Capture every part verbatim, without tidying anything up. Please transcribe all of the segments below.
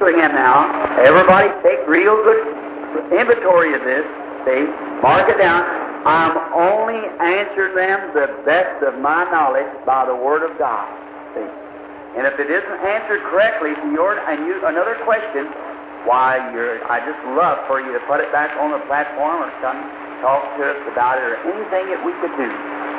answering him now. Everybody take real good inventory of this. See? Mark it down. I'm only answering them the best of my knowledge by the Word of God. See? And if it isn't answered correctly to your, and you, another question, why, you're, I just love for you to put it back on the platform or come talk to us about it or anything that we could do.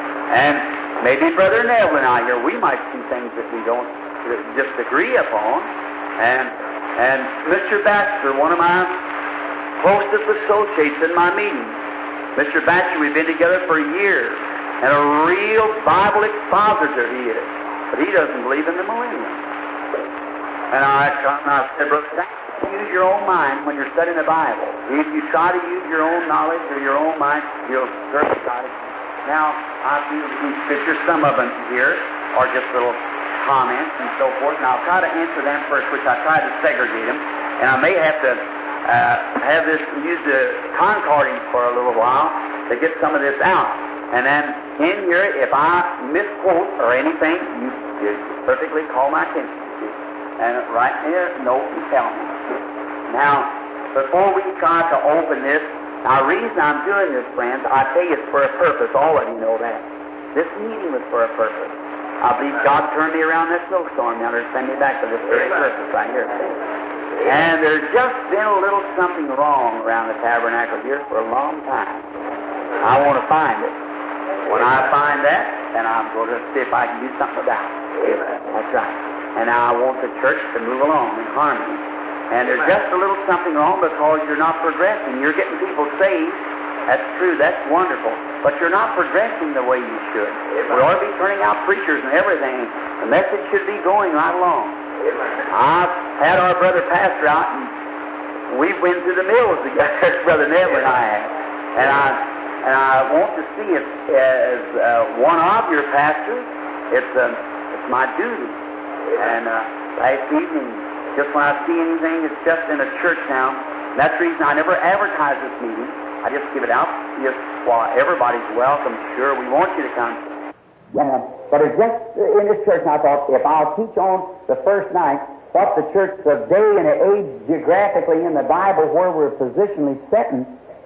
And maybe Brother Neville and I here, we might see things that we don't just agree upon. And and Mister Baxter, one of my closest associates in my meetings, Mister Baxter, we've been together for years, and a real Bible expositor he is. But he doesn't believe in the millennium. And I, and I said, Brother, use your own mind when you're studying the Bible. If you try to use your own knowledge or your own mind, you'll certainly try to. Now, I feel these pictures, some of them here are just little comments and so forth, and I'll try to answer them first, which I tried to segregate them, and I may have to uh, have this, use the concording for a little while to get some of this out. And then in here, if I misquote or anything, you, you perfectly call my attention. And right there, note and tell me. Now, before we try to open this, now the reason I'm doing this, friends, I tell you it's for a purpose. Already know that. This meeting was for a purpose. I believe God turned me around this snowstorm now to send me back to this very purpose right here. And there's just been a little something wrong around the tabernacle here for a long time. I want to find it. When I find that, then I'm going to see if I can do something about it. That's right. And now I want the church to move along in harmony. And there's just a little something wrong because you're not progressing. You're getting people saved. That's true. That's wonderful. But you're not progressing the way you should. We ought to be turning out preachers and everything. The message should be going right along. I've had our brother pastor out, and we went to the mills together, Brother Neville and I have. And I and I want to see if, as uh, one of your pastors, it's uh, it's my duty. And uh, last evening, just when I see anything that's just in a church now, and that's the reason I never advertise this meeting. I just give it out just while everybody's welcome. Sure, we want you to come. Yeah, but it's just in this church, and I thought, if I'll teach on the first night what the church, the day and the age geographically in the Bible where we're positionally setting,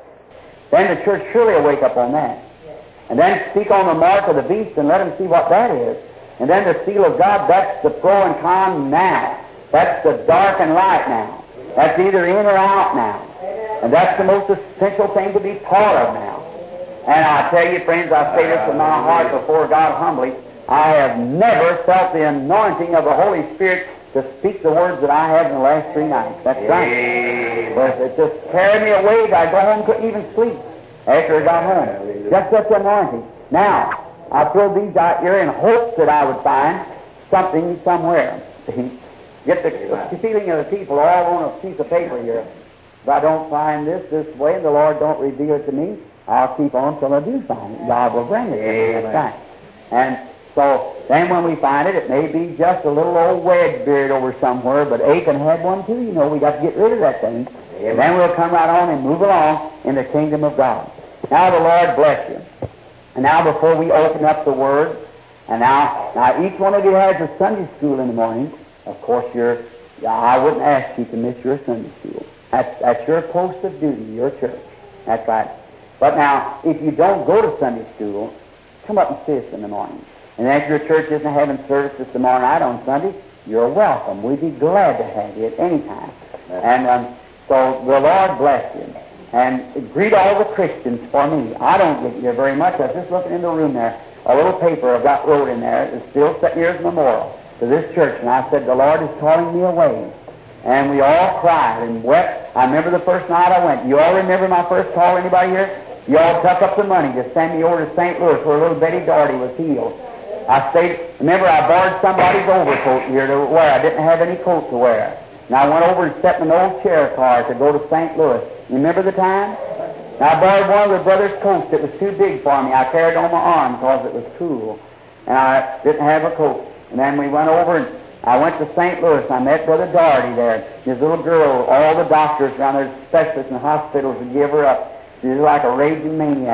then the church surely will wake up on that. And then speak on the mark of the beast and let them see what that is. And then the seal of God, that's the pro and con now. That's the dark and light now. That's either in or out now. And that's the most essential thing to be taught of now. And I tell you, friends, I say this in my heart before God humbly, I have never felt the anointing of the Holy Spirit to speak the words that I have in the last three nights. That's right. But it just carried me away that I go home, couldn't even sleep after I got home. Just such anointing. Now, I throw these out here in hopes that I would find something somewhere. Get the feeling of the people all on a piece of paper here. If I don't find this this way and the Lord don't reveal it to me, I'll keep on till I do find it. God will bring it to me. That's right. And so then when we find it, it may be just a little old wedge buried over somewhere, but Achan had one too. You know, we got to get rid of that thing. And then we'll come right on and move along in the kingdom of God. Now the Lord bless you. And now before we open up the Word, and now, now each one of you has a Sunday school in the morning. Of course, you're, I wouldn't ask you to miss your Sunday school. That's, that's your post of duty, your church. That's right. But now, if you don't go to Sunday school, come up and see us in the morning. And if your church isn't having services tomorrow night on Sunday, you're welcome. We'd be glad to have you at any time. And um, so the Lord bless you. And greet all the Christians for me. I don't get you very much. I was just looking in the room there. A little paper I've got wrote in there is still sitting here as a memorial to this church. And I said, the Lord is calling me away. And we all cried and wept. I remember the first night I went. You all remember my first call, anybody here? You all took up the money to send me over to Saint Louis where little Betty Doherty was healed. I stayed, remember I borrowed somebody's overcoat here to wear. I didn't have any coat to wear. And I went over and sat in an old chair car to go to Saint Louis. You remember the time? And I borrowed one of the brothers' coats that was too big for me. I carried it on my arm because it was cool. And I didn't have a coat. And then we went over and I went to Saint Louis. I met Brother Doherty there. His little girl, all the doctors around there, specialists in hospitals, would give her up. She was like a raging maniac.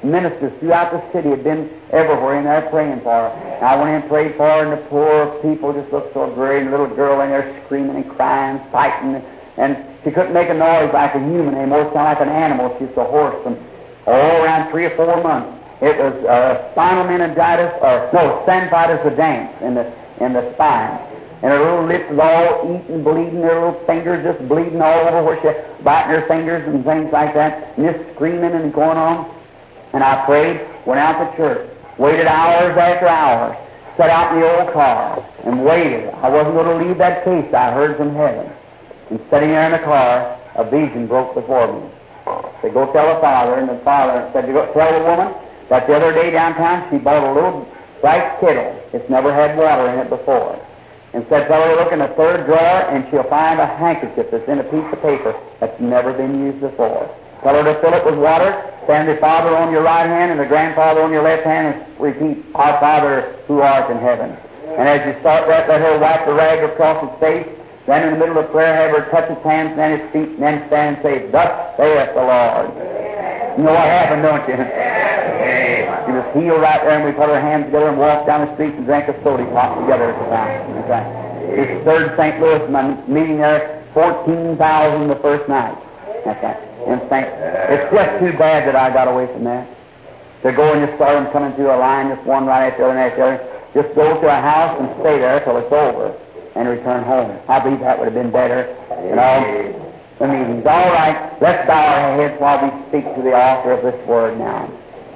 ministers throughout the city had been everywhere in there praying for her. And I went in and prayed for her, and the poor people just looked so great, and the little girl in there screaming and crying, fighting, and she couldn't make a noise like a human anymore, sound like an animal. She's a horse. And all around three or four months, it was uh, spinal meningitis, or no, staphylococcus aureus in the in the spine. And her little lips was all eating, bleeding, her little fingers just bleeding all over where she biting her fingers and things like that, and just screaming and going on. And I prayed, went out to church, waited hours after hours, sat out in the old car and waited. I wasn't going to leave that case I heard from heaven. And sitting there in the car, a vision broke before me. Said, go tell the father, and the father said, you go tell the woman that the other day downtown she bought a little bright kettle. It's never had water in it before. And said, tell her to look in the third drawer, and she'll find a handkerchief that's in a piece of paper that's never been used before. Tell her to fill it with water, stand the Father on your right hand and the grandfather on your left hand, and repeat, Our Father who art in heaven. And as you start that, let her wipe the rag across his face. Then in the middle of prayer, have her touch his hands and then his feet, and then stand and say, Thus saith the Lord. You know what happened, don't you? He was healed right there, and we put our hands together and walked down the street and drank a soda pop together at the time. That's right. This third Saint Louis, my meeting there, fourteen thousand the first night. That's right. And thank, it's just too bad that I got away from that. To go and just start them coming through a line, just one right after the other and after the other. Just go to a house and stay there till it's over and return home. I believe that would have been better than all the meetings. All right, let's bow our heads while we speak to the author of this word now.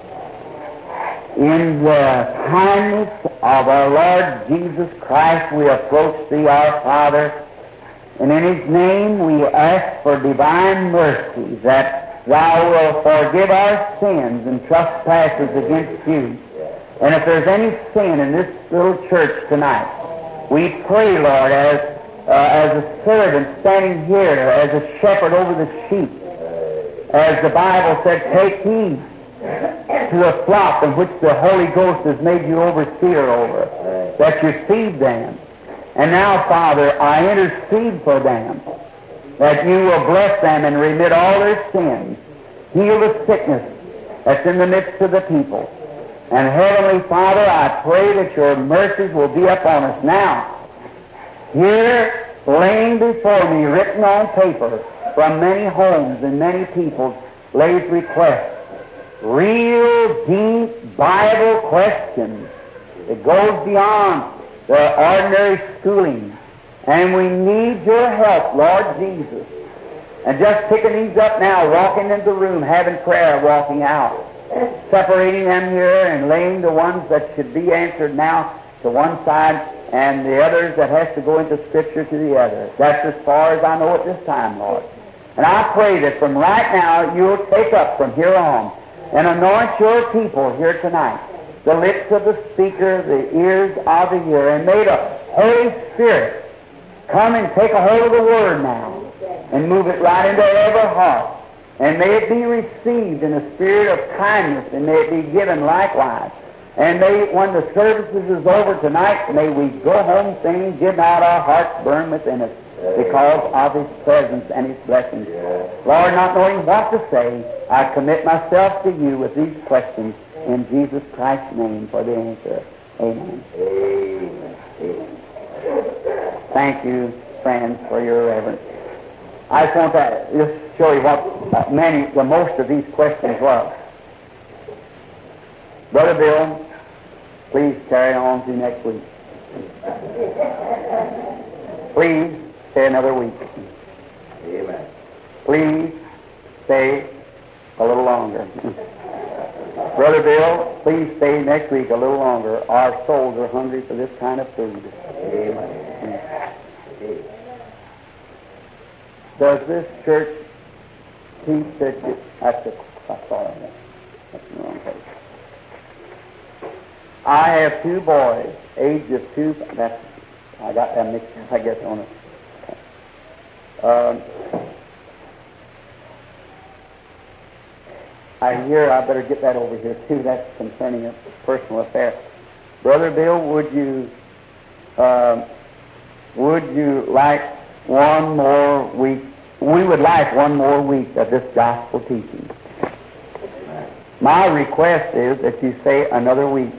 In the kindness of our Lord Jesus Christ, we approach Thee, our Father, and in His name we ask for divine mercy, that Thou wilt forgive our sins and trespasses against You. And if there's any sin in this little church tonight, we pray, Lord, as, uh, as a servant standing here, as a shepherd over the sheep, as the Bible said, take heed to a flock in which the Holy Ghost has made you overseer over, that you feed them. And now, Father, I intercede for them, that You will bless them and remit all their sins, heal the sickness that's in the midst of the people. And Heavenly Father, I pray that Your mercies will be upon us now. Here, laying before me, written on paper, from many homes and many peoples, lays requests. Real, deep Bible questions. It goes beyond the ordinary schooling. And we need Your help, Lord Jesus. And just picking these up now, walking into the room, having prayer, walking out, separating them here and laying the ones that should be answered now to one side and the others that has to go into Scripture to the other. That's as far as I know at this time, Lord. And I pray that from right now You'll take up from here on and anoint Your people here tonight, the lips of the speaker, the ears of the hearer, and may the Holy Spirit come and take a hold of the Word now and move it right into every heart. And may it be received in a spirit of kindness, and may it be given likewise. And may, when the services is over tonight, may we go home singing, give out our hearts burn within us because of His presence and His blessings. Lord, not knowing what to say, I commit myself to You with these questions in Jesus Christ's name for the answer. Amen. Amen. Thank you, friends, for your reverence. I just want to just show you what many, the most of these questions were. Brother Bill, please carry on to next week. Please stay another week. Amen. Please stay a little longer. Brother Bill, please stay next week a little longer. Our souls are hungry for this kind of food. Amen. Amen. Does this church teach that you... That's the... I'm sorry. That's the wrong page. I have two boys, age of two... That's... I got that mixed, I guess, on it. Um, I hear I better get that over here, too. That's concerning a personal affair. Brother Bill, would you... Uh, would you like... one more week. We would like one more week of this gospel teaching. My request is that you stay another week.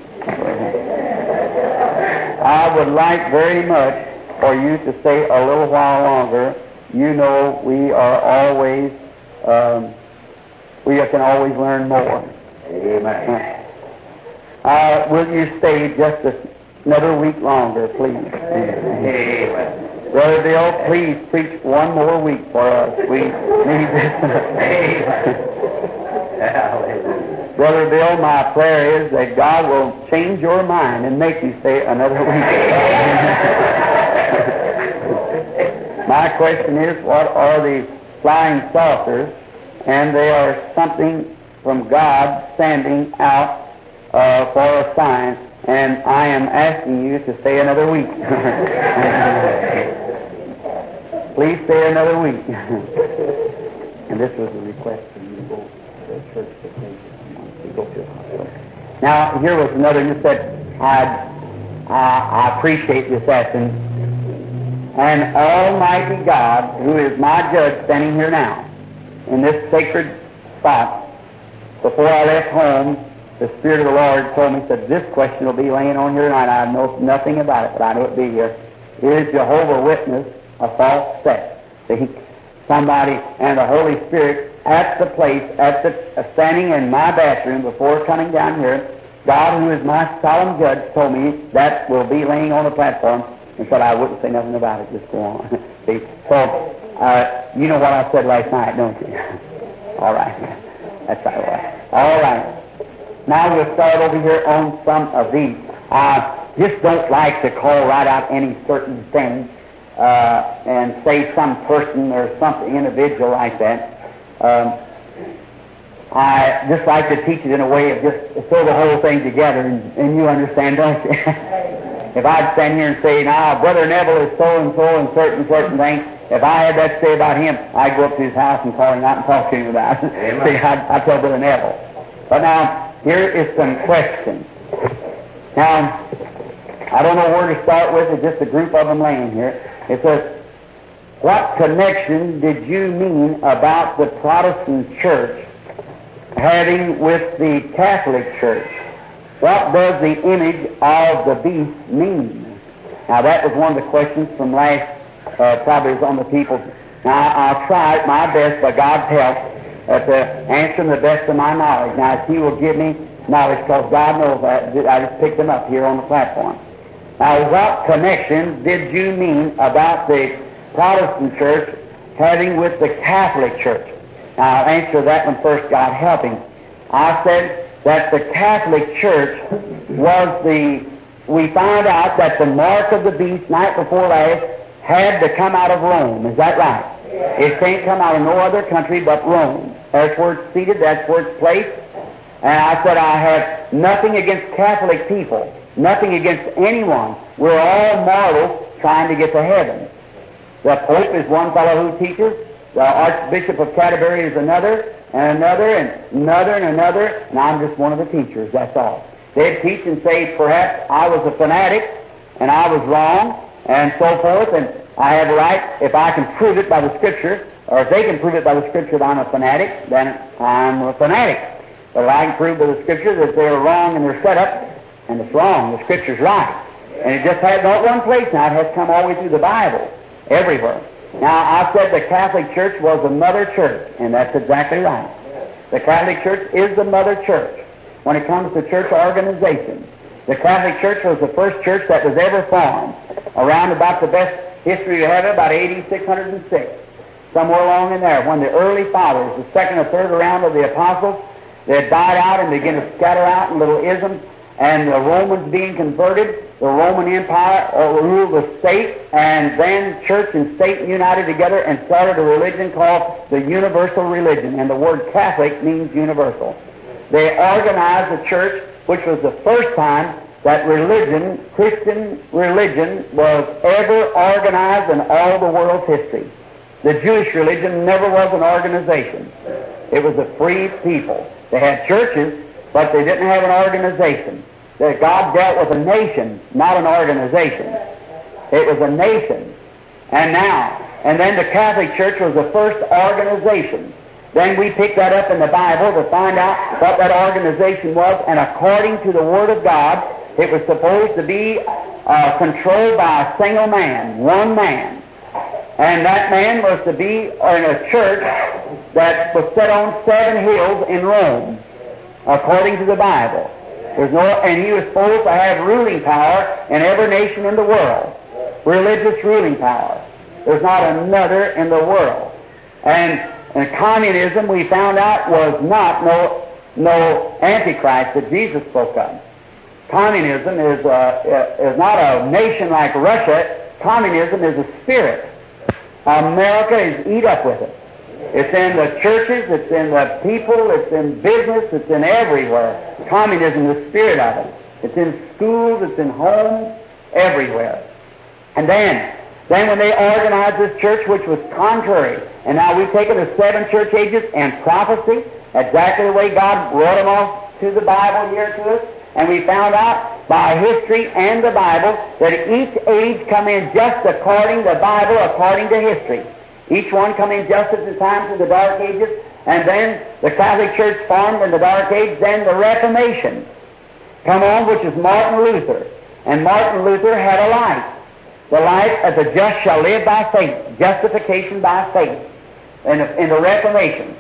I would like very much for you to stay a little while longer. You know we are always, um, we can always learn more. Amen. Uh, will you stay just a, another week longer, please? Amen. Brother Bill, please preach one more week for us. We need this. Brother Bill, my prayer is that God will change your mind and make you stay another week. My question is, what are the flying saucers? And they are something from God standing out uh, for a sign. And I am asking you to stay another week. Please stay another week. And this was a request for you to go to the church to go to the hospital. Now, here was another, and you said, I, I, I appreciate this asking. And Almighty God, who is my judge standing here now, in this sacred spot, before I left home, the Spirit of the Lord told me, said, this question will be laying on here tonight. I know nothing about it, but I know it'll be here. Is Jehovah Witness a false sect? See, somebody and the Holy Spirit at the place, at the uh, standing in my bathroom before coming down here, God, who is my solemn judge, told me that will be laying on the platform, and said I wouldn't say nothing about it. Just go on. See, so uh, you know what I said last night, don't you? All right, that's all right. All right. Now we'll start over here on some of these. I just don't like to call right out any certain thing uh, and say some person or something individual like that. Um, I just like to teach it in a way of just throw the whole thing together, and, and you understand, don't you? If I'd stand here and say, now, Brother Neville is so-and-so and certain, certain things, if I had that to say about him, I'd go up to his house and call him out and talk to him about it. See, I'd, I'd tell Brother Neville. But now, here is some questions. Now, I don't know where to start with. It's just a group of them laying here. It says, what connection did you mean about the Protestant church having with the Catholic church? What does the image of the beast mean? Now, that was one of the questions from last, uh, probably was on the people. Now, I'll try my best, by God's help, uh, to answer them the best of my knowledge. Now, if He will give me knowledge, because God knows that, I just picked them up here on the platform. Now, what connection did you mean about the Protestant church having with the Catholic church? Now, I'll answer that one first, God helping. I said that the Catholic church was the, we found out that the mark of the beast night before last had to come out of Rome. Is that right? It can't come out of no other country but Rome. That's where it's seated, that's where it's placed. And I said I have nothing against Catholic people, nothing against anyone. We're all mortals trying to get to heaven. The Pope is one fellow who teaches, the Archbishop of Canterbury is another, and another, and another, and another, and I'm just one of the teachers, that's all. They'd teach and say, perhaps I was a fanatic, and I was wrong, and so forth, and I have a right, if I can prove it by the Scripture, or if they can prove it by the Scripture that I'm a fanatic, then I'm a fanatic. But if I can prove by the Scripture that they're wrong in their setup, and it's wrong, the Scripture's right. And it just had not one place now, it has come all the way through the Bible, everywhere. Now, I said the Catholic Church was the mother church, and that's exactly right. The Catholic Church is the mother church when it comes to church organization. The Catholic Church was the first church that was ever formed, around about the best history you have, about A D six hundred six, somewhere along in there, when the early fathers, the second or third round of the apostles, they had died out and began to scatter out in little isms, and the Romans being converted, the Roman Empire ruled the state, and then church and state united together and started a religion called the universal religion, and the word Catholic means universal. They organized a church, which was the first time that religion, Christian religion, was ever organized in all the world's history. The Jewish religion never was an organization. It was a free people. They had churches, but they didn't have an organization. That God dealt with a nation, not an organization. It was a nation. And now, and then the Catholic Church was the first organization. Then we picked that up in the Bible to find out what that organization was, and according to the Word of God, it was supposed to be uh, controlled by a single man, one man. And that man was to be in a church that was set on seven hills in Rome, according to the Bible. There's no, and he was supposed to have ruling power in every nation in the world, religious ruling power. There's not another in the world. And, and communism, we found out, was not no no Antichrist that Jesus spoke of. Communism is uh, is not a nation like Russia. Communism is a spirit. America is eat up with it. It's in the churches, it's in the people, it's in business, it's in everywhere. Communism, the spirit of it. It's in schools, it's in homes, everywhere. And then, then when they organized this church, which was contrary, and now we've taken the seven church ages and prophecy, exactly the way God wrote them off to the Bible here to us, and we found out by history and the Bible that each age come in just according to the Bible, according to history. Each one come in just at the times of the Dark Ages, and then the Catholic Church formed in the Dark Age, then the Reformation come on, which is Martin Luther. And Martin Luther had a life. The life of the just shall live by faith, justification by faith. In the, in the Reformation,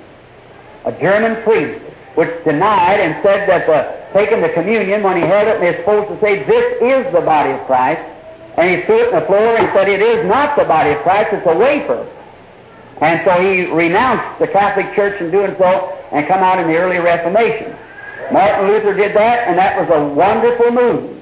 a German priest which denied and said that the, taking the communion, when he held it, and they're supposed to say, this is the body of Christ, and he threw it on the floor and said, it is not the body of Christ, it's a wafer. And so he renounced the Catholic Church in doing so and come out in the early Reformation. Martin Luther did that, and that was a wonderful move.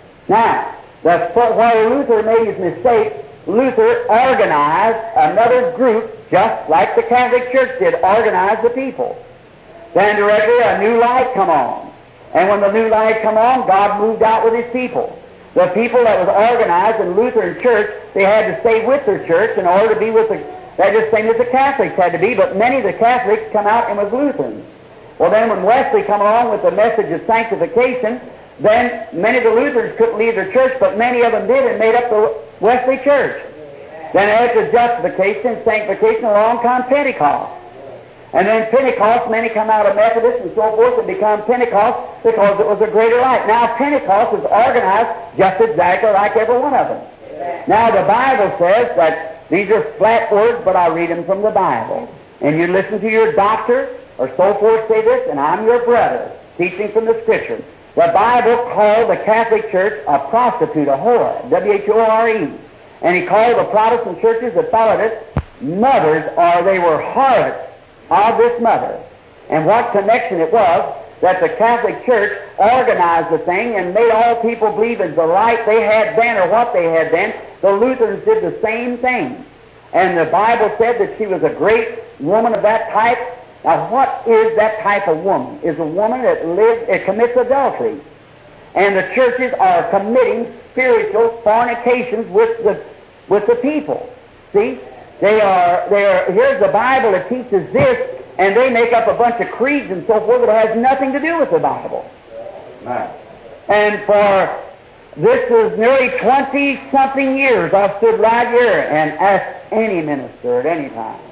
Now, the, while Luther made his mistake, Luther organized another group, just like the Catholic Church did, organize the people. Then directly a new light come on. And when the new light come on, God moved out with His people. The people that was organized in Lutheran Church, they had to stay with their church in order to be with the, that just same as the Catholics had to be, but many of the Catholics come out and was Lutherans. Well then when Wesley come along with the message of sanctification, then many of the Lutherans couldn't leave their church, but many of them did and made up the Wesley Church. Then after justification and sanctification, along come Pentecost. And then Pentecost, many come out of Methodist and so forth and become Pentecost because it was a greater light. Now Pentecost is organized just exactly like every one of them. Now the Bible says that these are flat words, but I read them from the Bible. And you listen to your doctor or so forth say this, and I'm your brother, teaching from the Scripture. The Bible called the Catholic Church a prostitute, a whore, W H O R E. And he called the Protestant churches that followed it mothers, or they were harlots of this mother. And what connection it was that the Catholic Church organized the thing and made all people believe in the light they had then or what they had then. The Lutherans did the same thing. And the Bible said that she was a great woman of that type. Now what is that type of woman? Is a woman that lives, it commits adultery. And the churches are committing spiritual fornications with the with the people. See? They are, they are, here's the Bible that teaches this, and they make up a bunch of creeds and so forth that has nothing to do with the Bible. Right. And for, this is nearly twenty-something years I've stood right here and asked any minister at any time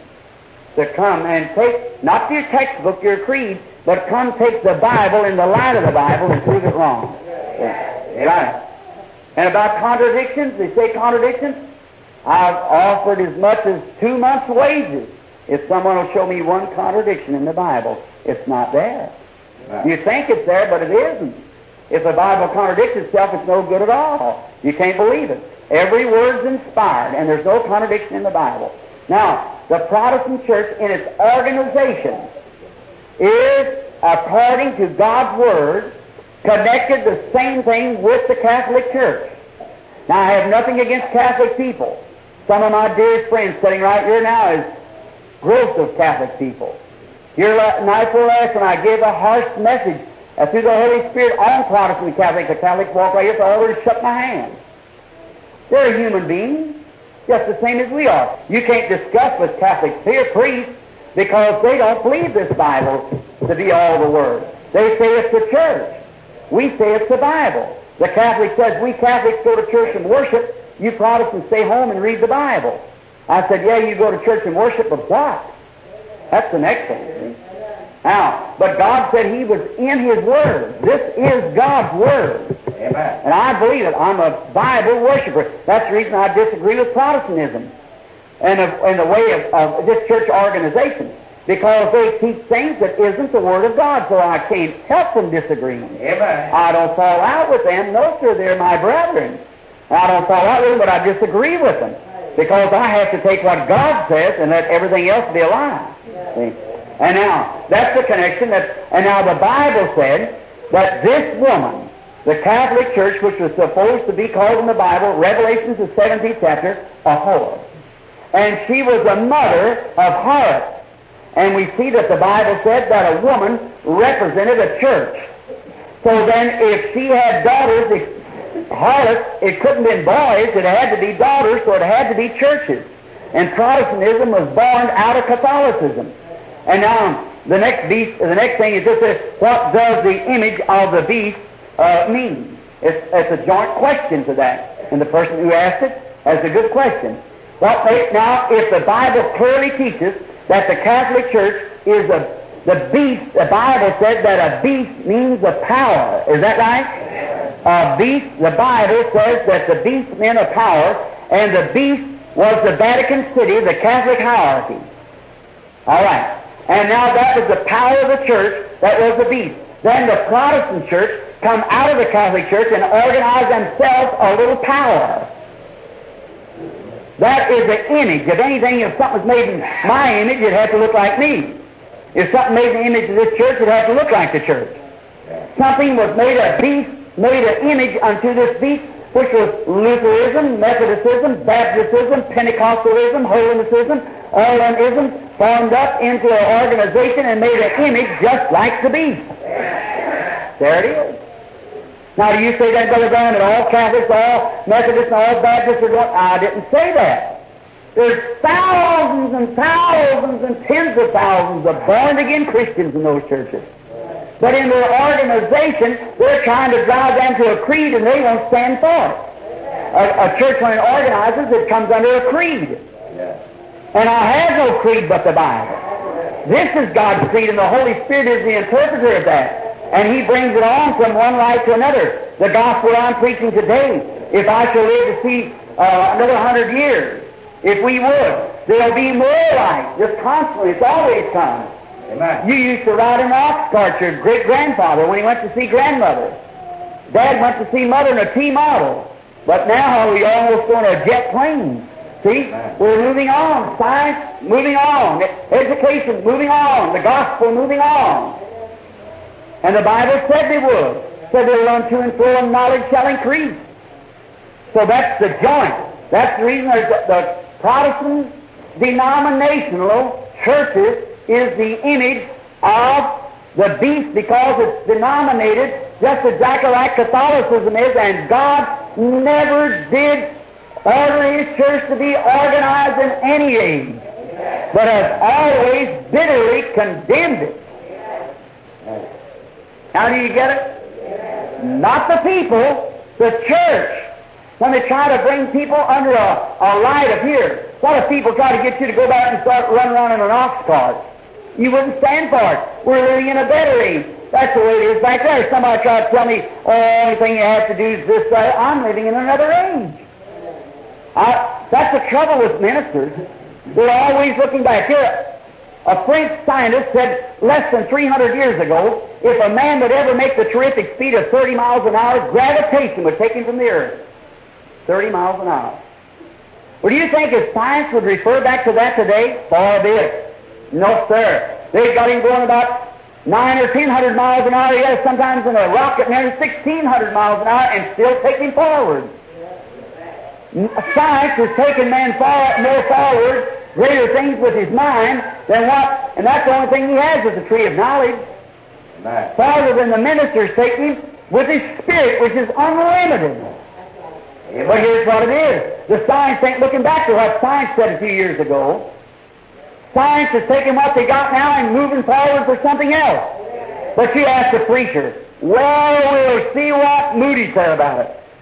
to come and take, not your textbook, your creed, but come take the Bible in the light of the Bible and prove it wrong. Yeah. Right. And about contradictions, they say contradictions, I've offered as much as two months' wages if someone will show me one contradiction in the Bible. It's not there. Right. You think it's there, but it isn't. If the Bible contradicts itself, it's no good at all. You can't believe it. Every word's inspired, and there's no contradiction in the Bible. Now, the Protestant Church in its organization is, according to God's Word, connected the same thing with the Catholic Church. Now, I have nothing against Catholic people. Some of my dearest friends sitting right here now is growth of Catholic people. Here night before last when I gave a harsh message uh, through the Holy Spirit on Protestant and Catholic, the Catholics walk right here, so I already shut my hand. They're human beings, just the same as we are. You can't discuss with Catholic priests because they don't believe this Bible to be all the Word. They say it's the Church. We say it's the Bible. The Catholic says we Catholics go to church and worship. You Protestants stay home and read the Bible. I said, yeah, you go to church and worship, but what? That's the next thing. See? Now, but God said He was in His Word. This is God's Word. Amen. And I believe it. I'm a Bible worshiper. That's the reason I disagree with Protestantism and, the- and the way of, of this church organization. Because they teach things that isn't the Word of God, so I can't help them disagreeing. Amen. I don't fall out with them. No, sir, they're my brethren. I don't fall out with them, but I disagree with them. Because I have to take what God says and let everything else be a lie. See? And now, that's the connection. That, and now the Bible said that this woman, the Catholic Church, which was supposed to be called in the Bible, Revelations the seventeenth chapter, a whore. And she was a mother of harlots. And we see that the Bible said that a woman represented a church. So then if she had daughters, if harlots, it couldn't have been boys, it had to be daughters, so it had to be churches. And Protestantism was born out of Catholicism. And now, the next beast, the next thing is this, is what does the image of the beast uh, mean? It's, it's a joint question to that. And the person who asked it has a good question. Well, now, if the Bible clearly teaches that the Catholic Church is a, the beast, the Bible said that a beast means a power. Is that right? A beast, the Bible says that the beast meant a power, and the beast was the Vatican City, the Catholic hierarchy. All right. And now that was the power of the church, that was the beast. Then the Protestant church come out of the Catholic Church and organize themselves a little power. That is the image. If anything, if something was made in my image, it'd have to look like me. If something made in the image of this church, it'd have to look like the church. Something was made a beast, made an image unto this beast, which was Lutheranism, Methodism, Baptism, Pentecostalism, Holinanism, Arianism, formed up into an organization and made an image just like the beast. There it is. Now, do you say that, Brother Brown, that all Catholics, all Methodists, and all Baptists are going? I didn't say that. There's thousands and thousands and tens of thousands of born-again Christians in those churches. But in their organization, they're trying to drive them to a creed, and they won't stand for it. A, a church, when it organizes, it comes under a creed. And I have no creed but the Bible. This is God's creed, and the Holy Spirit is the interpreter of that. And He brings it on from one light to another. The gospel I'm preaching today, if I shall live to see uh, another hundred years, if we would, there'll be more light, just constantly. It's always come. Amen. You used to ride in an ox cart, your great-grandfather, when he went to see grandmother. Dad went to see mother in a T-model. But now we're almost going to a jet plane. See? Amen. We're moving on. Science, moving on. Education, moving on. The gospel, moving on. And the Bible said they would. Said they'll run to and fro and knowledge shall increase. So that's the joint. That's the reason there's the, the Protestant denominational churches is the image of the beast, because it's denominated just exactly like Catholicism is, and God never did order His church to be organized in any age, but has always bitterly condemned it. How do you get it? Not the people, the church. When they try to bring people under a, a light of here, what if people try to get you to go back and start running around in an ox cart? You wouldn't stand for it. We're living in a better age. That's the way it is back there. Somebody tried to tell me, oh, the only thing you have to do is this, that. I'm living in another age. I, that's the trouble with ministers. They're always looking back. Here, a French scientist said less than three hundred years ago, if a man would ever make the terrific speed of thirty miles an hour, gravitation would take him from the earth. thirty miles an hour. Well, do you think if science would refer back to that today? Far be it. No, sir. They've got him going about nine or ten hundred miles an hour, yes, sometimes in a rocket nearly sixteen hundred miles an hour, and still taking forward. Science has taken man far more forward, greater things with his mind than what, and that's the only thing he has is the tree of knowledge. Amen. Farther than the ministers take him with his spirit, which is unlimited. Amen. But here's what it is. The science ain't looking back to what science said a few years ago. Science is taking what they got now and moving forward for something else. But you ask the preacher, well, we'll see what Moody said about it.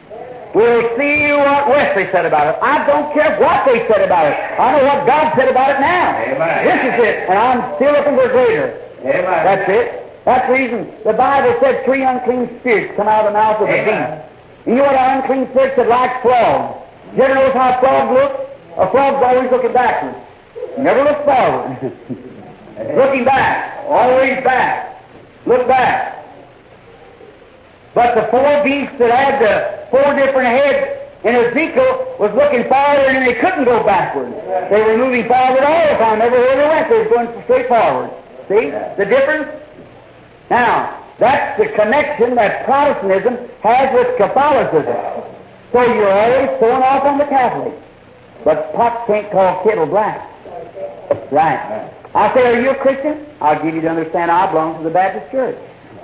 We'll see what Wesley said about it. I don't care what they said about it. I know what God said about it now. Amen. This is it. And I'm still looking for greater. Amen. That's it. That's the reason the Bible said three unclean spirits come out of the mouth of the Amen. beast. And you know what an unclean spirit said? Like frogs. You ever notice how a frog looks? A frog's always looking backwards. Never looks forward. Looking back. Always back. Look back. But the four beasts that had the four different heads in Ezekiel was looking forward and they couldn't go backwards. They were moving forward all the time. Everywhere they went, they were going straight forward. See the difference? Now, that's the connection that Protestantism has with Catholicism. So you're always throwing off on the Catholics. But pot can't call kettle black. Right. I say, are you a Christian? I'll give you to understand I belong to the Baptist Church.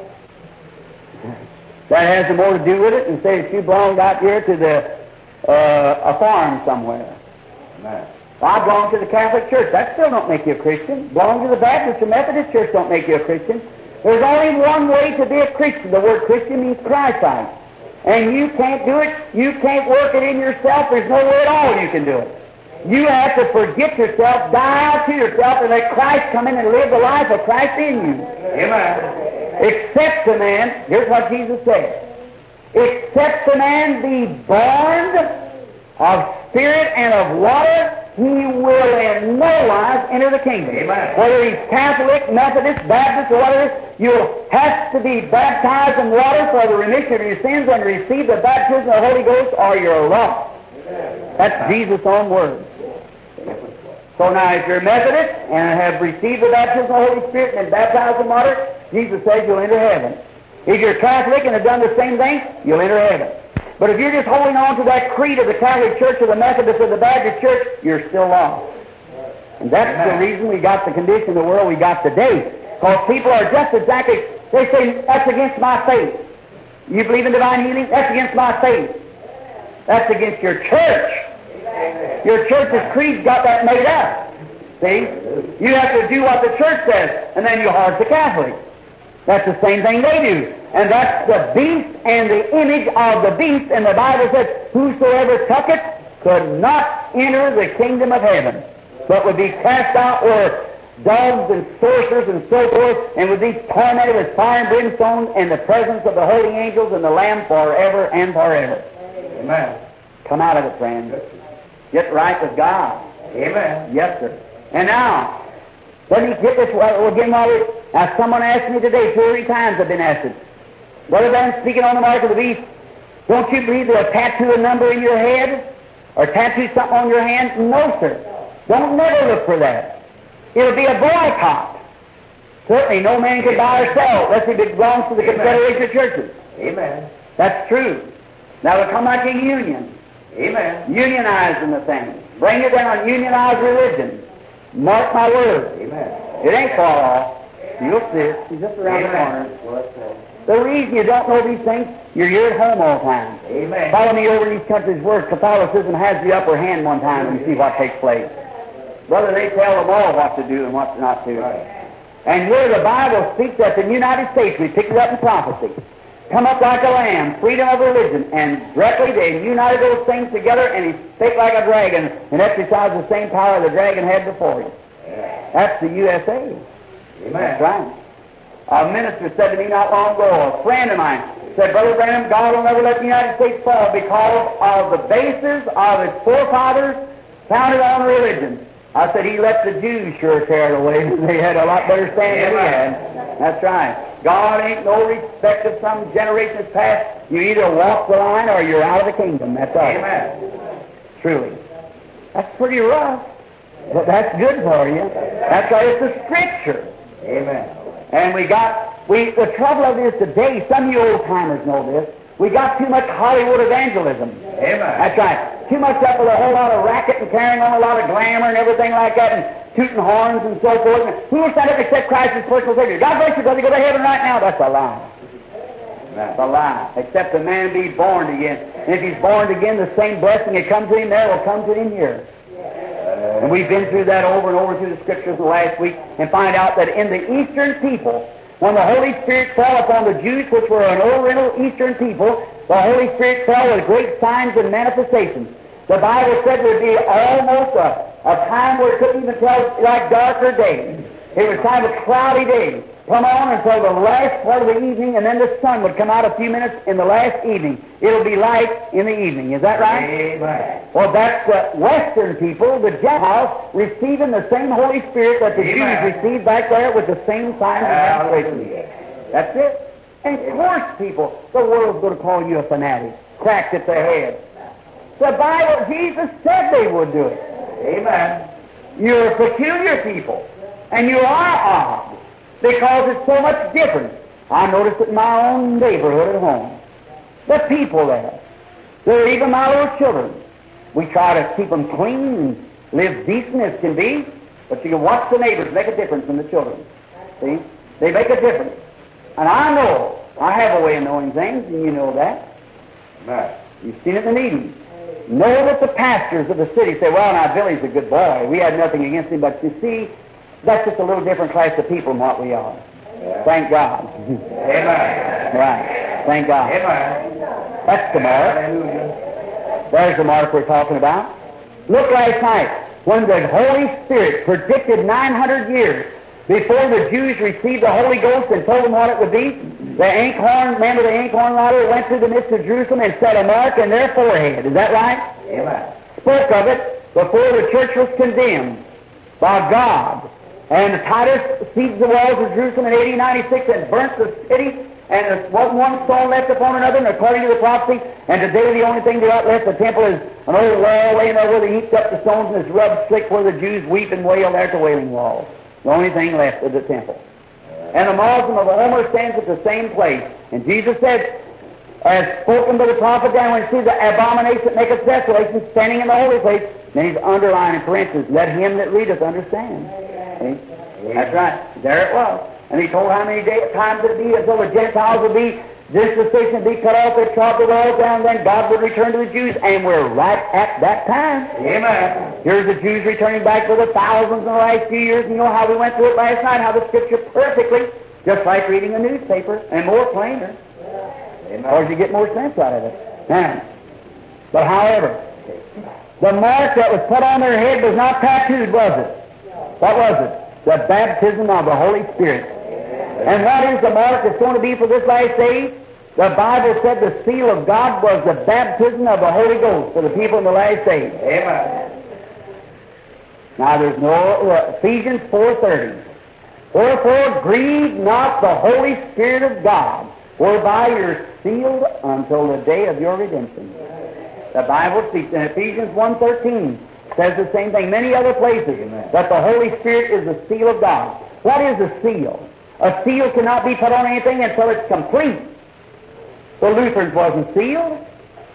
That has more to do with it than say that you belong out here to the uh, a farm somewhere. Amen. I belong to the Catholic Church. That still don't make you a Christian. Belong to the Baptist or Methodist Church don't make you a Christian. There's only one way to be a Christian. The word Christian means Christ-like. And you can't do it. You can't work it in yourself. There's no way at all you can do it. You have to forget yourself, die out to yourself, and let Christ come in and live the life of Christ in you. Amen. Except a man, here's what Jesus said, except a man be born of spirit and of water, he will in no wise enter the kingdom. Amen. Whether he's Catholic, Methodist, Baptist, or whatever, you'll have to be baptized in water for the remission of your sins and receive the baptism of the Holy Ghost, or you're lost. That's Jesus' own words. So now, if you're Methodist and have received the baptism of the Holy Spirit and been baptized in water, Jesus says you'll enter heaven. If you're Catholic and have done the same thing, you'll enter heaven. But if you're just holding on to that creed of the Catholic Church or the Methodist or the Baptist Church, you're still lost. And that's Amen. The reason we got the condition of the world we got today. Because people are just exactly, they say, that's against my faith. You believe in divine healing? That's against my faith. That's against your church. Your church's creed got that made up. See? You have to do what the church says, and then you hard the Catholics. That's the same thing they do. And that's the beast and the image of the beast, and the Bible says, whosoever took it could not enter the kingdom of heaven, but would be cast out where dogs and sorcerers and so forth, and would be tormented with fire and brimstone in the presence of the holy angels and the Lamb forever and forever. Amen. Come out of it, friends. Get right with God. Amen. Yes, sir. And now, let me get this again. Now, someone asked me today, two or three times I've been asked it. Brother Branham, speaking on the mark of the beast, don't you believe they'll tattoo a number in your head? Or tattoo something on your hand? No, sir. Don't never look for that. It'll be a boycott. Certainly, no man can buy or sell unless he belongs to the Amen. Confederation of Churches. Amen. That's true. Now, it'll come like a union. Amen. Unionizing the thing. Bring it down, unionize religion. Mark my word. Amen. It ain't far off. You'll see it. He's just around Amen. the corner. The reason you don't know these things, you're here at home all the time. Amen. Follow me over in these countries where Catholicism has the upper hand one time and you see what takes place. Brother, they tell them all what to do and what not to. Right. And here the Bible speaks that in the United States, we picked it up in prophecy, come up like a lamb, freedom of religion, and directly they united those things together and he spake like a dragon and exercised the same power the dragon had before him. Yeah. That's the U S A. Amen. That's right. A minister said to me not long ago, a friend of mine, said, Brother Branham, God will never let the United States fall because of the basis of its forefathers founded on religion. I said, he let the Jews sure tear it away. They had a lot better stand than we had. That's right. God ain't no respect of some generations past. You either walk the line or you're out of the kingdom. That's all. Amen. Truly. That's pretty rough. But that's good for you. That's why it's the Scripture. Amen. And we got, we, the trouble of it is today, some of you old-timers know this, we got too much Hollywood evangelism. Amen. That's right. Too much up with a whole lot of racket and carrying on a lot of glamour and everything like that and tooting horns and so forth. And who will stand up and accept Christ as personal Savior? God bless you, brother, go to heaven right now. That's a lie. That's a lie. Except a man be born again. And if he's born again, the same blessing that comes to him there will come to him here. And we've been through that over and over through the Scriptures the last week and find out that in the Eastern people, When the Holy Spirit fell upon the Jews, which were an Oriental Eastern people, the Holy Spirit fell with great signs and manifestations. The Bible said there would be almost a, a time where it couldn't even tell like darker days. It was kind of a cloudy day. Come on until the last part of the evening, and then the sun would come out a few minutes in the last evening. It'll be light in the evening. Is that right? Amen. Well, that's the Western people, the Gentiles, receiving the same Holy Spirit that the Amen. Jews received back there with the same signs and manifestations. That's it. And of course, people, the world's going to call you a fanatic, cracked at the head. The Bible, Jesus said they would do it. Amen. You're a peculiar people, and you are odd, because it's so much different. I noticed it in my own neighborhood at home. The people there, they're even my little children. We try to keep them clean and live decent as can be, but you can watch the neighbors make a difference in the children. See? They make a difference. And I know, I have a way of knowing things, and you know that. Amen. You've seen it in the meetings. Know that the pastors of the city say, well, now, Billy's a good boy. We had nothing against him, but you see, that's just a little different class of people than what we are. Yeah. Thank God. Amen. Right. Thank God. Amen. That's the mark. Hallelujah. There's the mark we're talking about. Look last night, when the Holy Spirit predicted nine hundred years before the Jews received the Holy Ghost and told them what it would be, the inkhorn, remember the inkhorn rider went through the midst of Jerusalem and set a mark in their forehead. Is that right? Amen. Spoke of it before the church was condemned by God. And Titus sieged the walls of Jerusalem in A D ninety-six and burnt the city, and there wasn't one stone left upon another, and according to the prophecy, and today the only thing they got left of the temple is an old wall laying there where they heaped up the stones and it's rubbed slick where the Jews weep and wail there at the Wailing Wall. The only thing left of the temple. And the Muslim of Omer stands at the same place. And Jesus said, as spoken by the prophet down, when you see the abomination that maketh desolation standing in the holy place, then he's underlined in parentheses, let him that readeth understand. See? That's right. There it was. And he told how many day, times it would be until the Gentiles would be, dispensation would be cut off, they'd trod the walls down, then God would return to the Jews, and we're right at that time. Amen. Here's the Jews returning back for the thousands in the last few years. You know how we went through it last night, how the Scripture perfectly, just like reading a newspaper, and more plainer. Of course, you get more sense out of it. Now, but however, the mark that was put on their head was not tattooed, was it? What was it? The baptism of the Holy Spirit. And what is the mark that's going to be for this last age? The Bible said the seal of God was the baptism of the Holy Ghost for the people in the last age. Amen. Now there's no, uh, Ephesians four thirty. Wherefore grieve not the Holy Spirit of God, whereby you're sealed until the day of your redemption. The Bible speaks in Ephesians one thirteen. Says the same thing. Many other places. Amen. That the Holy Spirit is the seal of God. What is a seal? A seal cannot be put on anything until it's complete. The Lutherans wasn't sealed.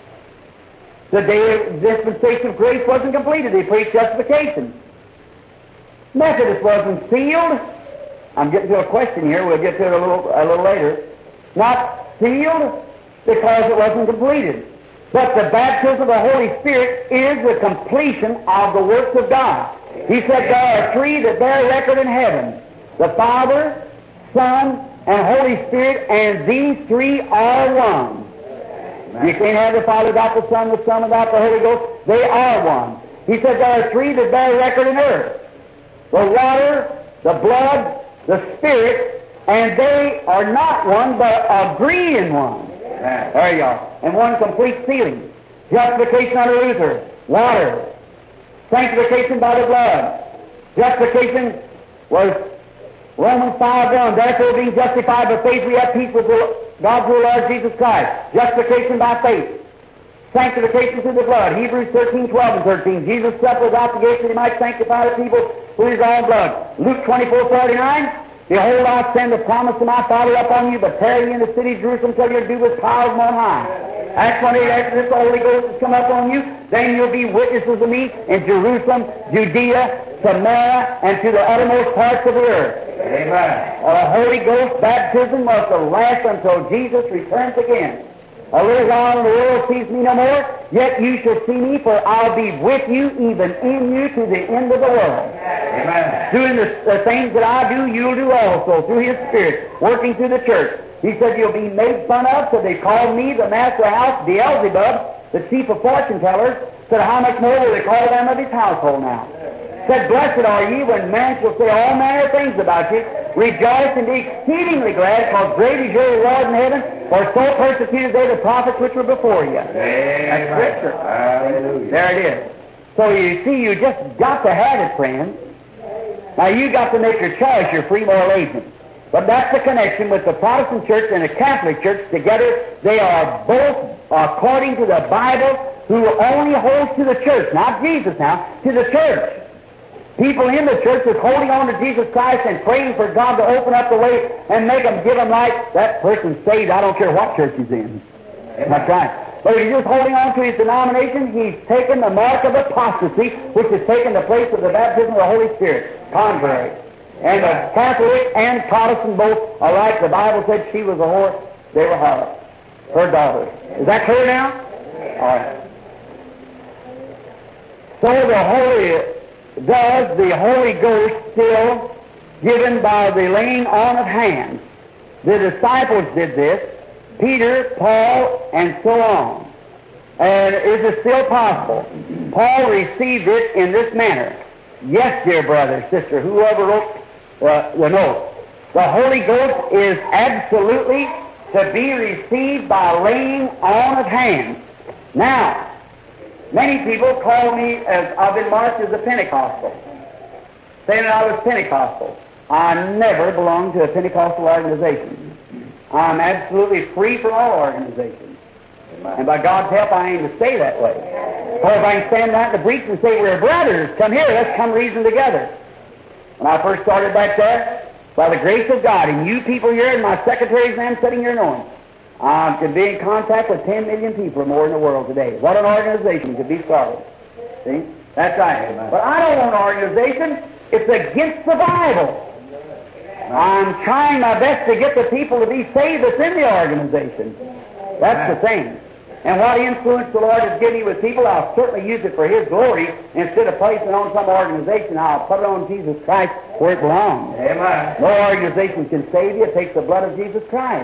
The day of dispensation of grace wasn't completed. They preached justification. Methodist wasn't sealed. I'm getting to a question here. We'll get to it a little, a little later. Not sealed because it wasn't completed. But the baptism of the Holy Spirit is the completion of the works of God. He said there are three that bear record in heaven. The Father, Son, and Holy Spirit, and these three are one. Amen. You can't have the Father without the Son, the Son without the Holy Ghost. They are one. He said there are three that bear record in earth. The water, the blood, the Spirit, and they are not one, but agree in one. Amen. There you are. And one complete sealing. Justification under Luther. Water. Sanctification by the blood. Justification was Romans five one. Therefore, being justified by faith, we have peace with God through our Lord Jesus Christ. Justification by faith. Sanctification through the blood. Hebrews thirteen twelve and thirteen. Jesus suffered without the gate that he might sanctify the people with his own blood. Luke twenty-four forty-nine. Behold, I send the promise of my Father upon you, but tarry ye in the city of Jerusalem till you're due with power from on high. Acts twenty-eight, after this the Holy Ghost has come upon you, then you'll be witnesses of me in Jerusalem, Judea, Samaria, and to the uttermost parts of the earth. Amen. The Holy Ghost baptism was to last until Jesus returns again. A little while and the world sees me no more, yet you shall see me, for I'll be with you, even in you, to the end of the world. Amen. Doing the, the things that I do, you'll do also, through His Spirit, working through the church. He said, you'll be made fun of, so they called me, the master of the house, Beelzebub, the chief of fortune tellers. Said, how much more will they call them of his household now? Said, blessed are ye when men shall say all manner of things about you. Rejoice and be exceedingly glad, because great is your reward in heaven, for so persecuted they the prophets which were before you. That's Scripture. Hallelujah. There it is. So you see, you just got to have it, friends. Now you got to make your choice, your free moral agent. But that's the connection with the Protestant church and the Catholic church together. They are both, according to the Bible, who only holds to the church, not Jesus now, to the church. People in the church that's holding on to Jesus Christ and praying for God to open up the way and make them, give them life. That person's saved. I don't care what church he's in. That's right. But if he's just holding on to his denomination, he's taken the mark of apostasy, which has taken the place of the baptism of the Holy Spirit. Contrary. And the Catholic and Protestant both alike. The Bible said she was a whore, they were harlots, her daughters. Is that clear now? All right. So the Holy, does the Holy Ghost still given by the laying on of hands? The disciples did this, Peter, Paul, and so on. And is it still possible? Paul received it in this manner. Yes, dear brother, sister, whoever wrote uh, the note. The Holy Ghost is absolutely to be received by laying on of hands. Now, many people call me, as I've been marked as a Pentecostal, saying that I was Pentecostal. I never belonged to a Pentecostal organization. I'm absolutely free from all organizations. And by God's help, I aim to stay that way. Or if I can stand out in the breach and say, we're brothers, come here, let's come reason together. When I first started back there, by the grace of God, and you people here, and my secretaries and them sitting here knowing, I could be in contact with ten million people or more in the world today. What an organization could be started. See? That's right. But I don't want an organization. It's against the Bible. I'm trying my best to get the people to be saved that's in the organization. That's the thing. And what influence the Lord has given me with people, I'll certainly use it for His glory. Instead of placing it on some organization, I'll put it on Jesus Christ where it belongs. Amen. No organization can save you. It takes the blood of Jesus Christ.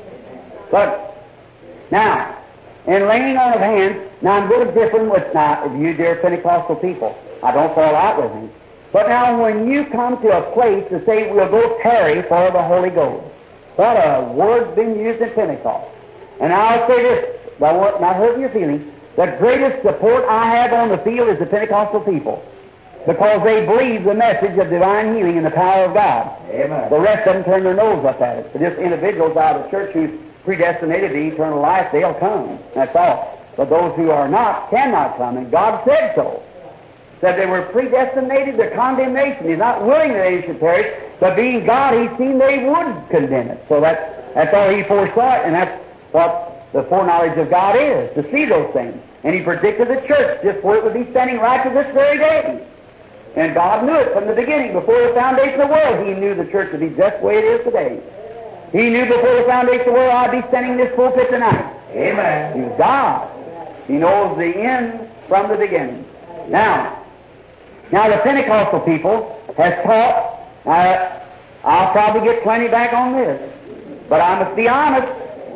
But, now, in laying on of hands, now I'm a little different with now, you dear Pentecostal people. I don't fall out with you. But now when you come to a place to say, we'll go tarry for the Holy Ghost, what a word's been used in Pentecost. And I'll say this, by what not hurting your feelings, the greatest support I have on the field is the Pentecostal people, because they believe the message of divine healing and the power of God. Amen. The rest of them turn their nose up at it. But just individuals out of the church who's predestinated to eternal life, they'll come. That's all. But those who are not cannot come, and God said so. Said they were predestinated to condemnation. He's not willing that they should perish, but being God, He's seen they would condemn it. So that's, that's all He foresaw it, and that's what the foreknowledge of God is, to see those things. And He predicted the church just where it would be standing right to this very day. And God knew it from the beginning. Before the foundation of the world, He knew the church would be just the way it is today. He knew before the foundation of the world I'd be standing in this pulpit tonight. Amen. He's God. He knows the end from the beginning. Now, now the Pentecostal people has taught, uh, I'll probably get plenty back on this, but I must be honest.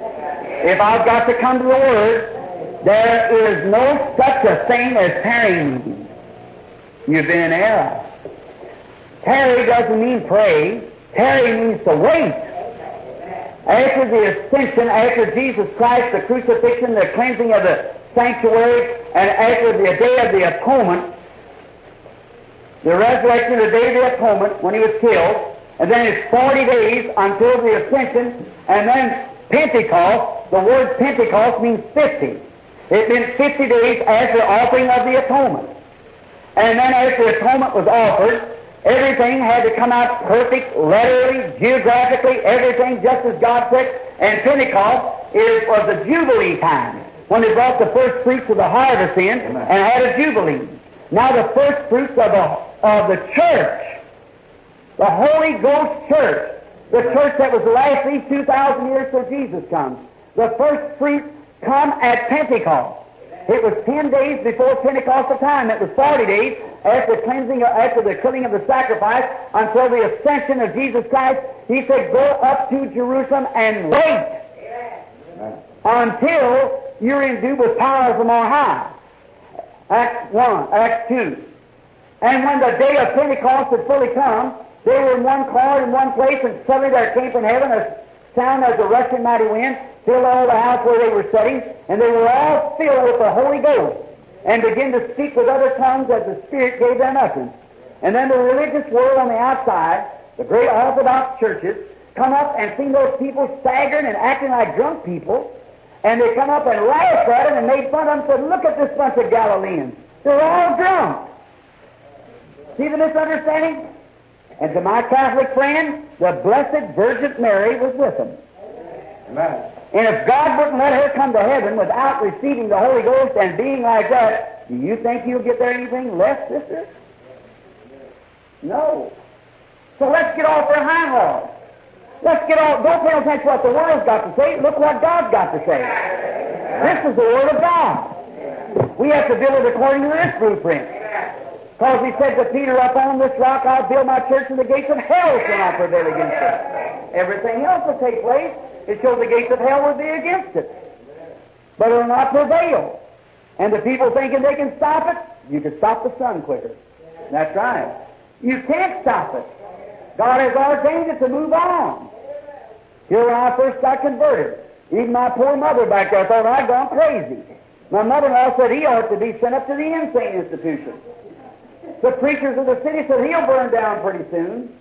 If I've got to come to the Word, there is no such a thing as tarrying. You've been in error. Tarry doesn't mean pray. Tarry means to wait. After the ascension, after Jesus Christ, the crucifixion, the cleansing of the sanctuary, and after the day of the atonement, the resurrection of the day of the atonement, when He was killed, and then it's forty days until the ascension, and then Pentecost. The word Pentecost means fifty. It meant fifty days after offering of the atonement. And then after the atonement was offered, everything had to come out perfect, literally, geographically, everything just as God said. And Pentecost is, was the Jubilee time, when they brought the first fruits of the harvest in and had a Jubilee. Now the first fruits of the, of the church, the Holy Ghost church, the church that was the last these two thousand years till Jesus comes, the first fruit come at Pentecost. It was ten days before Pentecostal time. It was forty days after the cleansing, after the killing of the sacrifice, until the ascension of Jesus Christ. He said, "Go up to Jerusalem and wait until you're endued with power from on high." Acts one, Acts two. And when the day of Pentecost had fully come, they were in one cloud in one place, and suddenly there came from heaven a sound as a rushing mighty wind, filled all the house where they were sitting, and they were all filled with the Holy Ghost, and began to speak with other tongues as the Spirit gave them utterance. And then the religious world on the outside, the great Orthodox churches, come up and see those people staggering and acting like drunk people, and they come up and laughed at them and made fun of them and said, "Look at this bunch of Galileans. They're all drunk." See the misunderstanding? And to my Catholic friend, the Blessed Virgin Mary was with them. Amen. And if God wouldn't let her come to heaven without receiving the Holy Ghost and being like that, do you think you'll get there anything less, sister? No. So let's get off our hind legs. Let's get off. Don't pay attention to what the world's got to say. Look what God's got to say. This is the Word of God. We have to build it according to this blueprint. Because He said to Peter, "Upon this rock I'll build my church, and the gates of hell shall not prevail against it." Everything else will take place. It shows the gates of hell will be against it. But it will not prevail. And the people thinking they can stop it, you can stop the sun quicker. That's right. You can't stop it. God has ordained it to move on. Here when I first got converted, even my poor mother back there thought I'd gone crazy. My mother-in-law said he ought to be sent up to the insane institution. The preachers of the city said he'll burn down pretty soon.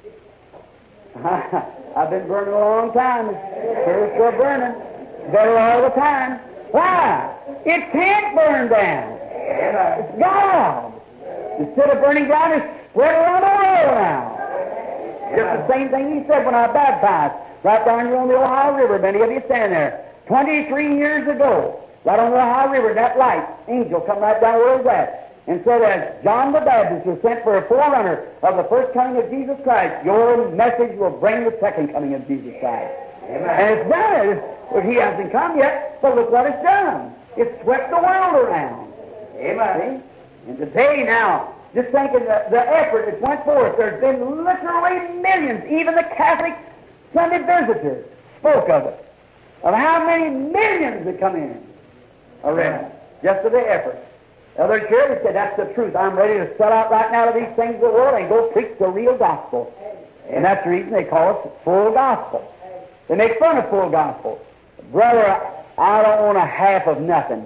I've been burning a long time. It's still burning. Better all the time. Why? It can't burn down. It's God. Instead of burning down, it's spread around the world now. Just the same thing He said when I baptized. Right down here on the Ohio River, many of you stand there. Twenty-three years ago, right on the Ohio River, that light, angel come right down where it was at, and said, as John the Baptist was sent for a forerunner of the first coming of Jesus Christ, your message will bring the second coming of Jesus Christ. Amen. And it's done it. Well, He hasn't come yet, but look what it's done. It's swept the world around. Amen. See? And today now, just thinking the, the effort that went forth, there's been literally millions, even the Catholic Sunday visitors spoke of it, of how many millions that come in already, just for the effort. The other church said, "That's the truth. I'm ready to sell out right now to these things of the world and go preach the real gospel." And that's the reason they call it full gospel. They make fun of full gospel. Brother, I don't want a half of nothing.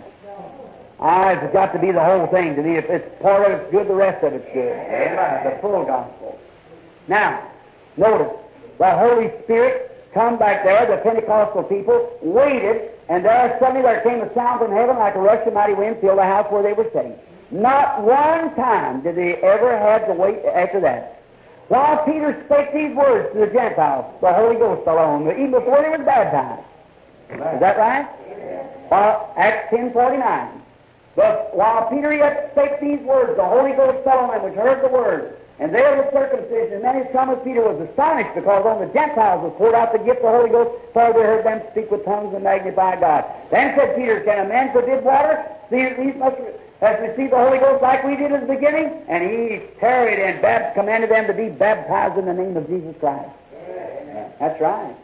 I, it's got to be the whole thing to me. If it's part of it's good, the rest of it's good. Amen. The full gospel. Now, notice, the Holy Spirit come back there, the Pentecostal people waited, and there suddenly there came a sound from heaven like a rushing mighty wind filled the house where they were sitting. Not one time did they ever have to wait after that. While Peter spake these words to the Gentiles, the Holy Ghost fell on them, even before they were baptized. Is that right? While, Acts ten forty-nine. But while Peter yet spake these words, the Holy Ghost fell on them which heard the word. And there was circumcision. And many Thomas Peter was astonished, because on the Gentiles was poured out the gift of the Holy Ghost, for they heard them speak with tongues and magnify God. Then said Peter, "Can a man forbid water? These must have received the Holy Ghost like we did at the beginning." And he tarried and bab- commanded them to be baptized in the name of Jesus Christ. Amen. That's right.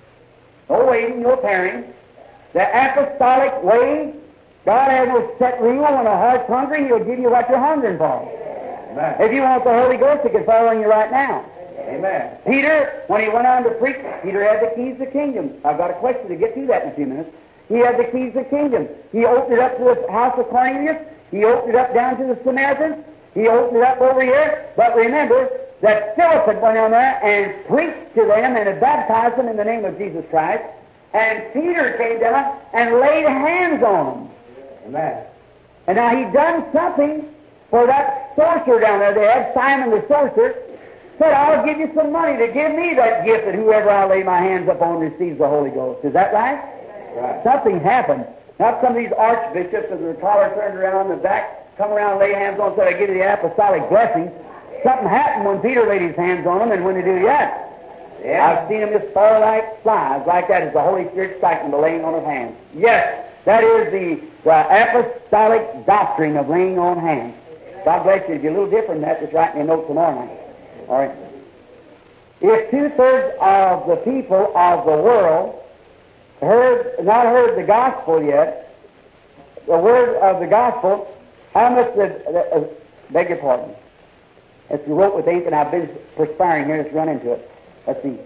No waiting, no tarrying. The apostolic way, God has a set rule. When a heart's hungry, He'll give you what you're hungering for. Amen. If you want the Holy Ghost, He can fall on you right now. Amen. Peter, when he went on to preach, Peter had the keys of the kingdom. I've got a question to get to that in a few minutes. He had the keys of the kingdom. He opened it up to the house of Cornelius. He opened it up down to the Samaritans. He opened it up over here. But remember that Philip had went on there and preached to them and had baptized them in the name of Jesus Christ. And Peter came down and laid hands on them. Amen. And now he done something for that sorcerer down there. They had Simon the sorcerer. Said, "I'll give you some money to give me that gift that whoever I lay my hands upon receives the Holy Ghost." Is that right? Right. Something happened. Not some of these archbishops with their collar turned around the back, come around and lay hands on, said, "I give you the apostolic blessing." Something happened when Peter laid his hands on them, and when they do that, yeah. I've seen them just fall like flies, like that, as the Holy Spirit striking the laying on of hands. Yes, That is the, the apostolic doctrine of laying on hands. God bless you. If you're a little different than that, just write me a note tomorrow night. All right. If two-thirds of the people of the world heard, not heard the gospel yet, the word of the gospel, how much the, the uh, beg your pardon. If you wrote with ink, and I've been perspiring here, let's run into it. Let's see.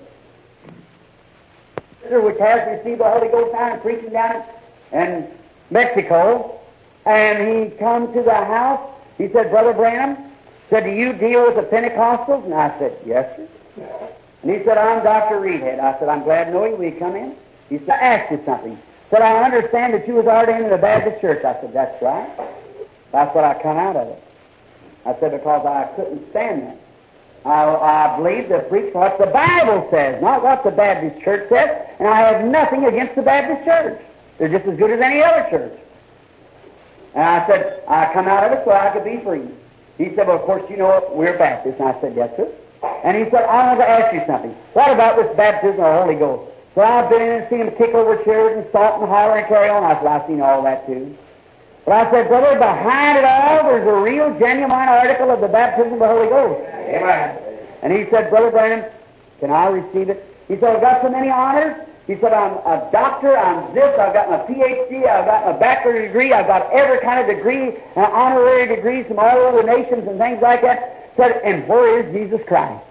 Which has received the Holy Ghost down and preaching down in Mexico, and he come to the house. He said, Brother Branham, said, do you deal with the Pentecostals? And I said, yes, sir. And he said, I'm Doctor Reedhead. I said, I'm glad to know you. Will you come in? He said, I asked you something. He said, I understand that you was ordained in the Baptist church. I said, that's right. That's what I come out of it. I said, because I couldn't stand that. I, I believe to preach what the Bible says, not what the Baptist church says, and I have nothing against the Baptist church. They're just as good as any other church. And I said, I come out of it so I could be free. He said, well, of course, you know we're Baptists. And I said, yes, sir. And he said, I want to ask you something. What about this baptism of the Holy Ghost? So I've been in and seen him kick over chairs and salt and holler and carry on. I said, I've seen all that too. But I said, brother, behind it all, there's a real, genuine article of the baptism of the Holy Ghost. Amen. And he said, Brother Branham, can I receive it? He said, I've got so many honors. He said, I'm a doctor, I'm this, I've got my P H D, I've got my bachelor's degree, I've got every kind of degree, and honorary degrees from all over the nations and things like that. Said, and where is Jesus Christ?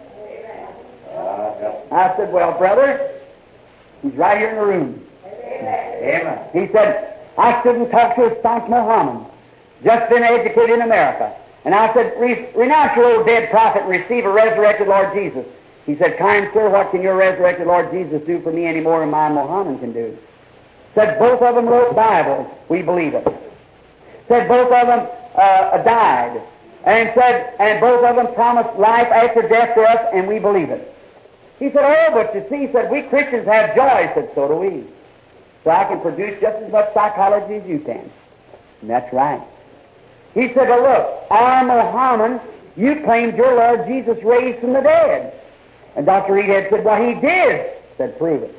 I said, well, brother, he's right here in the room. Amen. He said, I stood and talked to a staunch Mohammedan, just been educated in America. And I said, Re- renounce your old dead prophet and receive a resurrected Lord Jesus. He said, kind sir, what can your resurrected Lord Jesus do for me any more than my Mohammedan can do? Said, both of them wrote Bibles. We believe it. Said, both of them uh, died. And said, and both of them promised life after death to us, and we believe it. He said, oh, but you see, he said, we Christians have joy. He said, so do we. So I can produce just as much psychology as you can. And that's right. He said, well, look, our Mohammedan, you claimed your Lord Jesus raised from the dead. And Doctor Reedhead said, well, he did. Said, prove it.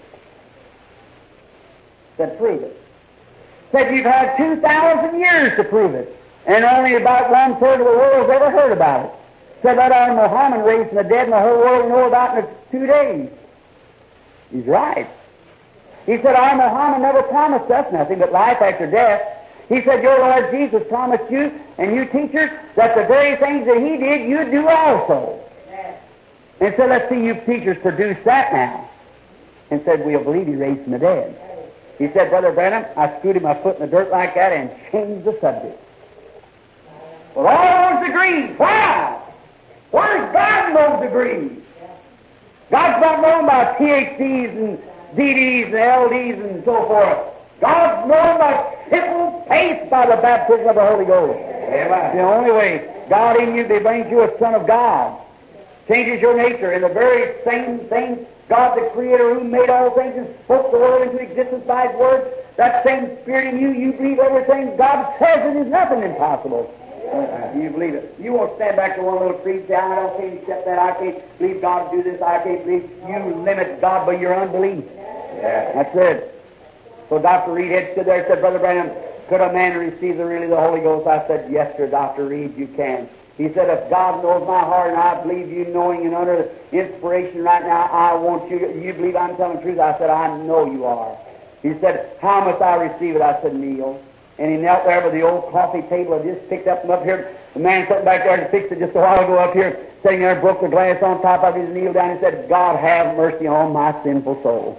Said, prove it. Said, you've had two thousand years to prove it. And only about one-third of the world has ever heard about it. Said, let our Mohammedan raised from the dead and the whole world know about it in two days. He's right. He said, our Mohammedan never promised us nothing but life after death. He said, your Lord Jesus promised you and you teachers that the very things that he did, you'd do also. Yes. And so let's see you teachers produce that now. And said, we'll believe he raised from the dead. Yes. He said, Brother Branham, I screwed my foot in the dirt like that and changed the subject. Well, all those degrees, wow! Where's God in those degrees? God's not known by P H Ds and D Ds and L Ds and so forth. God's known by simple faith by the baptism of the Holy Ghost. Amen. The only way God in you brings you a son of God, changes your nature in the very same thing. God, the Creator who made all things and spoke the world into existence by His Word, that same Spirit in you, you believe everything God says, and there's nothing impossible. Amen. You believe it. You won't stand back to one little tree and say, I don't can't accept that, I can't believe God do this, I can't believe. You limit God by your unbelief. Yeah. That's it. So Doctor Reedhead stood there and said, Brother Branham, could a man receive the really the Holy Ghost? I said, yes, sir, Doctor Reed, you can. He said, if God knows my heart and I believe you knowing and under inspiration right now, I want you, you believe I'm telling the truth? I said, I know you are. He said, how must I receive it? I said, kneel. And he knelt there with the old coffee table. I just picked up him up here. The man sitting back there and fixed it just a while ago up here, sitting there, broke the glass on top of his, kneeled down and said, God have mercy on my sinful soul.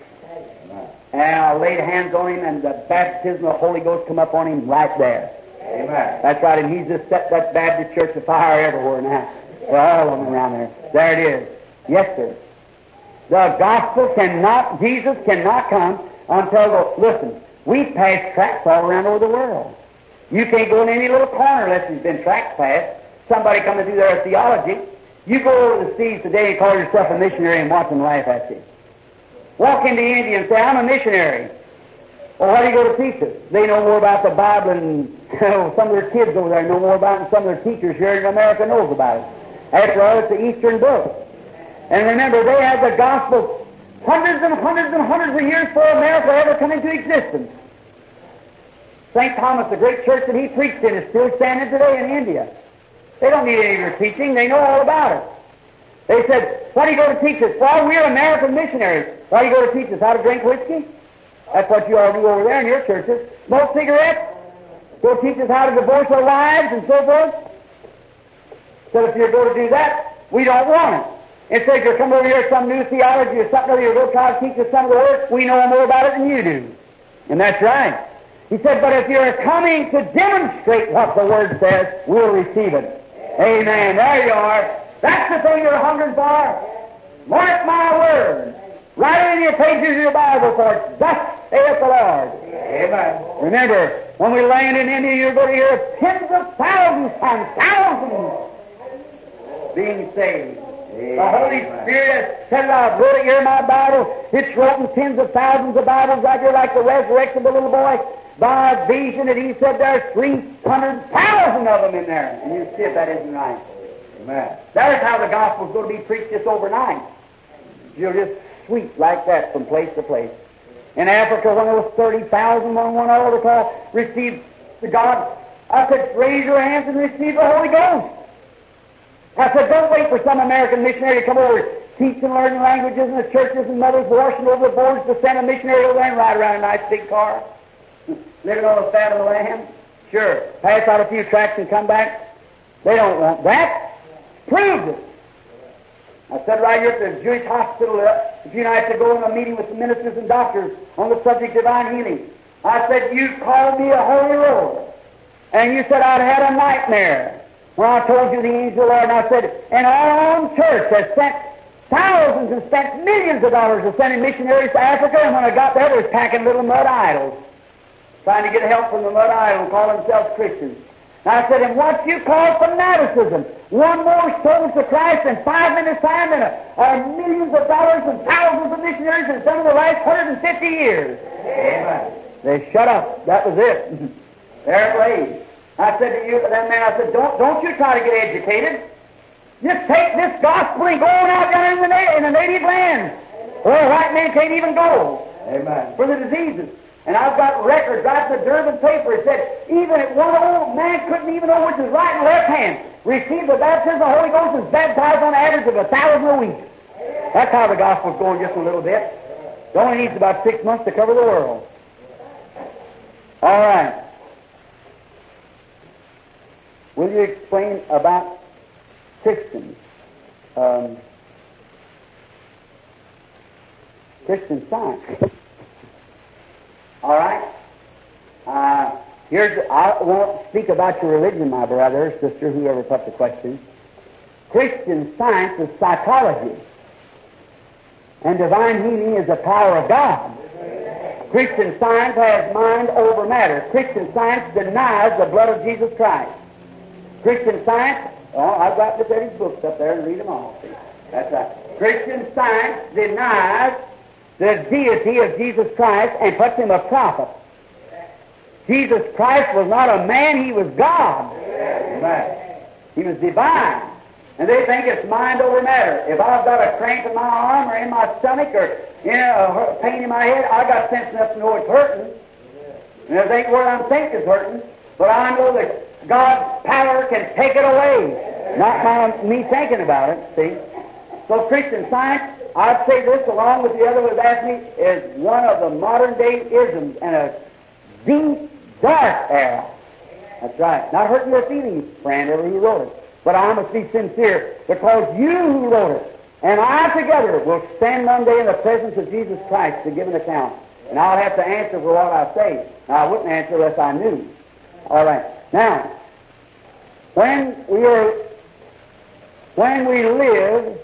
And I laid hands on him, and the baptism of the Holy Ghost come up on him right there. Amen. That's right, and he's just set that Baptist church afire everywhere now. They're all of them around there. There it is. Yes, sir. The gospel cannot, Jesus cannot come until the, listen, we pass tracts all around over the world. You can't go in any little corner unless there's been tracts passed. Somebody come to do their theology. You go over the seas today and call yourself a missionary and watch them laugh at you. Walk into India and say, I'm a missionary. Well, why do you go to preach it? They know more about the Bible and you know, some of their kids over there know more about it and some of their teachers here in America knows about it. After all, it's the Eastern book. And remember, they had the gospel hundreds and hundreds and hundreds of years before America ever come into existence. Saint Thomas, the great church that he preached in, is still standing today in India. They don't need any of your teaching. They know all about it. They said, why do you go to teach us? Well, we're American missionaries. Why do you go to teach us how to drink whiskey? That's what you all do over there in your churches. Smoke cigarettes? Go teach us how to divorce our wives and so forth? So if you're going to do that, we don't want it. Instead, you come over here with some new theology or something, or you go try to teach us some of the Word, we know more about it than you do. And that's right. He said, but if you're coming to demonstrate what the Word says, we'll receive it. Amen. There you are. That's the thing you're hungering for. Mark my word. Write it in your pages of your Bible, for it. Thus saith the Lord. Amen. Remember, when we land in India, you're going to hear tens of thousands and thousands being saved. Amen. The Holy Spirit has said it. I've wrote it here in my Bible. It's written tens of thousands of Bibles right here, like the resurrection of the little boy. By a vision that he said there's three hundred thousand of them in there. And you see if that isn't right. Amen. That is how the gospel's going to be preached just overnight. You'll just sweep like that from place to place. In Africa, when there was thirty thousand on one altar call, received the God. I said, raise your hands and receive the Holy Ghost. I said, don't wait for some American missionary to come over, teach and learn languages in the churches and mothers rushing over the boards to send a missionary over there and ride around a nice big car. Living on the fat of the land. Sure. Pass out a few tracts and come back. They don't want that. Prove it. I said right here at the Jewish hospital a few nights ago in a meeting with the ministers and doctors on the subject of divine healing. I said, you called me a holy roller. And you said I'd had a nightmare when I told you the angel of the Lord. And I said, and our own church has sent thousands and spent millions of dollars of sending missionaries to Africa. And when I got there, they was packing little mud idols, trying to get help from the mud idol and call themselves Christians. I said, and what you call fanaticism, one more souls to Christ in five minutes' time and a, a millions of dollars and thousands of missionaries in some of the last one hundred fifty years. Amen. They shut up. That was it. There it lays. I said to you, to that man, I said, don't, don't you try to get educated. Just take this gospel and go on out there in the, na- in the native land where a white man can't even go. Amen. For the diseases. And I've got records right in the Durban paper. It said even if one old man couldn't even know which is right and left hand, received the baptism of the Holy Ghost and was baptized on an average of a thousand a week. That's how the gospel's going just a little bit. It only needs about six months to cover the world. All right. Will you explain about Christians? Um, Christian Science. All right. Uh, here's I won't speak about your religion, my brother, sister, whoever put the question. Christian Science is psychology, and divine healing is the power of God. Christian Science has mind over matter. Christian Science denies the blood of Jesus Christ. Christian Science, oh, I've got the Betty's books up there and read them all. See? That's right. Christian Science denies the deity of Jesus Christ and puts him a prophet. Jesus Christ was not a man, he was God. Amen. He was divine. And they think it's mind over matter. If I've got a cramp in my arm or in my stomach or you know, a pain in my head, I've got sense enough to know it's hurting. And it ain't where I'm thinking it's hurting, but I know that God's power can take it away. Not my, me thinking about it, see. So Christian Science, I'd say this, along with the other one asked me, is one of the modern-day isms and a deep, dark era. That's right. Not hurting your feelings, friend, ever who wrote it. But I must be sincere, because you who wrote it and I together will stand one day in the presence of Jesus Christ to give an account. And I'll have to answer for what I say. Now, I wouldn't answer unless I knew. All right. Now, when we are, when we live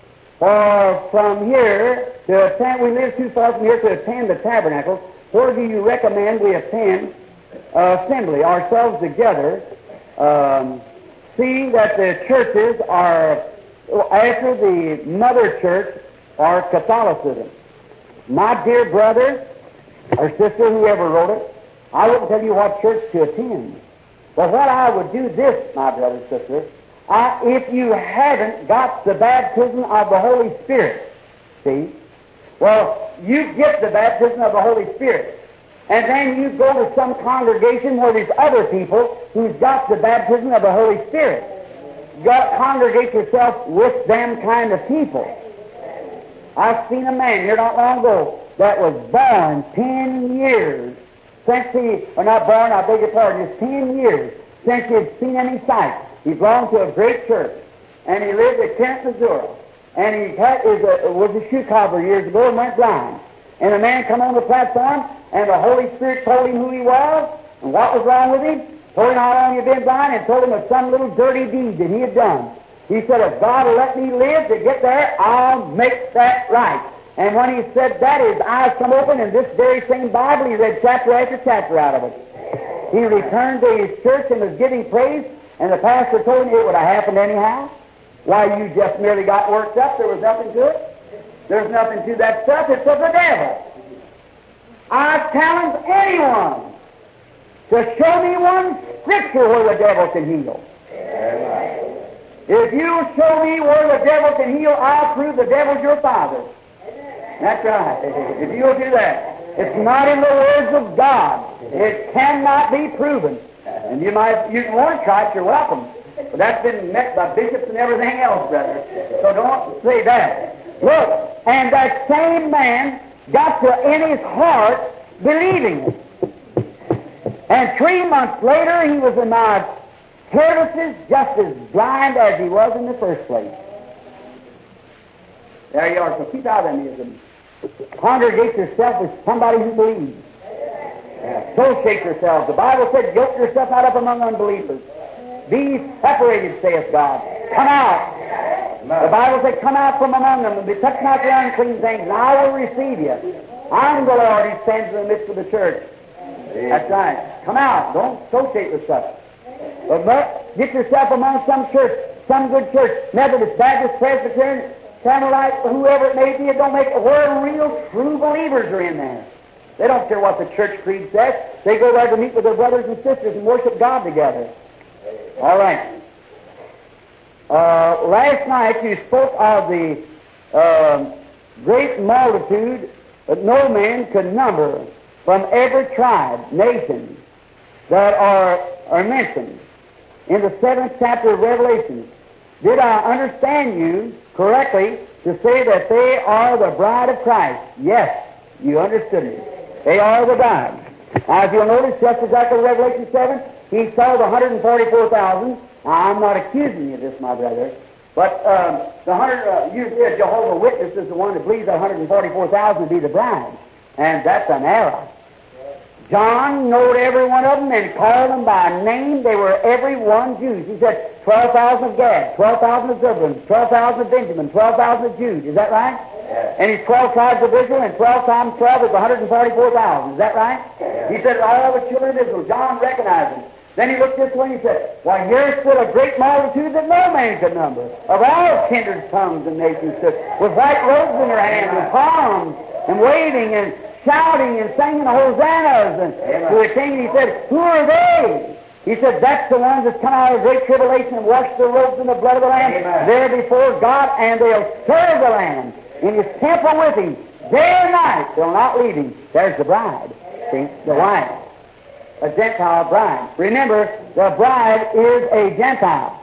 or from here to attend, we live too far from here to attend the tabernacle, where do you recommend we attend uh, assembly, ourselves together, um, see that the churches are, after the mother church, are Catholicism. My dear brother or sister, whoever wrote it, I wouldn't tell you what church to attend. But what I would do this, my brother and sister, I, if you haven't got the baptism of the Holy Spirit, see, well, you get the baptism of the Holy Spirit. And then you go to some congregation where there's other people who's got the baptism of the Holy Spirit. You got to congregate yourself with them kind of people. I've seen a man here not long ago that was born ten years since he, or not born, I beg your pardon, it's ten years since he had seen any sight. He belonged to a great church, and he lived at Kent, Missouri. And he had, is a, was a shoe cobbler years ago and went blind. And a man come on the platform, and the Holy Spirit told him who he was and what was wrong with him, told him how long he'd been blind, and told him of some little dirty deed that he had done. He said, if God will let me live to get there, I'll make that right. And when he said that, his eyes come open, and this very same Bible, he read chapter after chapter out of it. He returned to his church and was giving praise, and the pastor told him it would have happened anyhow. Why, you just merely got worked up. There was nothing to it. There's nothing to that stuff. It's of the devil. I challenge anyone to show me one scripture where the devil can heal. If you show me where the devil can heal, I'll prove the devil's your father. That's right. If you'll do that. It's not in the words of God. It cannot be proven. And you might, you want to try it, you're welcome. But that's been met by bishops and everything else, brother. So don't say that. Look, and that same man got to in his heart believing it. And three months later, he was in my services just as blind as he was in the first place. There you are. So keep out of them. Congregate yourself with somebody who believes. Associate yourselves. The Bible said, yoke yourself not up among unbelievers. Be separated, saith God. Come out. The Bible said, come out from among them and be touched not the unclean things, and I will receive you. I'm the Lord who stands in the midst of the church. That's right. Come out. Don't associate with such. But get yourself among some church, some good church, Methodist, Baptist, Presbyterian, Carmelite, whoever it may be. It don't make where real, true believers are in there. They don't care what the church creed says. They go there to meet with their brothers and sisters and worship God together. All right. Uh, last night you spoke of the uh, great multitude that no man could number from every tribe, nation, that are, are mentioned in the seventh chapter of Revelation. Did I understand you correctly to say that they are the bride of Christ? Yes, you understood me. They are the bride. Now, if you'll notice, just as after Revelation seven, he saw the one hundred forty-four thousand. Now, I'm not accusing you of this, my brother, but um, the hundred, uh, you said Jehovah Witness is the one that believes that one hundred forty-four thousand to be the bride, and that's an error. John knowed every one of them and called them by name. They were every one Jews. He said twelve thousand of Gad, twelve thousand of Zebulun, twelve thousand of Benjamin, twelve thousand of Jude. Is that right? Yes. And he's twelve tribes of Israel, and twelve times twelve is one hundred forty-four thousand. Is that right? Yes. He said all the children of Israel. John recognized them. Then he looked this way and he said, why, here's still a great multitude that no man could number, of all kindred tongues and nations, with white robes in their hands, and palms, and waving, and shouting, and singing hosannas, and to the king. He said, who are they? He said, that's the ones that come out of the great tribulation and wash their robes in the blood of the Lamb. Amen. They're before God, and they'll serve the Lamb in His temple with Him day and night. They'll not leave Him. There's the bride. See, the wife. A Gentile bride. Remember, the bride is a Gentile.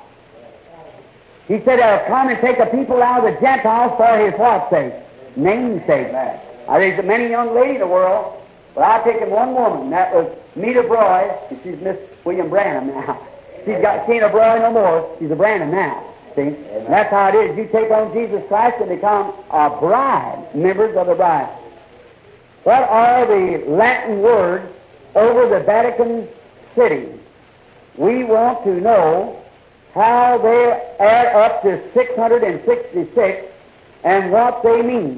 He said, I'll come and take a people out of the Gentiles for His what sake? Namesake. Now, there's many young ladies in the world, but I've taken one woman. That was Meta Broy, and she's Miss William Branham now. She's got, she ain't a Broy no more. She's a Branham now. See? And that's how it is. You take on Jesus Christ and become a bride, members of the bride. What are the Latin words over the Vatican City? We want to know how they add up to six hundred sixty-six and what they mean.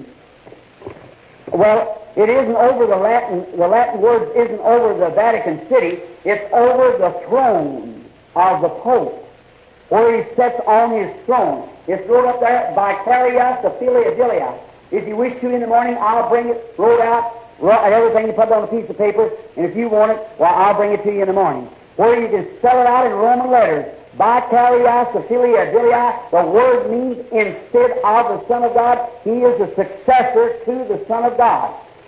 Well, it isn't over the Latin, the Latin word isn't over the Vatican City, it's over the throne of the Pope, where he sits on his throne. It's wrote up there, Vicarious Ophelia Dilia. If you wish to in the morning, I'll bring it, wrote out, everything you put it on a piece of paper, and if you want it, well, I'll bring it to you in the morning. Where you can spell it out in Roman letters. Vicarious Ophelia Dilia, the word means instead of the Son of God, He is the successor to the Son of God.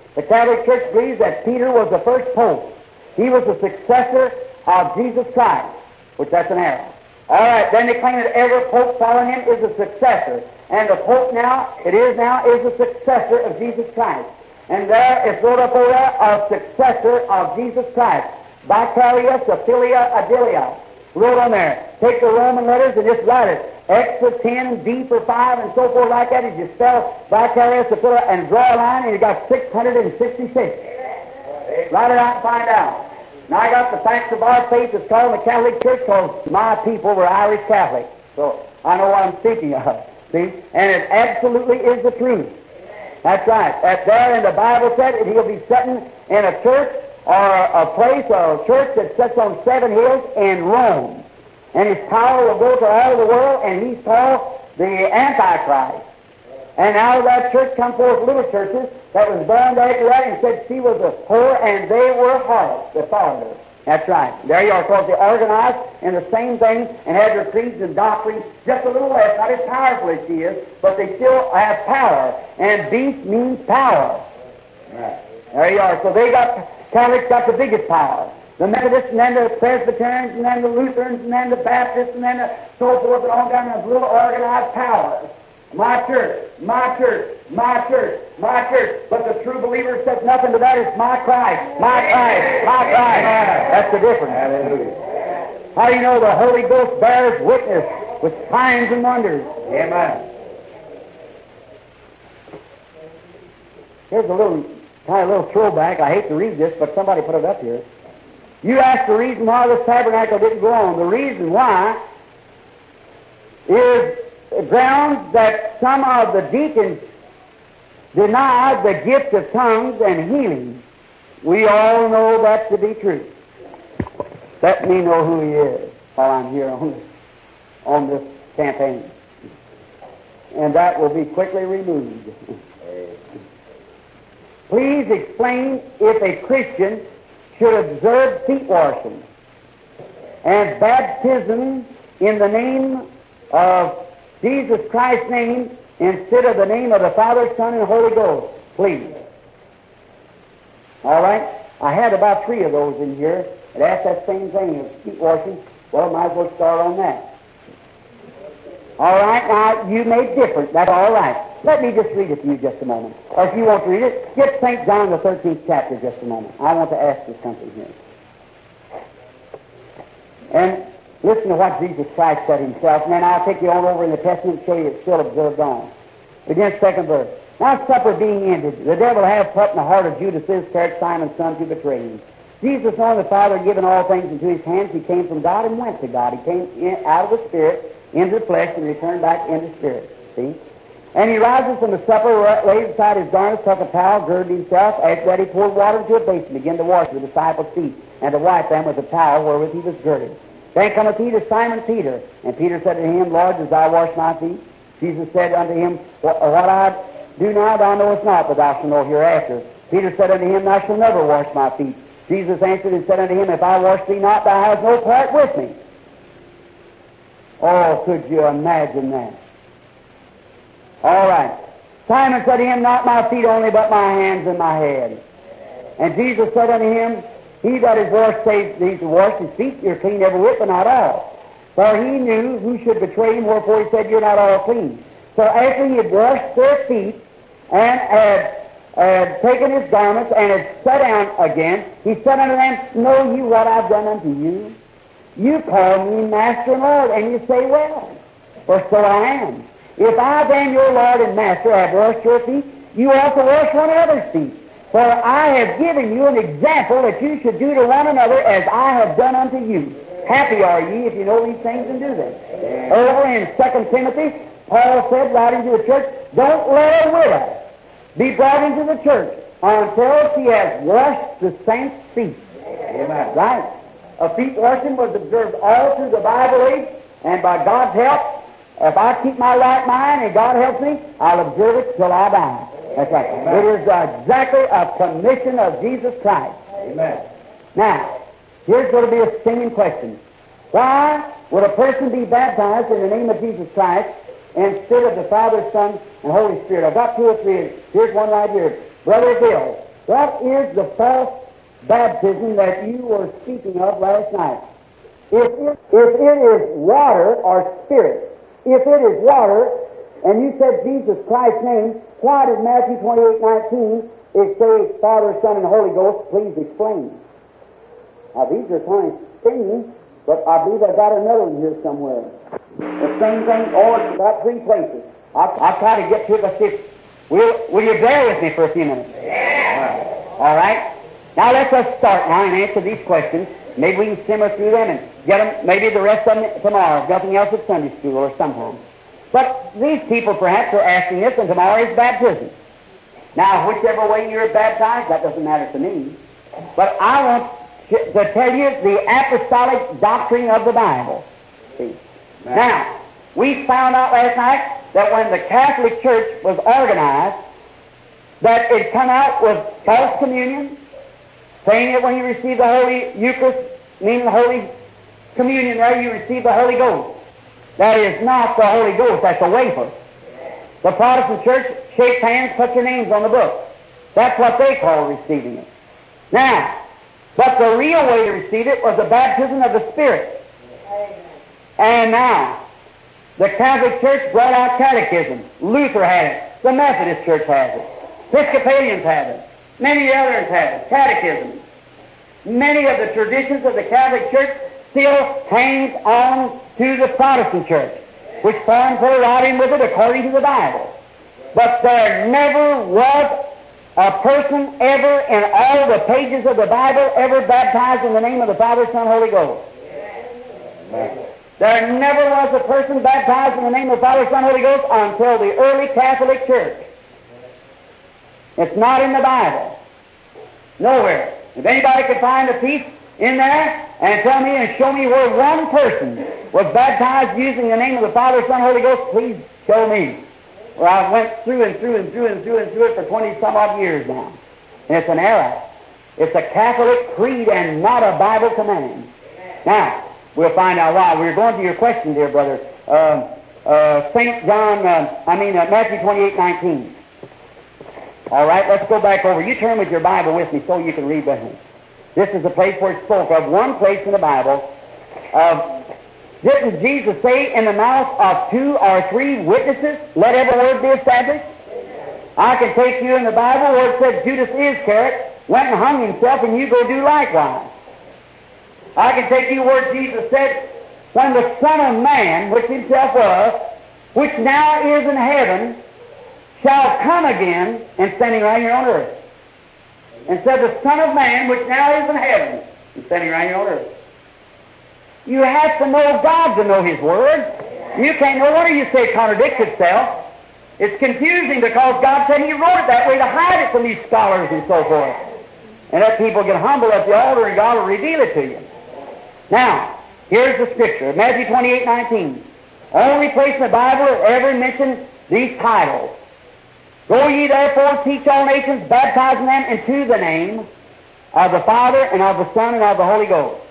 The Catholic Church believes that Peter was the first pope. He was the successor of Jesus Christ, which that's an error. All right, then they claim that every pope following him is a successor. And the pope now, it is now, is a successor of Jesus Christ. And there is wrote up over there, a successor of Jesus Christ. Vicarius Aphilia Adelia. Wrote on there. Take the Roman letters and just write it. X for ten, D for five, and so forth like that. You just spell Vicarius Aphilia and draw a line, and you got six hundred sixty-six. Write it out and find out. Now I got the facts of our faith. It's called the Catholic Church, because my people were Irish Catholic. So I know what I'm speaking of. See? And it absolutely is the truth. That's right. That there in the Bible said that he'll be sitting in a church or a place or a church that sits on seven hills in Rome. And his power will go to all the world, and he's called the Antichrist. And out of that church come forth little churches that was born after that and said she was a whore and they were harlots that followed her. That's right. There you are, because they organized in the same thing and had their creeds and doctrines just a little less, not as powerful as she is, but they still have power. And beast means power. Right. There you are. So they got, Catholics got the biggest power. The Methodists and then the Presbyterians and then the Lutherans and then the Baptists and then the so forth and all down those little organized powers. My church, my church, my church, my church. But the true believer says nothing to that. It's my Christ, my Christ, my Christ. That's the difference. Hallelujah. How do you know the Holy Ghost bears witness with signs and wonders? Amen. Here's a little, kind of little throwback. I hate to read this, but somebody put it up here. You asked the reason why this tabernacle didn't go on. The reason why is grounds that some of the deacons denied the gift of tongues and healing. We all know that to be true. Let me know who he is while I'm here on this, on this campaign. And that will be quickly removed. Please explain if a Christian should observe feet washing and baptism in the name of Jesus Christ's name instead of the name of the Father, Son, and Holy Ghost. Please. All right? I had about three of those in here that asked that same thing of feet washing. Well, might as well start on that. All right? Now, you made different. That's all right. Let me just read it to you just a moment. Or if you want to read it, get Saint John the thirteenth chapter just a moment. I want to ask you something here. And listen to what Jesus Christ said himself, and then I'll take you on over in the Testament and show you it's still observed on. Begin second verse. Now supper being ended, the devil hath put in the heart of Judas Iscariot, Simon's son, to betray him. Jesus, knowing the Father had given all things into his hands, he came from God and went to God. He came in, out of the Spirit into the flesh and returned back into Spirit. See? And he rises from the supper, laid aside his garments, took a towel, girded himself. After that he poured water into a basin, began to wash the disciples' feet, and to wipe them with the towel wherewith he was girded. Then cometh he to Simon Peter, and Peter said to him, Lord, dost thou wash my feet? Jesus said unto him, What, what I do now thou knowest not, but thou shalt know hereafter. Peter said unto him, Thou shalt never wash my feet. Jesus answered and said unto him, If I wash thee not, thou hast no part with me. Oh, could you imagine that? All right. Simon said to him, Not my feet only, but my hands and my head. And Jesus said unto him, He that is washed saves these to wash his feet, you're clean every whit, but not all. For he knew who should betray him, wherefore he said, You're not all clean. So after he had washed their feet, and had, had taken his garments, and had sat down again, he said unto them, Know you what I've done unto you? You call me Master and Lord, and you say, Well, for so I am. If I then, your Lord and Master, have washed your feet, you also wash one another's feet. For I have given you an example that you should do to one another as I have done unto you. Happy are ye if you know these things and do them. Yeah. Over in Second Timothy, Paul said, writing to the church, Don't let a widow be brought into the church until she has washed the saints' feet. Amen. Right? A feet washing was observed all through the Bible age, and by God's help, if I keep my right mind and God helps me, I'll observe it till I die. That's right. Amen. It is exactly a commission of Jesus Christ. Amen. Now, here's going to be a stinging question. Why would a person be baptized in the name of Jesus Christ instead of the Father, Son, and Holy Spirit? I've got two or three. Here's one right here. Brother Bill, what is the false baptism that you were speaking of last night? If it, if it is water or spirit, if it is water, and you said Jesus Christ's name, why did Matthew twenty-eight nineteen it say Father, Son, and Holy Ghost? Please explain. Now these are kind of things, but I believe I got another one here somewhere. The same thing, oh, it's about three places. I'll, I'll try to get to it, but see, will, will you bear with me for a few minutes? Yeah. All right. Now let's just start now and answer these questions. Maybe we can simmer through them and get them, maybe the rest of them tomorrow, if nothing else at Sunday school or sometime. But these people perhaps are asking this, and tomorrow is baptism. Now, whichever way you're baptized, that doesn't matter to me. But I want to tell you the apostolic doctrine of the Bible. See? Now, we found out last night that when the Catholic Church was organized, that it come out with false communion, saying that when you receive the Holy Eucharist, meaning the Holy Communion there, you receive the Holy Ghost. That is not the Holy Ghost, that's a wafer. The Protestant Church shakes hands, puts your names on the book. That's what they call receiving it. Now, but the real way to receive it was the baptism of the Spirit. And now, the Catholic Church brought out catechism. Luther had it. The Methodist Church has it. Episcopalians have it. Many others have it. Catechism. Many of the traditions of the Catholic Church still hangs on to the Protestant Church, which Paul put a lot in with it according to the Bible. But there never was a person ever in all the pages of the Bible ever baptized in the name of the Father, Son, Holy Ghost. Amen. There never was a person baptized in the name of the Father, Son, Holy Ghost until the early Catholic Church. It's not in the Bible. Nowhere. If anybody could find a piece in there and tell me and show me where one person was baptized using the name of the Father, Son, Holy Ghost, please show me. Well, I went through and through and through and through and through it for twenty some odd years now. And it's an error. It's a Catholic creed and not a Bible command. Now, we'll find out why. We're going to your question, dear brother. Uh, uh, Saint John, uh, I mean, uh, Matthew twenty-eight nineteen. All right, let's go back over. You turn with your Bible with me so you can read with me. This is the place where it spoke of, one place in the Bible. Uh, didn't Jesus say, in the mouth of two or three witnesses, let every word be established? I can take you in the Bible where it said Judas Iscariot went and hung himself, and you go do likewise. I can take you where Jesus said, when the Son of Man, which himself was, which now is in heaven, shall come again, and standing right here on earth. And said, the Son of Man, which now is in heaven, and standing right here on earth. You have to know God to know His Word. You can't, no wonder you say it contradicts itself. It's confusing because God said He wrote it that way to hide it from these scholars and so forth. And let people get humble at the altar and God will reveal it to you. Now, here's the scripture, Matthew twenty-eight nineteen. Only place in the Bible that ever mentioned these titles. Go ye therefore, teach all nations, baptizing them into the name of the Father and of the Son and of the Holy Ghost.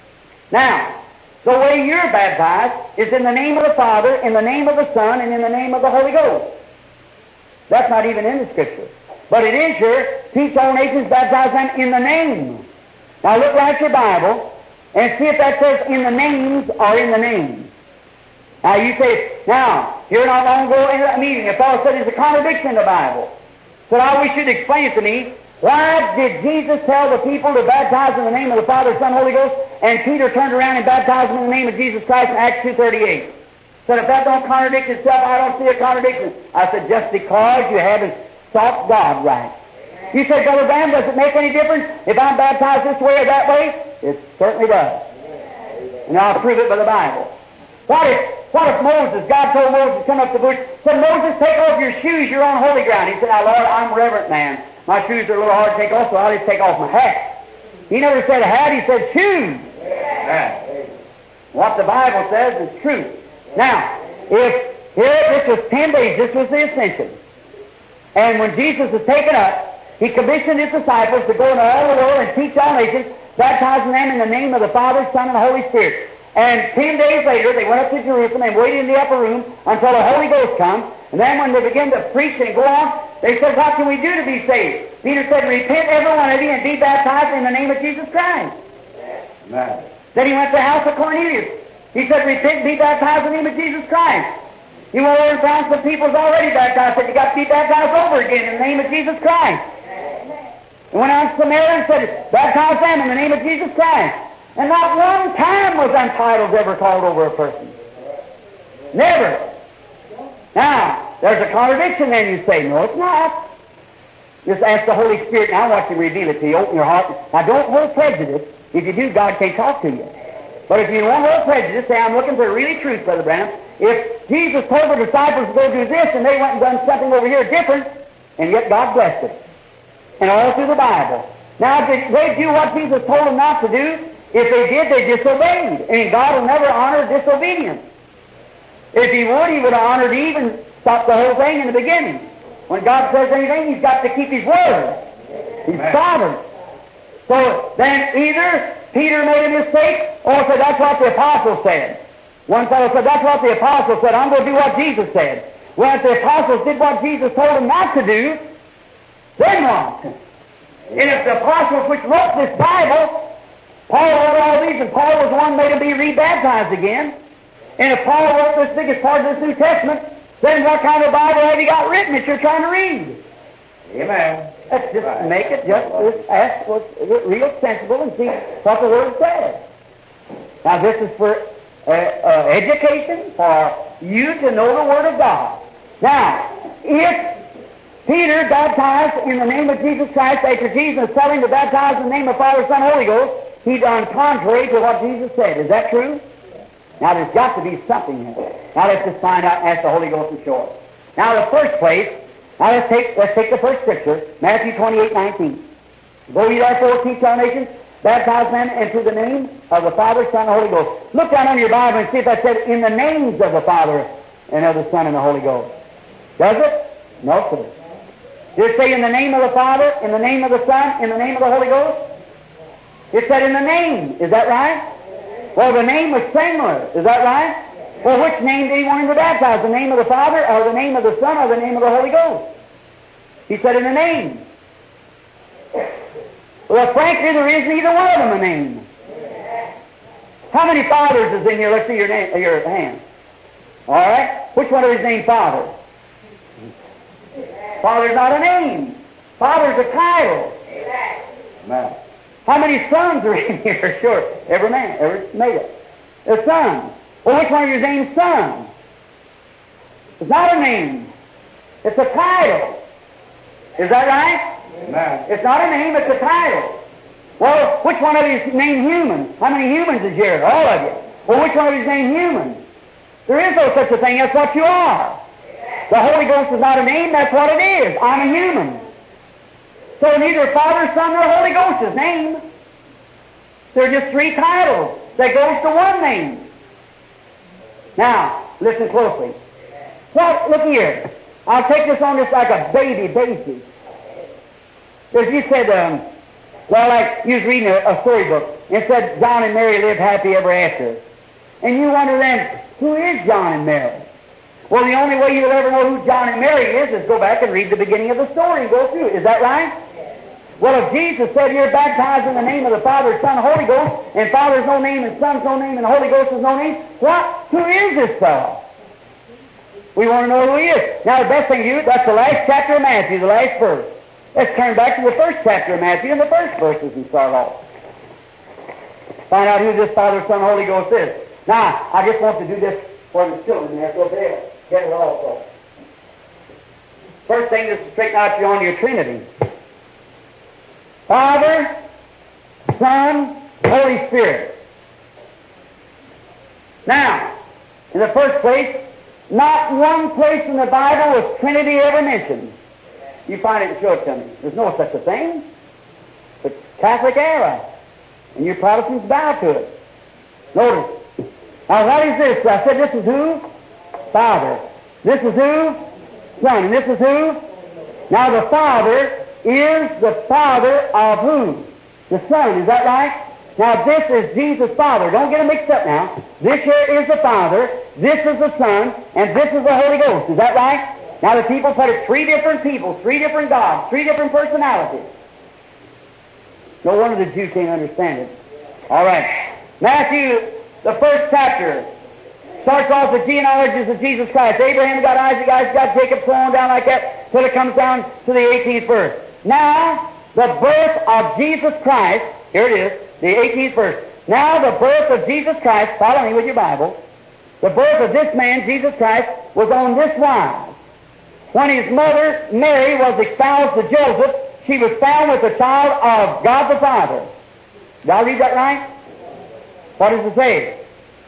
Now, the way you're baptized is in the name of the Father, in the name of the Son, and in the name of the Holy Ghost. That's not even in the Scripture. But it is here, teach all nations, baptize them in the name. Now look right at your Bible and see if that says in the names or in the name. Now you say, now, here not long ago in a meeting, a fellow said there's a contradiction in the Bible. Said, I wish you'd explain it to me. Why did Jesus tell the people to baptize in the name of the Father, Son, Holy Ghost, and Peter turned around and baptized them in the name of Jesus Christ in Acts two thirty-eight? Said, if that don't contradict itself, I don't see a contradiction. I said, just because you haven't sought God right. You said, Brother Branham, does it make any difference if I'm baptized this way or that way? It certainly does. And I'll prove it by the Bible. What if, what if Moses, God told Moses to come up the bush, said, Moses, take off your shoes, you're on holy ground. He said, now, Lord, I'm a reverent man. My shoes are a little hard to take off, so I'll just take off my hat. He never said hat, he said shoes. Yeah. What the Bible says is true. Now, if here this was ten days, this was the ascension. And when Jesus was taken up, He commissioned His disciples to go into all the world and teach all nations, baptizing them in the name of the Father, Son, and the Holy Spirit. And ten days later, they went up to Jerusalem and waited in the upper room until the Holy Ghost come. And then when they began to preach and go on, they said, what can we do to be saved? Peter said, repent every one of you and be baptized in the name of Jesus Christ. Amen. Then he went to the house of Cornelius. He said, repent and be baptized in the name of Jesus Christ. He went over and found some people's already baptized. Said, you got to be baptized over again in the name of Jesus Christ. He went on to Samaria and said, baptize them in the name of Jesus Christ. And not one time was untitles ever called over a person. Never. Now, there's a contradiction then, you say. No, it's not. Just ask the Holy Spirit now, watch Him reveal it to you. Open your heart. Now, don't hold prejudice. If you do, God can't talk to you. But if you won't hold prejudice, say, I'm looking for really truth, Brother Branham. If Jesus told the disciples to go do this, and they went and done something over here different, and yet God blessed it. And all through the Bible. Now, did they do what Jesus told them not to do? If they did, they disobeyed. And God will never honor disobedience. If He would, He would have honored Eve and stopped the whole thing in the beginning. When God says anything, He's got to keep His word. He's sovereign. So then either Peter made a mistake, or said that's what the apostle said. One fellow said that's what the apostle said. I'm going to do what Jesus said. Well, if the apostles did what Jesus told them not to do, then what? And if the apostles which wrote this Bible, Paul wrote all these, and Paul was the one who made them be rebaptized again. And if Paul wrote this biggest part of this New Testament, then what kind of Bible have you got written that you're trying to read? Amen. Let's just right. make it just ask what's real sensible and see what the Word says. Now this is for uh, uh, education, for you to know the Word of God. Now, if Peter baptized in the name of Jesus Christ after Jesus was telling him to baptize in the name of Father, Son, Holy Ghost, he done contrary to what Jesus said. Is that true? Now there's got to be something here. Now let's just find out and ask the Holy Ghost to show us. Now the first place, now let's take let's take the first scripture, Matthew twenty-eight nineteen. Go ye therefore, teach all nations, baptize them into the name of the Father, Son, and Holy Ghost. Look down on your Bible and see if that said in the names of the Father and of the Son and the Holy Ghost. Does it? No, sir. Did it say in the name of the Father, in the name of the Son, in the name of the Holy Ghost? It said in the name. Is that right? Well, the name was singular. Is that right? Well, which name did he want him to baptize? The name of the Father, or the name of the Son, or the name of the Holy Ghost? He said in the name. Well, frankly, there is neither one of them a name. How many fathers is in here? Let's see your name, your hand. All right. Which one of his name Father? Father's not a name. Father's a title. Amen. How many sons are in here? Sure. Every man, every male. The son. Well, which one of your name's son? It's not a name. It's a title. Is that right? Amen. It's not a name, it's a title. Well, which one of you is named human? How many humans is here? All of you. Well, which one of you is named human? There is no such a thing. That's what you are. The Holy Ghost is not a name, that's what it is. I'm a human. So neither Father, Son, nor Holy Ghost is name. They're just three titles that goes to one name. Now, listen closely. Well, look here. I'll take this on just like a baby basis. As you said, um, well, like you was reading a, a storybook, and it said John and Mary lived happy ever after. And you wonder then, who is John and Mary? Well, the only way you'll ever know who John and Mary is is go back and read the beginning of the story and go through it. Is that right? Well, if Jesus said you're baptized in the name of the Father, Son, and Holy Ghost, and Father's no name, and Son's no name, and the Holy Ghost is no name, what? Who is this fellow? We want to know who he is. Now, the best thing to do, that's the last chapter of Matthew, the last verse. Let's turn back to the first chapter of Matthew and the first verses and start off. Find out who this Father, Son, Holy Ghost is. Now, I just want to do this for the children there, so they'll get it also. First thing is to straighten out you on your Trinity. Father, Son, Holy Spirit. Now, in the first place, not one place in the Bible was Trinity ever mentioned. You find it and show it to me. There's no such a thing. It's Catholic era. And you Protestants bow to it. Notice. Now what is this? I said this is who? Father. This is who? Son. And this is who? Now the Father is the Father of who? The Son. Is that right? Now this is Jesus' Father. Don't get them mixed up now. This here is the Father, this is the Son, and this is the Holy Ghost. Is that right? Now the people put it three different people, three different gods, three different personalities. No wonder the Jew can't understand it. All right. Matthew, the first chapter, starts off with genealogies of Jesus Christ. Abraham got Isaac, Isaac got Jacob, so on down like that, till it comes down to the eighteenth verse. Now, the birth of Jesus Christ, here it is, the eighteenth verse. Now the birth of Jesus Christ, follow me with your Bible, the birth of this man, Jesus Christ, was on this wise. When his mother, Mary, was espoused to Joseph, she was found with the child of God the Father. Did I read that right? What does it say?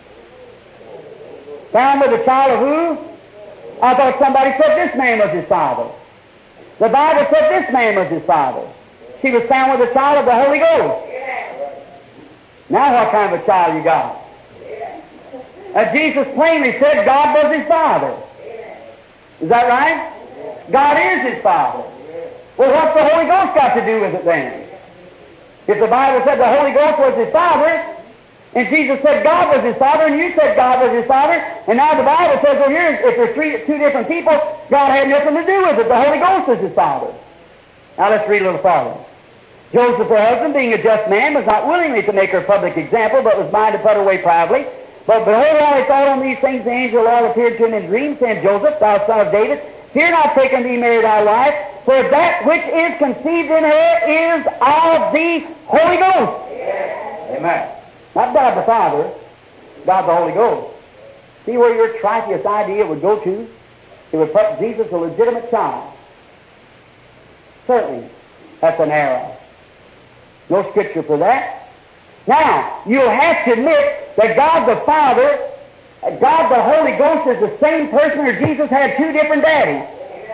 Found with the child of who? I thought somebody said this man was his father. The Bible said this man was his father. She was found with the child of the Holy Ghost. Now what kind of a child you got? And Jesus plainly said God was his father. Is that right? God is his father. Well, what's the Holy Ghost got to do with it then? If the Bible said the Holy Ghost was his father, and Jesus said God was his father, and you said God was his father, and now the Bible says, well, here, if there's three, two different people, God had nothing to do with it. The Holy Ghost is his father. Now let's read a little farther. Joseph, her husband, being a just man, was not willingly to make her a public example, but was minded to put her away privately. But behold, while he thought on these things, the angel of the Lord appeared to him in dreams, saying, Joseph, thou son of David, fear not taking thee Mary thy wife, for that which is conceived in her is of the Holy Ghost. Yes. Amen. Not God the Father, God the Holy Ghost. See where your trifest idea would go to? It would put Jesus a legitimate child. Certainly, that's an error. No scripture for that. Now, you'll have to admit that God the Father, God the Holy Ghost is the same person, or Jesus had two different daddies.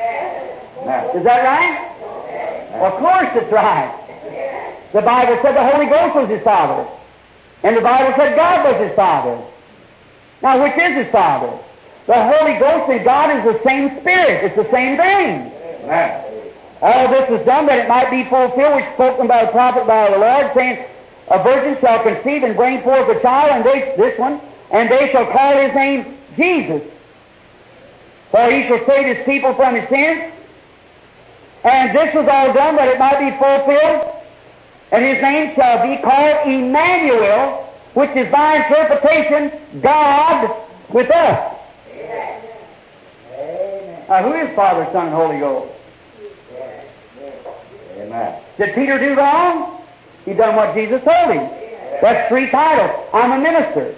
Is that right? Well, of course it's right. The Bible said the Holy Ghost was his father. And the Bible said God was his father. Now, which is his father? The Holy Ghost and God is the same Spirit. It's the same thing. Amen. All this was done that it might be fulfilled, which spoken by the prophet, by the Lord, saying, a virgin shall conceive and bring forth a child, and they, this one, and they shall call his name Jesus. For he shall save his people from his sins. And this was all done that it might be fulfilled. And his name shall be called Emmanuel, which is by interpretation, God with us. Amen. Now, who is Father, Son, and Holy Ghost? Amen. Did Peter do wrong? He done what Jesus told him. That's three titles. I'm a minister.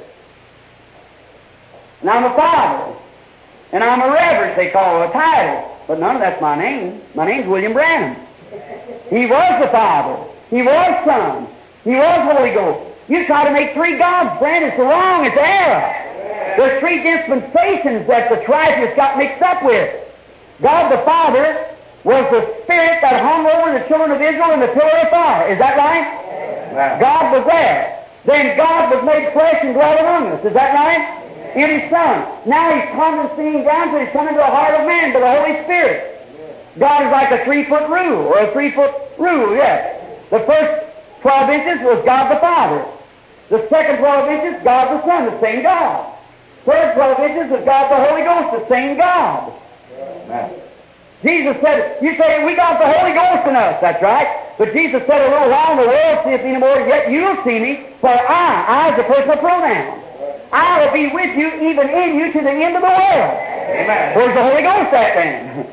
And I'm a father. And I'm a reverend, they call it a title. But none of that's my name. My name's William Branham. He was the Father. He was Son. He was Holy Ghost. You try to make three gods, Branham. It's wrong. It's error. There's three dispensations that the tribes got mixed up with. God the Father was the Spirit that hung over the children of Israel in the pillar of fire. Is that right? Amen. God was there. Then God was made flesh and dwelt among us. Is that right? In His Son. Now He's condescending down to He's coming to the heart of man, to the Holy Spirit. God is like a three-foot rule, or a three-foot rule, yes. The first twelve inches was God the Father. The second twelve inches, God the Son, the same God. Third twelve inches was God the Holy Ghost, the same God. Amen. Jesus said, you say, we got the Holy Ghost in us. That's right. But Jesus said, a little while the world seeth me no more, yet you'll see me, for I, I is a personal pronoun. I will be with you, even in you, to the end of the world. Amen. Where's the Holy Ghost at then?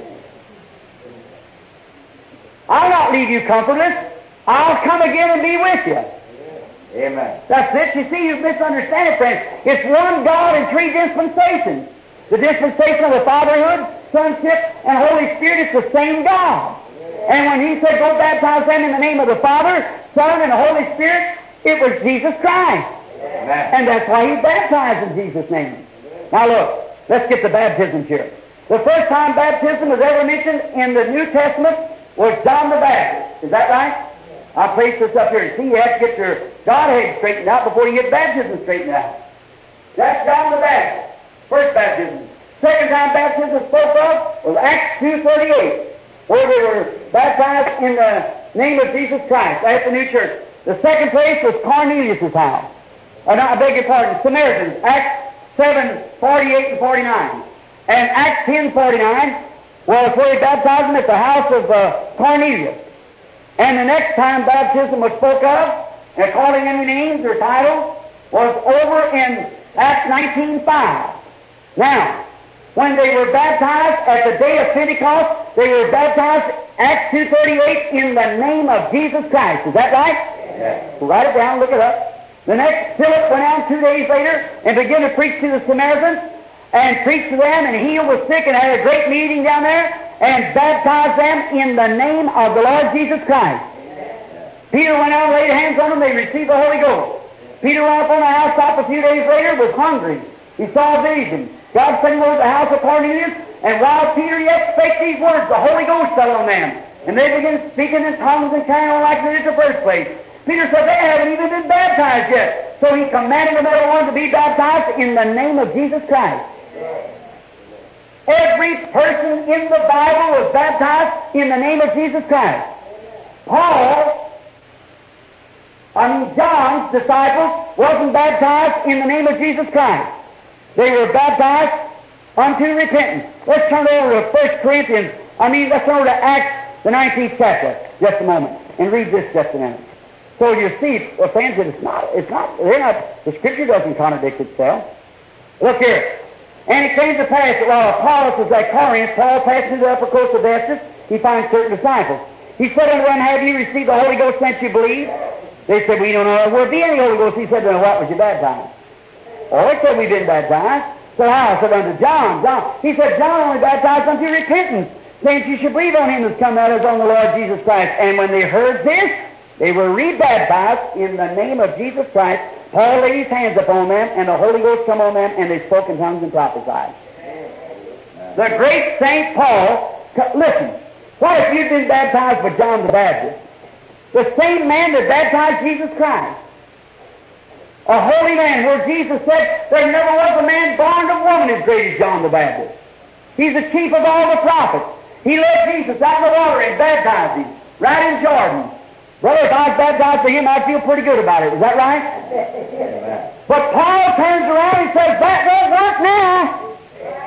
I'll not leave you comfortless. I'll come again and be with you. Amen. That's it. You see, you misunderstand it, friends. It's one God in three dispensations. The dispensation of the fatherhood, sonship, and Holy Spirit is the same God. And when He said, go baptize them in the name of the Father, Son, and the Holy Spirit, it was Jesus Christ. Amen. And that's why He baptized in Jesus' name. Now look, let's get the baptisms here. The first time baptism was ever mentioned in the New Testament was John the Baptist. Is that right? I'll place this up here. See, you have to get your Godhead straightened out before you get baptism straightened out. That's John the Baptist. First baptism. Second time baptism spoke of was Acts two thirty-eight, where they were baptized in the name of Jesus Christ at the new church. The second place was Cornelius' house. Oh, no, I beg your pardon, Samaritans, Acts seven forty-eight and forty-nine. And Acts ten forty-nine was where he baptized them at the house of uh, Cornelius. And the next time baptism was spoke of, and calling any names or titles, was over in Acts nineteen five. Now, when they were baptized at the day of Pentecost, they were baptized, Acts two thirty-eight, in the name of Jesus Christ. Is that right? Yes. So write it down, look it up. The next, Philip went out two days later and began to preach to the Samaritans, and preached to them, and healed the sick, and had a great meeting down there, and baptized them in the name of the Lord Jesus Christ. Peter went out and laid hands on them, they received the Holy Ghost. Peter went up on the housetop a few days later, was hungry. He saw a vision. God sent him over to the house of Cornelius, and while Peter yet spake these words, the Holy Ghost fell on them. And they began speaking in tongues and carrying on like they did in the first place. Peter said, they haven't even been baptized yet. So he commanded them everyone to be baptized in the name of Jesus Christ. Every person in the Bible was baptized in the name of Jesus Christ. Paul, I mean John's disciples, wasn't baptized in the name of Jesus Christ. They were baptized unto repentance. Let's turn over to First Corinthians, I mean, let's turn over to Acts, the nineteenth chapter, just a moment, and read this just a minute. So you see, friends, that it's not, it's not, they're not, the Scripture doesn't contradict itself. Look here. And it came to pass that while Apollos was at Corinth, Paul passed through the upper coast of Ephesus, he finds certain disciples. He said unto them, have you received the Holy Ghost since you believe? They said, we don't know where be any Holy Ghost. He said, then what was you baptized? Oh, they said, we've been baptized. So how? I said, unto John. John. He said, John only baptized unto repentance, saying you should believe on him that's come out as on the Lord Jesus Christ. And when they heard this, they were rebaptized in the name of Jesus Christ. Paul laid his hands upon them, and the Holy Ghost come on them, and they spoke in tongues and prophesied. The great Saint Paul, listen, what if you'd been baptized by John the Baptist? The same man that baptized Jesus Christ. A holy man, where Jesus said, there never was a man born of woman as great as John the Baptist. He's the chief of all the prophets. He led Jesus out in the water and baptized him, right in Jordan. Brother, if I was baptized for him, I'd feel pretty good about it. Is that right? Amen. But Paul turns around and says, that won't work now.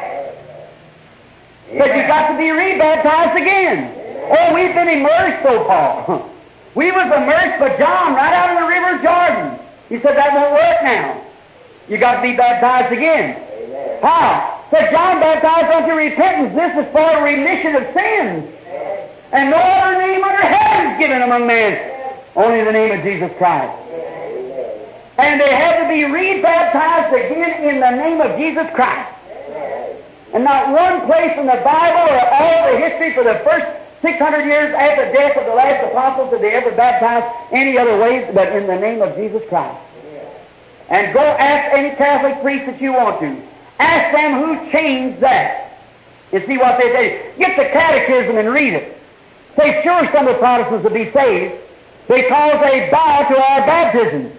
But you've got to be rebaptized again. Oh, we've been immersed, so Paul. We was immersed by John right out of the river Jordan. He said, that won't work now. You got to be baptized again. Amen. How? Said John baptized unto repentance. This is for remission of sins. And no other name under heaven is given among men, only in the name of Jesus Christ. And they had to be rebaptized again in the name of Jesus Christ. And not one place in the Bible or all the history for the first six hundred years after the death of the last apostles did they ever baptize any other way but in the name of Jesus Christ. And go ask any Catholic priest that you want to. Ask them who changed that. And see what they say. Get the catechism and read it. Say, sure, some of the Protestants will be saved because they bow to our baptism.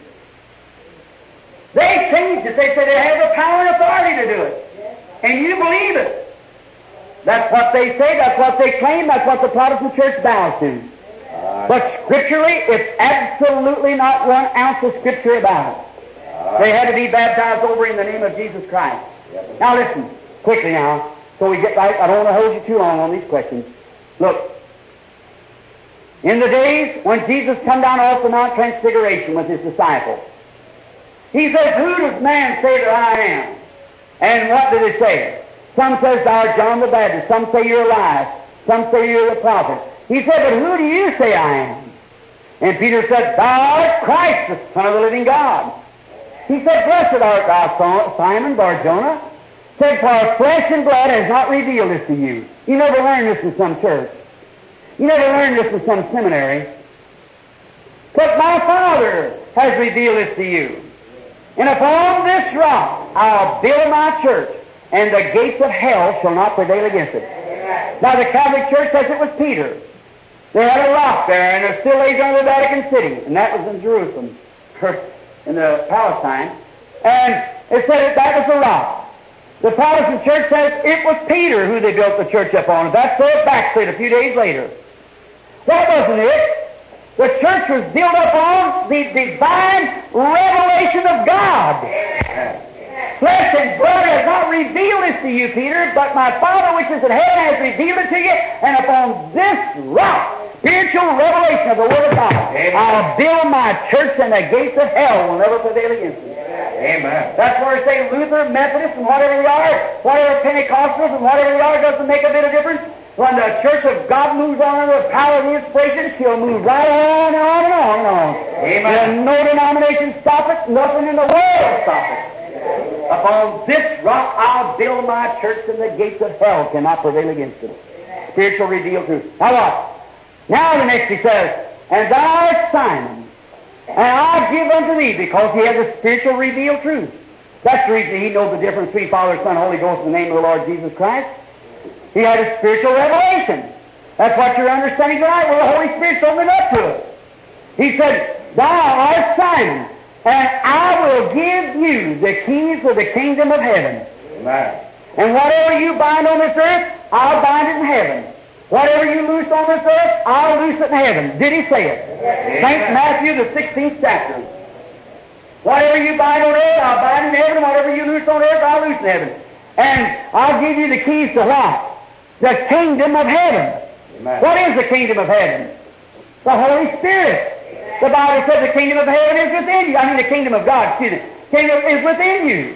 They changed it. They said they have the power and authority to do it. And you believe it. That's what they say, that's what they claim, that's what the Protestant church bows to. But scripturally, it's absolutely not one ounce of scripture about it. They had to be baptized over in the name of Jesus Christ. Now listen, quickly now, so we get right, I don't want to hold you too long on these questions. Look, in the days when Jesus come down off the Mount Transfiguration with his disciples, he says, who does man say that I am? And what did he say? Some says thou art John the Baptist, some say you're Elias, some say you're the prophet. He said, but who do you say I am? And Peter said, thou art Christ, the Son of the living God. He said, blessed art thou, Simon Bar-Jonah. Said, for flesh and blood has not revealed this to you. You never learned this in some church. You never learned this in some seminary. But my Father has revealed this to you. And upon this rock I'll build my church, and the gates of hell shall not prevail against it. Amen. Now the Catholic Church says it was Peter. They had a rock there, and it still lays under the Vatican City, and that was in Jerusalem, in the Palestine. And it said that, that was the rock. The Protestant Church says it was Peter who they built the church upon, and that's so it backslid a few days later. That wasn't it. The church was built upon the divine revelation of God. flesh and blood has not revealed this to you, Peter, but my Father which is in heaven has revealed it to you, and upon this rock, spiritual revelation of the Word of God, Amen. I'll build my church, and the gates of hell will never prevail against it. Amen. That's where say Luther, Methodist, and whatever they are, whatever Pentecostals, and whatever they are, doesn't make a bit of difference. When the church of God moves on under the power of the inspiration, she'll move right on and on and on and on. Amen. And no denomination stop it, nothing in the world stop it. Upon this rock I'll build my church, and the gates of hell cannot prevail against it. Spiritual revealed truth. Now what? Now the next he says, and thou art Simon, and I give unto thee, because he has a spiritual revealed truth. That's the reason he knows the difference between Father, Son, Holy Ghost in the name of the Lord Jesus Christ. He had a spiritual revelation. That's what you're understanding tonight, where the Holy Spirit's opening up to us. He said, thou art Simon, and I will give you the keys of the kingdom of heaven. Amen. And whatever you bind on this earth, I'll bind it in heaven. Whatever you loose on this earth, I'll loose it in heaven. Did he say it? Amen. Saint Matthew, the sixteenth chapter. Whatever you bind on earth, I'll bind in heaven. Whatever you loose on earth, I'll loose in heaven. And I'll give you the keys to what? The kingdom of heaven. Amen. What is the kingdom of heaven? The Holy Spirit. The Bible says the kingdom of heaven is within you. I mean the kingdom of God, excuse me. Kingdom is within you.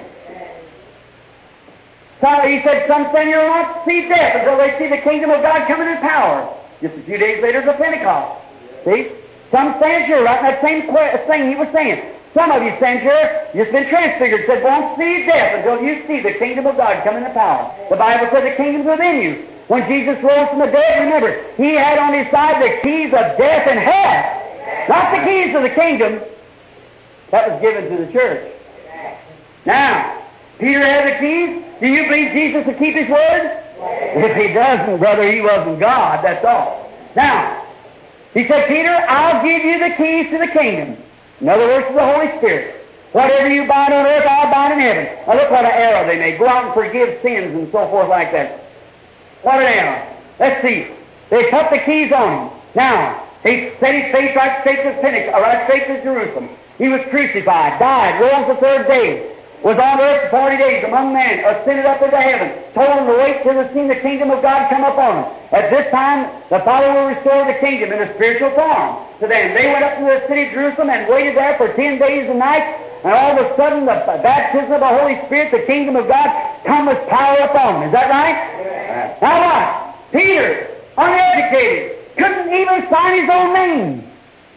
So he said, some stand here will not see death until they see the kingdom of God coming in power. Just a few days later is the Pentecost. See? Some stand here, right in that same thing he was saying. Some of you stand here, you've been transfigured, said, won't see death until you see the kingdom of God come into power. The Bible says the kingdom's within you. When Jesus rose from the dead, remember, he had on his side the keys of death and hell. Not the keys of the kingdom. That was given to the church. Now, Peter had the keys. Do you believe Jesus will keep his word? If he doesn't, brother, he wasn't God, that's all. Now, he said, Peter, I'll give you the keys to the kingdom. In other words, to the Holy Spirit. Whatever you bind on earth, I'll bind in heaven. Now look what an arrow they made. Go out and forgive sins and so forth like that. What an arrow. Let's see. They put the keys on him. Now, he set his face right straight to Pentecost, right straight to Jerusalem. He was crucified, died, rose the third day, was on earth for forty days among men, ascended up into heaven, told them to wait till they seen the kingdom of God come upon them. At this time, the Father will restore the kingdom in a spiritual form to them. They went up to the city of Jerusalem and waited there for ten days and nights, and all of a sudden the baptism of the Holy Spirit, the kingdom of God, come with power upon them. Is that right? Yeah. Now what? Peter, uneducated, couldn't even sign his own name.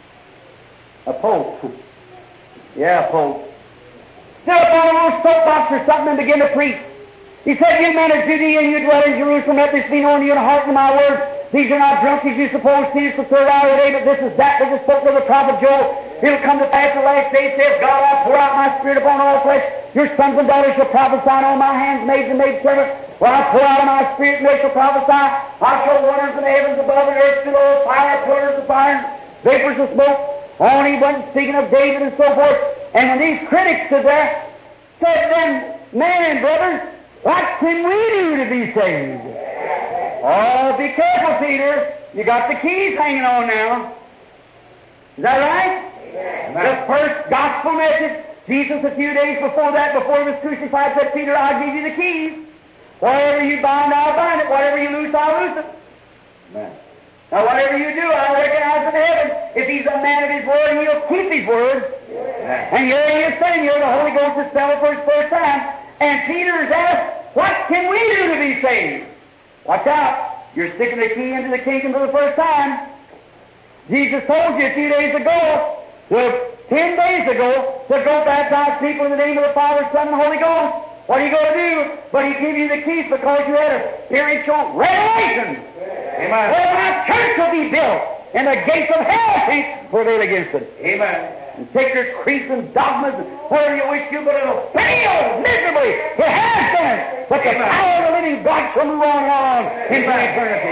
A pope. Yeah, a pope. Stood up on a little soapbox or something and began to preach. He said, you men of Judea, and you dwell in Jerusalem, let this be known to you and hearken to my words. These are not drunk as you suppose, see it's the third hour of the day, but this is that which is spoken of the prophet Joel. It'll come to pass the last day, says God, I'll pour out my spirit upon all flesh. Your sons and daughters shall prophesy, and all my hands, maids and maidservants. Well, I'll pour out of my spirit, and they shall prophesy. I'll show wonders in the heavens above and earth below, fire, pillars of fire, vapors of smoke. On he went speaking of David and so forth. And when these critics stood there, said then, man, brothers, what can we do to be saved? Oh, be careful, Peter. You got the keys hanging on now. Is that right? Amen. The first gospel message, Jesus a few days before that, before he was crucified, said, Peter, I'll give you the keys. Whatever you bind, I'll bind it. Whatever you loose, I'll loose it. Amen. Now, whatever you do, I'll recognize in heaven. If he's a man of his word, he'll keep his word. Amen. And here he is saying, here the Holy Ghost is fell for his first time. And Peter is asked, what can we do to be saved? Watch out. You're sticking the key into the kingdom for the first time. Jesus told you a few days ago, well, ten days ago, to go baptize people in the name of the Father, Son, and Holy Ghost. What are you going to do? But he gave you the keys because you had a spiritual revelation. Amen. Well, my church will be built, and the gates of hell can't prevail against it. Amen. And take your creeds and dogmas and whatever you wish to, but it'll fail miserably. It has done. But the power of the living God shall move on and on into eternity.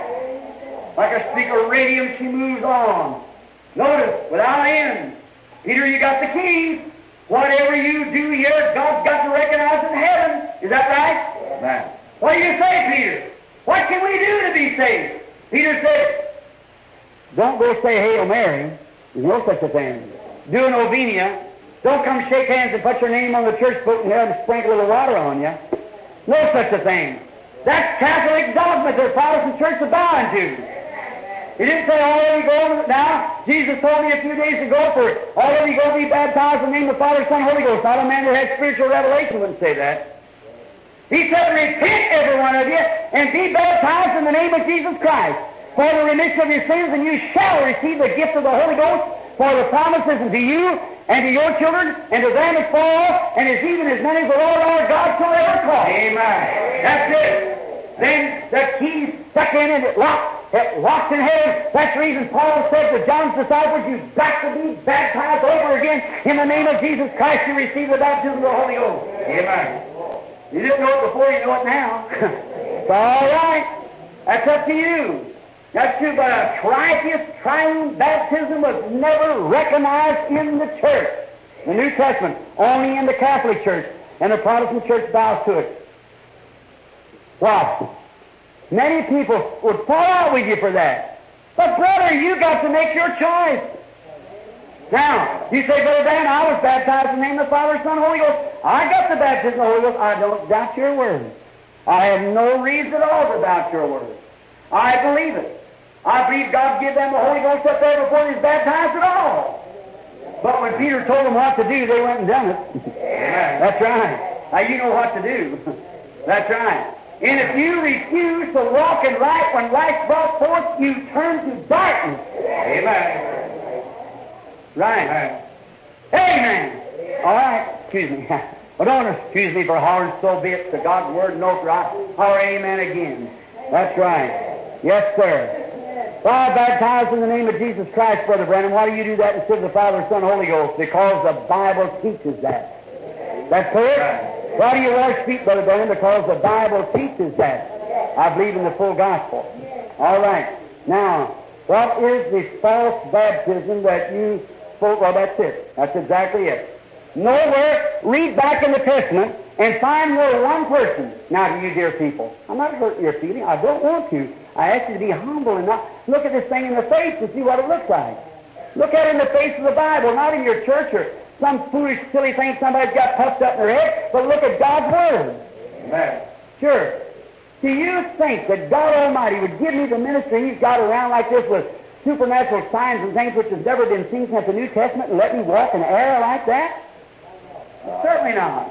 Like a streak of radium, she moves on. Notice, without end. Peter, you got the keys. Whatever you do here, God's got to recognize in heaven. Is that right? Amen. What do you say, Peter? What can we do to be saved? Peter said, don't go say Hail Mary. There's no such a thing. Do a novena, Don't come shake hands and put your name on the church book and have them sprinkle a little water on you. No such a thing. That's Catholic dogma that the Protestant church is bowing to. He didn't say all of you go now. Jesus told me a few days ago for all of you go be baptized in the name of the Father, Son, Holy Ghost. Not a man that has spiritual revelation wouldn't say that. He said, repent, every one of you, and be baptized in the name of Jesus Christ for the remission of your sins, and you shall receive the gift of the Holy Ghost, for the promises unto you and to your children and to them as far and as even as many as the Lord our God shall ever call. Amen. That's it. Then the key's stuck in and it locked, it locked in heaven. That's the reason Paul said to John's disciples, you've got to be baptized over again in the name of Jesus Christ to receive the baptism of the Holy Ghost. Amen. You didn't know it before, you know it now. It's all right. That's up to you. That's true, but a tritheist, triune baptism was never recognized in the church. The New Testament, only in the Catholic Church, and the Protestant Church bows to it. Well, many people would fall out with you for that. But brother, you got to make your choice. Now, you say, Brother Dan, I was baptized in the name of the Father, Son, Holy Ghost. I got the baptism of the Holy Ghost. I don't doubt your word. I have no reason at all to doubt your word. I believe it. I believe God gave them the Holy Ghost up there before He was baptized at all. But when Peter told them what to do, they went and done it. Amen. That's right. Now you know what to do. That's right. And if you refuse to walk in light when light's brought forth, you turn to darkness. Amen. Right. Amen. All right. Excuse me. Well, don't excuse me for hollering, so be it to God's word, no, for I holler amen again. That's right. Yes, sir. Well, I baptized in the name of Jesus Christ, Brother Branham. Why do you do that instead of the Father, Son, Holy Ghost? Because the Bible teaches that. That's correct? Why do you wash feet, Brother Branham? Because the Bible teaches that. I believe in the full gospel. All right. Now, what is this false baptism that you spoke? Well, that's it. That's exactly it. Nowhere, read back in the Testament and find where one person. Now, to you dear people, I'm not hurting your feeling. I don't want to. I ask you to be humble and not look at this thing in the face and see what it looks like. Look at it in the face of the Bible, not in your church or some foolish, silly thing somebody's got puffed up in their head, but look at God's Word. Amen. Sure. Do you think that God Almighty would give me the ministry He's got around like this with supernatural signs and things which has never been seen since the New Testament and let me walk in error like that? Certainly not.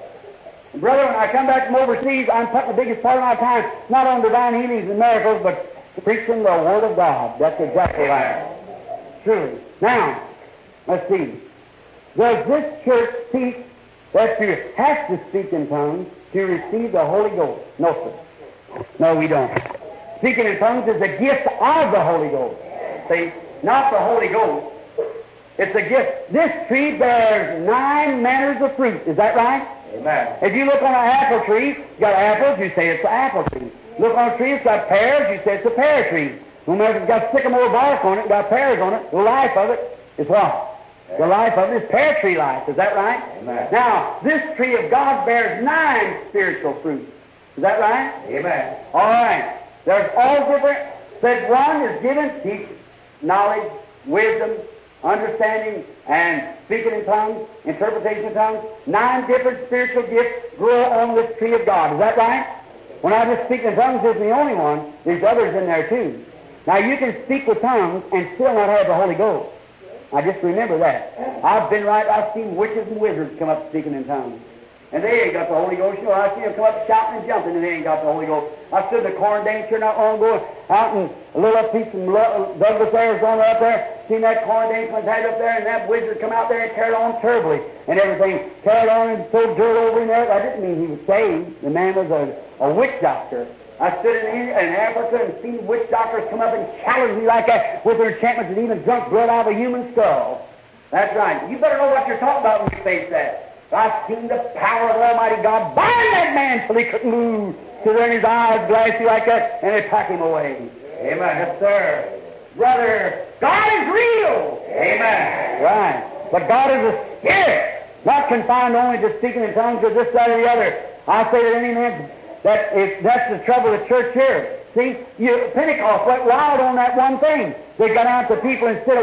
Brother, when I come back from overseas, I'm putting the biggest part of my time not on divine healings and miracles, but preaching the Word of God. That's exactly right. Truly. Now, let's see. Does this church teach that you have to speak in tongues to receive the Holy Ghost? No, sir. No, we don't. Speaking in tongues is a gift of the Holy Ghost. See? Not the Holy Ghost. It's a gift. This tree bears nine manners of fruit. Is that right? Amen. If you look on an apple tree, it's got apples, you say it's an apple tree. Look on a tree, it's got pears, you say it's a pear tree. No matter if it's got sycamore bark on it, it's got pears on it, the life of it is what? The life of it is pear tree life. Is that right? Amen. Now, this tree of God bears nine spiritual fruits. Is that right? Amen. All right. There's all different. That one is given teaching, knowledge, wisdom, understanding, and speaking in tongues, interpretation of tongues. Nine different spiritual gifts grow on this tree of God. Is that right? When I just speak in tongues isn't the only one. There's others in there too. Now you can speak with tongues and still not have the Holy Ghost. I just remember that. I've been right, I've seen witches and wizards come up speaking in tongues. And they ain't got the Holy Ghost. You know, I've seen them come up shouting and jumping and they ain't got the Holy Ghost. I stood in the corn dance here not long ago out in a little piece of Douglas, Arizona up there. Seen that corn dance went right up there and that wizard come out there and carried on terribly and everything. Carried on and threw dirt over in there. I didn't mean he was saved. The man was a, a witch doctor. I stood in, in Africa and seen witch doctors come up and challenge me like that with their enchantments and even drunk blood out of a human skull. That's right. You better know what you're talking about when you face that. I've seen the power of Almighty God bind that man till he couldn't move, till then his eyes glassy like that, and they pack him away. Amen. Yes, sir. Brother, God is real. Amen. Right. But God is a spirit, not confined only to speaking in tongues or this, that, or the other. I say to any man that if that's the trouble of the church here. See, you, Pentecost went wild on that one thing. They got out to people instead of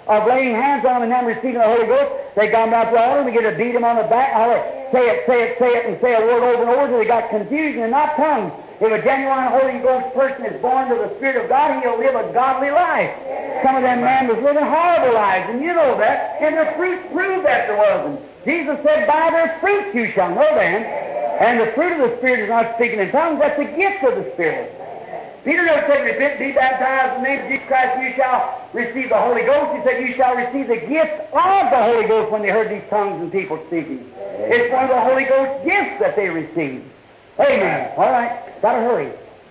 of laying hands on them and them receiving the Holy Ghost, they come out to the altar and begin to beat them on the back, holler, say it, say it, say it, and say a word over and over until they got confusion and not tongues. If a genuine Holy Ghost person is born to the Spirit of God, he'll live a godly life. Some of them men was living horrible lives, and you know that, and the fruit proved that there wasn't. Jesus said, by their fruits you shall know them. And the fruit of the Spirit is not speaking in tongues, that's the gift of the Spirit. Peter never said, repent, be baptized in the name of Jesus Christ, you shall receive the Holy Ghost. He said, you shall receive the gift of the Holy Ghost when they heard these tongues and people speaking. It's one of the Holy Ghost gifts that they received. Amen. All right, gotta hurry.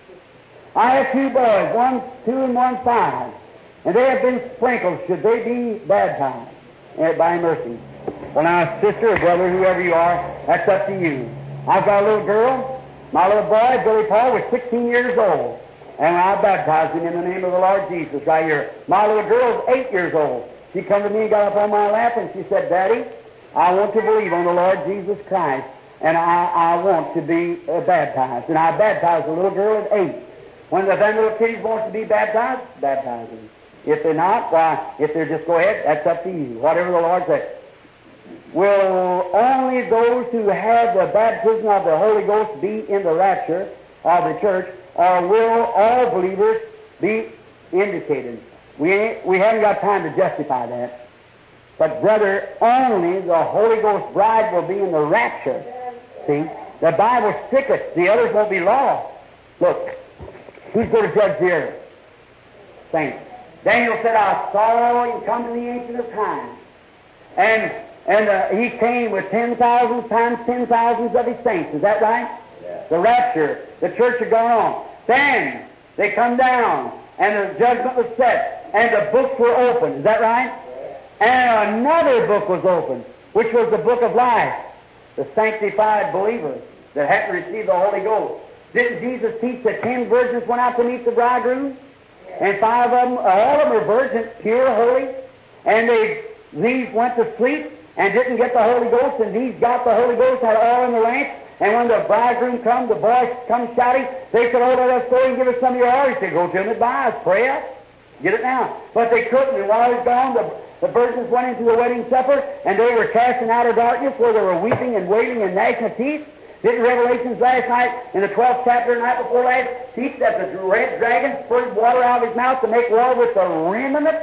I have two boys, one two and one five, and they have been sprinkled. Should they be baptized? Eh, by mercy. Well, now, sister or brother, whoever you are, that's up to you. I've got a little girl. My little boy, Billy Paul, was sixteen years old. And I baptized him in the name of the Lord Jesus right here. My little girl's eight years old. She come to me and got up on my lap and she said, Daddy, I want to believe on the Lord Jesus Christ, and I, I want to be uh, baptized. And I baptized a little girl at eight. When the them little kiddies want to be baptized, baptize them. If they're not, why, if they're just go ahead, that's up to you. Whatever the Lord says. Will only those who have the baptism of the Holy Ghost be in the rapture of the church, or will all believers be indicated? We ain't, we haven't got time to justify that. But, brother, only the Holy Ghost bride will be in the rapture. See? The Bible sticketh. The others won't be lost. Look, who's going to judge the earth? Saints. Daniel said, I saw him come to the Ancient of Times. And and uh, he came with ten thousand times ten thousands of his saints. Is that right? Yeah. The rapture. The church had gone on. Then they come down, and the judgment was set, and the books were opened. Is that right? Yeah. And another book was opened, which was the book of life. The sanctified believers that hadn't received the Holy Ghost. Didn't Jesus teach that ten virgins went out to meet the bridegroom? And five of them, all of them were virgins, pure, holy. And they, these went to sleep and didn't get the Holy Ghost, and these got the Holy Ghost, had oil in the lamp. And when the bridegroom come, the boys come shouting, they said, oh, let us go and give us some of your oil. He said, go to him and buy us, pray up. Get it now. But they couldn't, and while he was gone, the, the virgins went into the wedding supper, and they were cast in outer darkness where they were weeping and wailing and gnashing of teeth. Didn't Revelations last night, in the twelfth chapter, the night before last, teach that the red dragon spurted water out of his mouth to make war with the remnant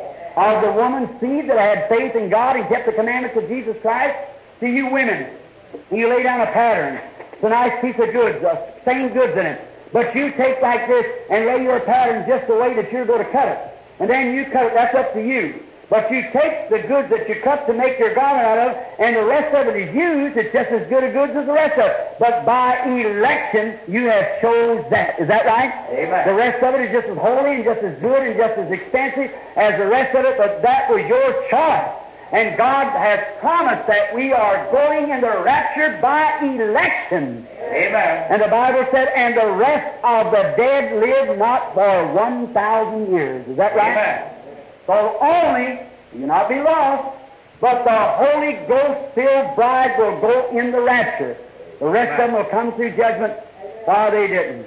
of the woman's seed that had faith in God and kept the commandments of Jesus Christ? See, you women, you lay down a pattern. It's a nice piece of goods, uh, same goods in it. But you take like this and lay your pattern just the way that you're going to cut it. And then you cut it, that's up to you. But you take the goods that you cut to make your garment out of, and the rest of it is used. It's just as good a goods as the rest of it. But by election, you have chose that. Is that right? Amen. The rest of it is just as holy and just as good and just as expensive as the rest of it, but that was your choice. And God has promised that we are going in the rapture by election. Amen. And the Bible said, and the rest of the dead live not for one thousand years. Is that right? Amen. So only, you'll not be lost, but the Holy Ghost-filled bride will go in the rapture. The rest Amen. Of them will come through judgment while they didn't.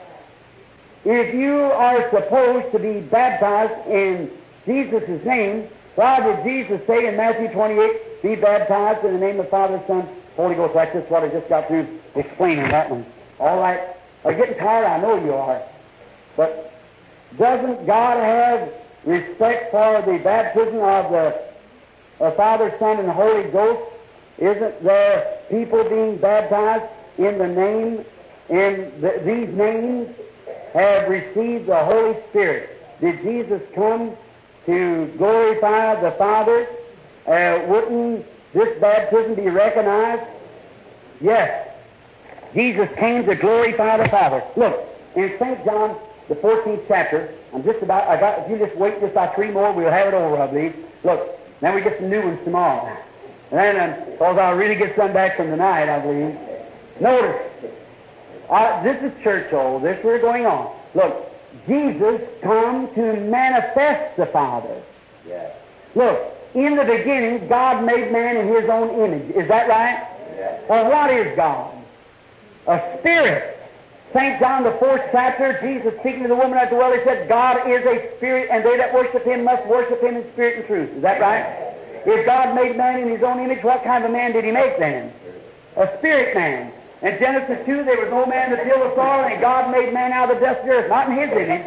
If you are supposed to be baptized in Jesus' name, why did Jesus say in Matthew twenty-eight, be baptized in the name of the Father, Son, Holy Ghost? That's just what I just got through explaining that one. All right. I'm getting tired, I know you are. But doesn't God have respect for the baptism of the uh, Father, Son, and Holy Ghost? Isn't there people being baptized in the name, and the, these names have received the Holy Spirit? Did Jesus come to glorify the Father? Uh, wouldn't this baptism be recognized? Yes. Jesus came to glorify the Father. Look, in Saint John, the fourteenth chapter, I'm just about, I got, if you just wait just about three more, we'll have it over, I believe. Look, then we get some new ones tomorrow. And then, because um, I'll really get some back from tonight, I believe. Notice, uh, this is church old, this we're going on. Look, Jesus come to manifest the Father. Yes. Look, in the beginning, God made man in His own image. Is that right? Yes. Well, what is God? A spirit. Saint John, the fourth chapter, Jesus speaking to the woman at the well, he said, God is a spirit, and they that worship him must worship him in spirit and truth. Is that right? If God made man in his own image, what kind of a man did he make then? A spirit man. In Genesis two, there was no man to till the soil, and God made man out of the dust of the earth, not in his image,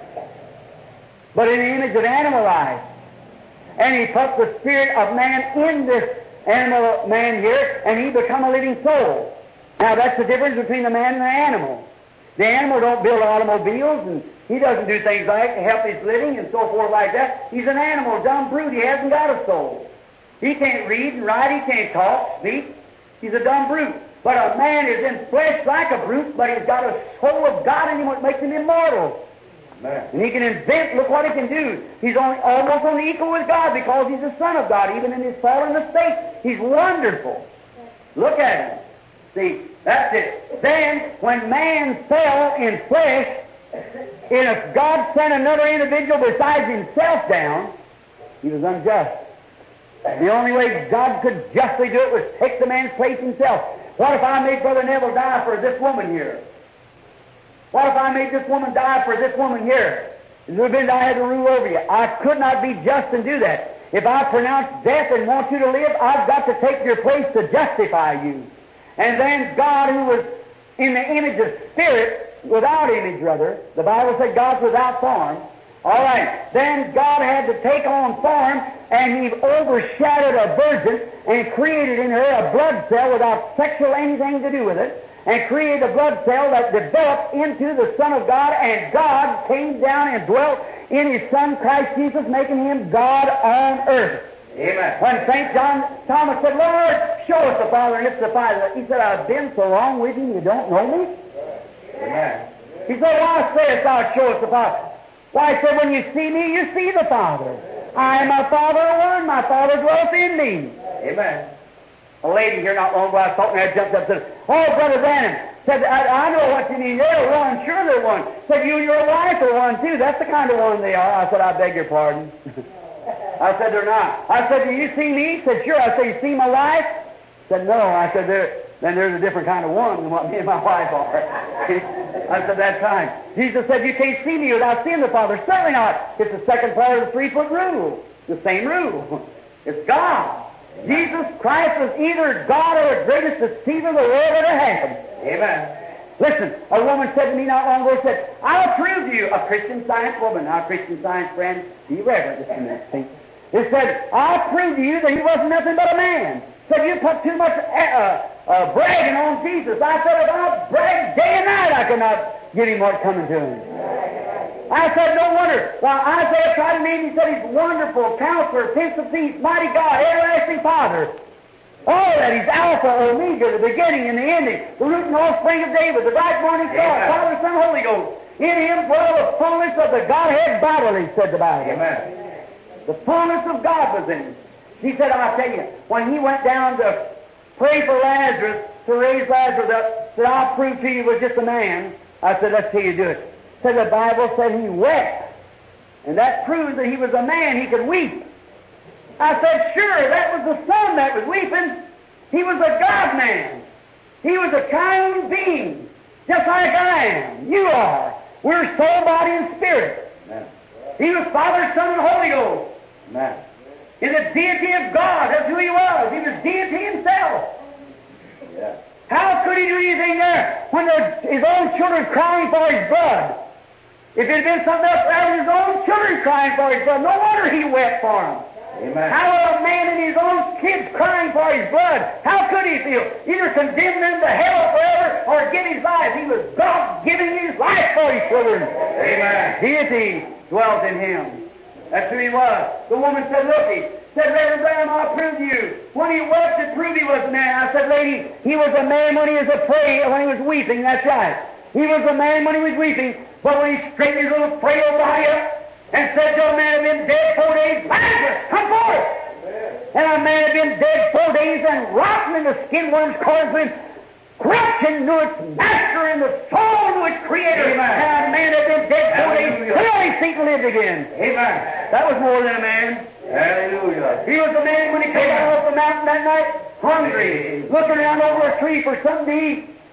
but in the image of animal life. And he put the spirit of man in this animal man here, and he become a living soul. Now that's the difference between the man and the animal. The animal don't build automobiles, and he doesn't do things like to help his living and so forth like that. He's an animal, dumb brute. He hasn't got a soul. He can't read and write. He can't talk, speak. He's a dumb brute. But a man is in flesh like a brute, but he's got a soul of God in him which makes him immortal. Amen. And he can invent. Look what he can do. He's on, almost on equal with God because he's the Son of God, even in his fallen estate. He's wonderful. Look at him. See, that's it. Then, when man fell in flesh, and if God sent another individual besides himself down, he was unjust. The only way God could justly do it was take the man's place himself. What if I made Brother Neville die for this woman here? What if I made this woman die for this woman here? It would have been I had to rule over you. I could not be just and do that. If I pronounce death and want you to live, I've got to take your place to justify you. And then God, who was in the image of spirit, without image, rather, the Bible said God's without form. All right, then God had to take on form, and He overshadowed a virgin and created in her a blood cell without sexual anything to do with it, and created a blood cell that developed into the Son of God, and God came down and dwelt in His Son, Christ Jesus, making Him God on earth. Amen. When Saint John Thomas said, Lord, show us the Father, and it's the Father, he said, I've been so long with you, you don't know me? Amen. He said, why sayest thou, show us the Father? Why, he said, when you see me, you see the Father. I and my Father are one, my Father dwelleth in me. Amen. A lady here not long ago, I was talking to her, jumped up and said, oh, Brother Branham, said, I, I know what you mean, they're one, sure they're one. Said, you and your wife are one, too, that's the kind of one they are. I said, I beg your pardon. I said, they're not. I said, do you see me? He said, sure. I said, you see my wife? He said, no. I said, there, then there's a different kind of one than what me and my wife are. I said, that time. Jesus said, you can't see me without seeing the Father. Certainly not. It's the second part of the three-foot rule. The same rule. It's God. Jesus Christ was either God or the greatest deceiver the world ever had. Amen. Listen, a woman said to me not long ago, said, I'll prove to you, a Christian Science woman. Now, Christian Science friend, be reverent just a minute, see. It said, I'll prove to you that he wasn't nothing but a man. Said, you put too much uh, uh, bragging on Jesus. I said, if I brag day and night, I could not get him what's coming to him. I said, no wonder. Well, Isaiah tried to name him. He said, he's wonderful, counselor, Prince of Peace, mighty God, everlasting Father. All that, he's Alpha, Omega, the beginning and the ending, the root and offspring of David, the bright morning star, Father, Son, Holy Ghost. In him dwell the fullness of the Godhead bodily, said the Bible. Amen. The fullness of God was in him. He said, I'll tell you, when he went down to pray for Lazarus, to raise Lazarus up, said, I'll prove to you he was just a man. I said, let's see you do it. Said the Bible said he wept. And that proves that he was a man, he could weep. I said, sure, that was the Son that was weeping. He was a God-man. He was a kind being, just like I am. You are. We're soul, body, and spirit. Amen. He was Father, Son, and Holy Ghost. Amen. In the deity of God, that's who he was. He was deity himself. Yeah. How could he do anything there when there, his own children crying for his blood? If it had been something else, that was his own children crying for his blood. No wonder he wept for them. Amen. How would a man and his own kids crying for his blood? How could he feel? Either condemn them to hell forever or give his life. He was God giving his life for his children. Amen. Deity dwelt in him. That's who he was. The woman said, look, he said, Reverend Branham, I'll prove to you. When he wept to prove he was a man. I said, lady, he was a man when he was afraid, when he was weeping. That's right. He was a man when he was weeping, but when he straightened his little frail body up and said to a man who had been dead four days, Lazarus, come forth! And a man had been dead four days and rotten in the skin worms caused him corruption to its master and the soul to its creator. Amen. And a man had been dead four days, clearly Satan lived again. Amen. That was more than a man. Hallelujah. He was a man when he came out off the mountain that night, hungry, looking around over a tree for something to eat.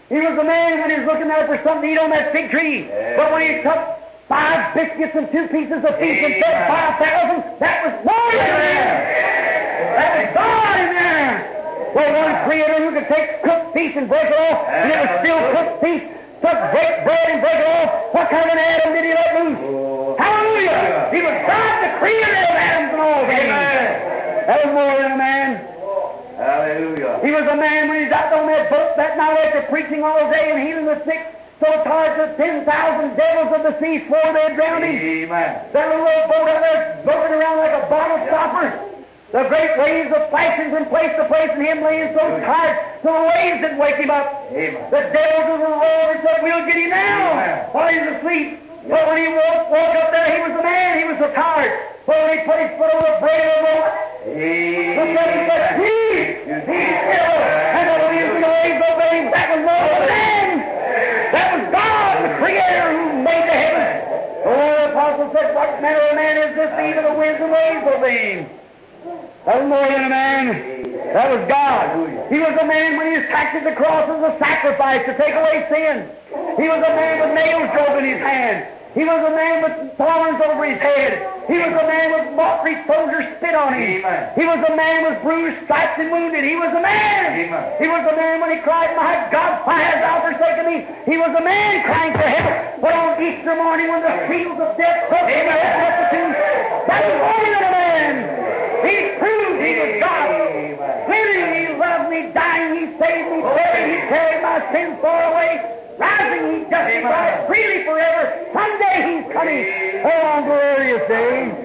He was a man when he was looking there for something to eat on that fig tree. Yes. But when he took five biscuits and two pieces of fish and fed five thousand, that was more than enough. That was God in there. Well, one creator who could take cooked fish and break it off, and it was still cooked fish, took break bread and break it off. What kind of an Adam did he let loose? Oh. Hallelujah! He was God, the creator of Adams and all things. That was more than a man. Hallelujah. He was a man when he was out on that boat that night after preaching all day and healing the sick, so tired that ten thousand devils of the sea swore they'd drown him. Amen. That little old boat out there floating around like a bottle stopper. The great waves of flashing from place to place and him laying so tired so the waves didn't wake him up. Amen. The devils of the Lord said, we'll get him now Amen. while he's asleep. But when he woke, woke up there, he was a man. He was so tired. But when he put his foot on the break of the boat, the devil said, peace, peace still. And the waves and the waves obeyed him. That was more than a man. That was God, the Creator, who made the heavens. The Lord of the Apostle said, what manner of man is this, even the winds and waves obey him? That was more than a man. That was God. He was a man when he was tacked to the cross as a sacrifice to take away sin. He was a man with nails drove in his hand. He was a man with thorns over his head. He was a man with mockery soldiers spit on him. Amen. He was a man with bruised, stripes, and wounded. He was a man. Amen. He was a man when he cried, my God, why hast thou forsaken me? He was a man crying for help. But on Easter morning when the seals of death broke in the tomb, that was more than a man. He proved he was God. Living, he loved me. Dying, he saved me. Buried, he carried my sins far away. Rising, he justified freely forever. Someday he's coming. Oh, on glorious day.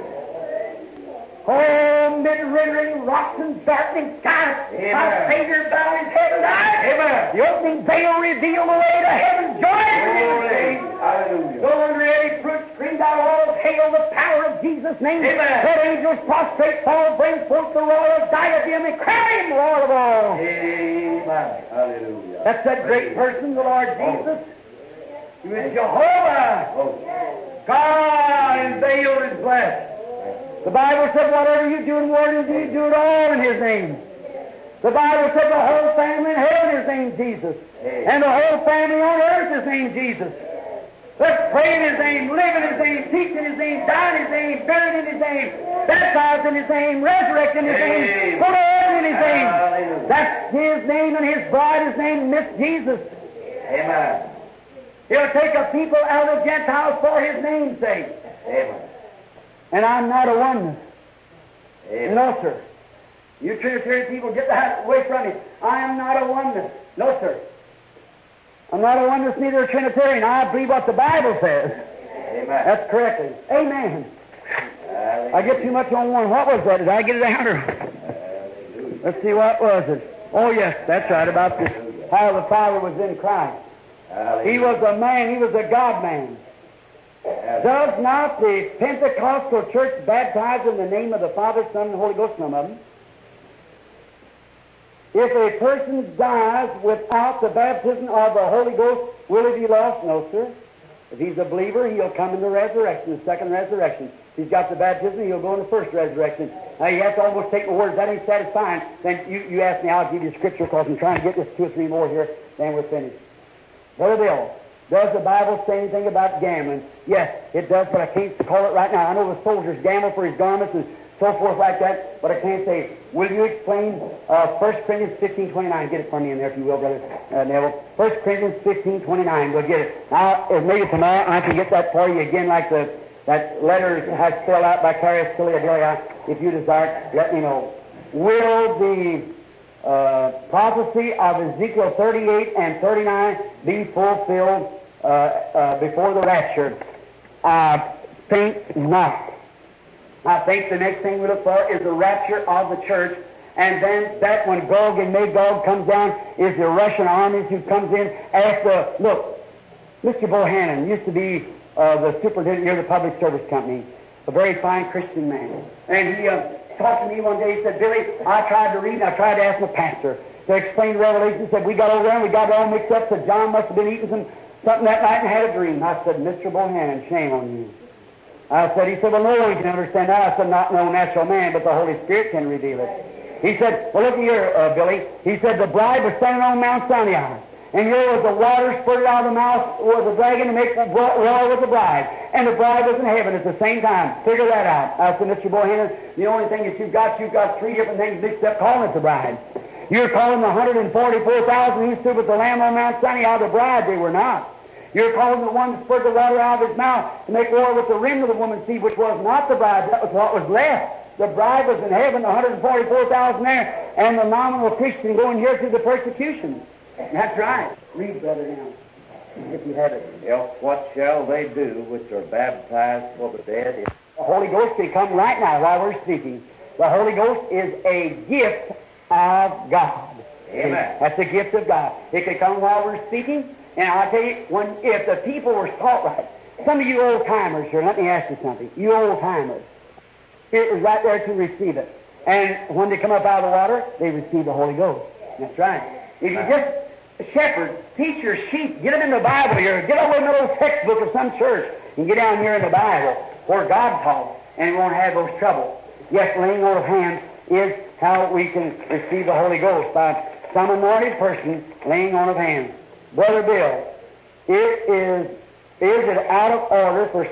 Oh, mid-rendering rocks and darkening skies. Our Savior bowed his head and died. Amen. The opening veil revealed the way to heaven. Joy and Hallelujah. go under any fruit screamed out all hail the power of Jesus' name. Amen. Let angels prostrate fall, bring forth the royal diadem and crown him Lord of all. Amen. Hallelujah. That's that great person, the Lord Jesus. He was Jehovah. Oh. God unveiled his flesh. The Bible said, whatever you do in word and deed, do it all in his name. The Bible said the whole family in heaven is named Jesus. And the whole family on earth is named Jesus. Let's pray in his name, live in his name, teach in his name, die in his name, buried in his name, baptized in his name, resurrected in his name, go to heaven in his name. Hallelujah. That's his name, and his bride is named Miss Jesus. Amen. He'll take a people out of the Gentiles for his name's sake. Amen. And I'm not a oneness. Amen. No, sir. You Trinitarian people, get that away from me. I am not a oneness. No, sir. I'm not a oneness, neither a Trinitarian. I believe what the Bible says. Amen. That's correctly. Amen. Hallelujah. I get too much on one. What was that? Did I get it out? Or? Hallelujah. Let's see, what was it? Oh, yes, that's right, about this. How the Father was in Christ. Hallelujah. He was a man. He was a God-man. Does not the Pentecostal church baptize in the name of the Father, Son, and Holy Ghost? Some of them. If a person dies without the baptism of the Holy Ghost, will he be lost? No, sir. If he's a believer, he'll come in the resurrection, the second resurrection. If he's got the baptism, he'll go in the first resurrection. Now, you have to almost take the words. That ain't satisfying. Then you, you ask me, I'll give you scripture because I'm trying to get this two or three more here, then we're finished. Brother Bill, does the Bible say anything about gambling? Yes, it does, but I can't call it right now. I know the soldiers gamble for his garments and so forth like that, but I can't say. Will you explain uh, First Corinthians fifteen twenty-nine? Get it for me in there, if you will, Brother uh, Neville. First Corinthians fifteen twenty-nine. We'll get it. Now, if maybe tomorrow I can get that for you again, like the that letter has spelled out by Carius Philadelphia. If you desire, let me know. Will the uh, prophecy of Ezekiel thirty-eight and thirty-nine be fulfilled uh, uh, before the rapture? I think not. I think the next thing we look for is the rapture of the church, and then that when Gog and Magog comes down is the Russian armies who comes in after. Look, Mister Bohannon used to be uh, the superintendent here of the public service company, a very fine Christian man, and he uh, talked to me one day. He said, "Billy, I tried to read, and I tried to ask my pastor to explain Revelation." He said, "We got over there, and we got it all mixed up. Said John must have been eating some something that night and had a dream." I said, "Mister Bohannon, shame on you." I said, he said, "Well, no one can understand that." I said, "Not no natural man, but the Holy Spirit can reveal it." He said, "Well, look here, uh, Billy." He said, "The bride was standing on Mount Sinai, And here was the water spurted out of the mouth of the dragon to make war with the bride. And the bride was in heaven at the same time. Figure that out. I said, Mister Bohannon, the only thing that you've got, you've got three different things mixed up calling it the bride. You're calling the one hundred forty-four thousand who stood with the Lamb on Mount Sinai the bride. They were not. You're calling the one that spurred the water out of his mouth to make war with the rim of the woman's seed, which was not the bride. That was what was left. The bride was in heaven, the one hundred forty-four thousand there, and the nominal Christian going here through the persecution. That's right. Read, brother, now, if you have it. Else what shall they do which are baptized for the dead? The Holy Ghost can come right now while we're speaking. The Holy Ghost is a gift of God. Amen. That's a gift of God. It can come while we're speaking, and I'll tell you, when if the people were taught right, some of you old-timers here, let me ask you something. You old-timers, it was right there to receive it. And when they come up out of the water, they receive the Holy Ghost. That's right. If you just shepherd, teach your sheep, get them in the Bible here, get away from the old textbook of some church, and get down here in the Bible where God taught, and you won't have those troubles. Yes, laying on of hands is how we can receive the Holy Ghost, by some anointed person laying on of hands. Brother Bill, it is, is it out of order for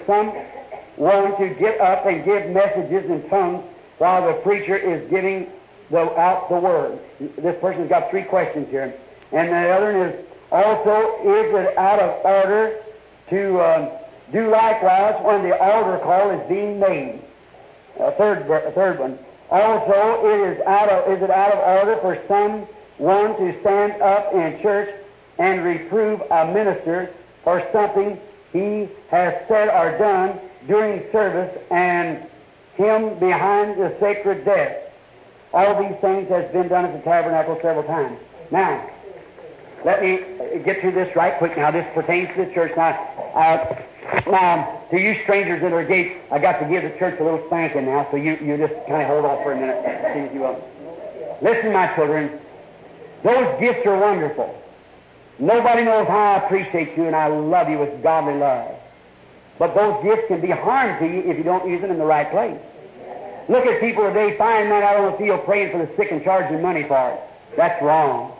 someone to get up and give messages in tongues while the preacher is giving the, out the word? This person's got three questions here. And the other one is, also, is it out of order to um, do likewise when the altar call is being made? A third, a third one. Also, it is out of, is it out of order for someone to stand up in church and reprove a minister for something he has said or done during service and him behind the sacred desk? All these things has been done at the tabernacle several times. Now, let me get through this right quick now. This pertains to the church. Now, uh, now, to you strangers at our gate, I got to give the church a little spanking now, so you, you just kind of hold off for a minute. See if you will. Listen, my children, those gifts are wonderful. Nobody knows how I appreciate you and I love you with godly love. But those gifts can be harm to you if you don't use them in the right place. Look at people today, find men out on the field praying for the sick and charging money for it. That's wrong.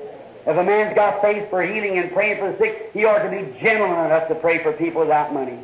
If a man's got faith for healing and praying for the sick, he ought to be gentleman enough to pray for people without money.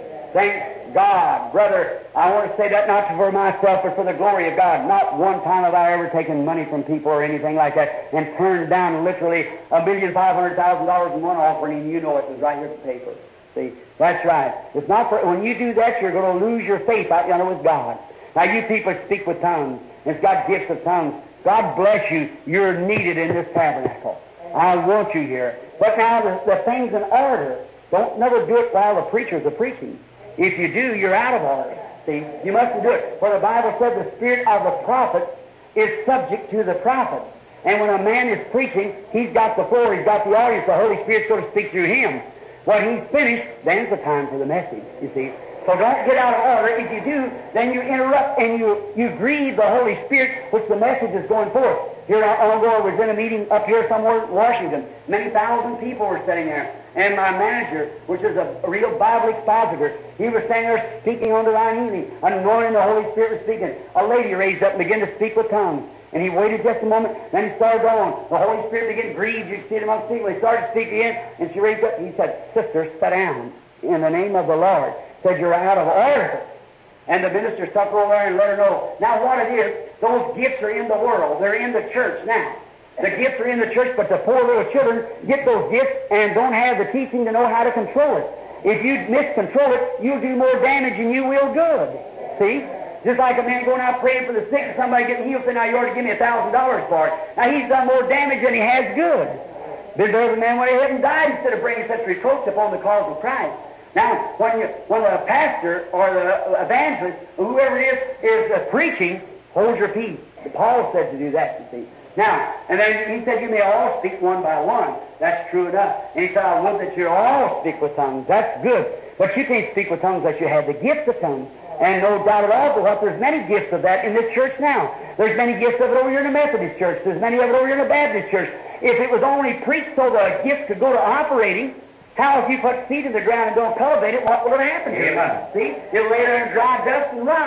Thank God. Brother, I want to say that not for myself, but for the glory of God. Not one time have I ever taken money from people or anything like that and turned down literally a million five hundred thousand dollars in one offering, and you know it was right here at the paper. See, that's right. It's not for, when you do that, you're going to lose your faith out yonder with God. Now, you people speak with tongues, and it's got gifts of tongues. God bless you. You're needed in this tabernacle. I want you here. But now, the, the thing's in order. Don't never do it while the preachers are preaching. If you do, you're out of order. See, you mustn't do it. For the Bible said the spirit of the prophet is subject to the prophet. And when a man is preaching, he's got the floor, he's got the audience, the Holy Spirit's going to speak through him. When he's finished, then's the time for the message, you see. So don't get out of order. If you do, then you interrupt and you, you grieve the Holy Spirit, which the message is going forth. Here, I was in a meeting up here somewhere in Washington. Many thousand people were sitting there. And my manager, which is a, a real Bible expositor, he was standing there speaking on divine healing, anointing the Holy Spirit was speaking. A lady raised up and began to speak with tongues. And he waited just a moment, then he started on. The Holy Spirit began to grieve. You could see it amongst people. He started speaking in, and she raised up and he said, "Sister, sit down in the name of the Lord." Said, "You're out of order." And the minister stuck over there and let her know. Now what it is, those gifts are in the world. They're in the church now. The gifts are in the church, but the poor little children get those gifts and don't have the teaching to know how to control it. If you miscontrol it, you'll do more damage than you will good. See? Just like a man going out praying for the sick and somebody getting healed, saying, "Now you ought to give me a thousand dollars for it." Now he's done more damage than he has good. This other man went ahead and died instead of bringing such reproach upon the cause of Christ. Now, when you, when a pastor or the evangelist, or whoever it is, is uh, preaching, hold your peace. Paul said to do that, you see. Now, and then he said, "You may all speak one by one." That's true enough. And he said, "I would that you all speak with tongues." That's good. But you can't speak with tongues unless you have the gift of tongues. And no doubt at all, but there's many gifts of that in this church now. There's many gifts of it over here in the Methodist church. There's many of it over here in the Baptist church. If it was only preached so the gift could go to operating, how if you put seed in the ground and don't cultivate it, what will it happen to you? See? It'll lay there in dry dust and rot.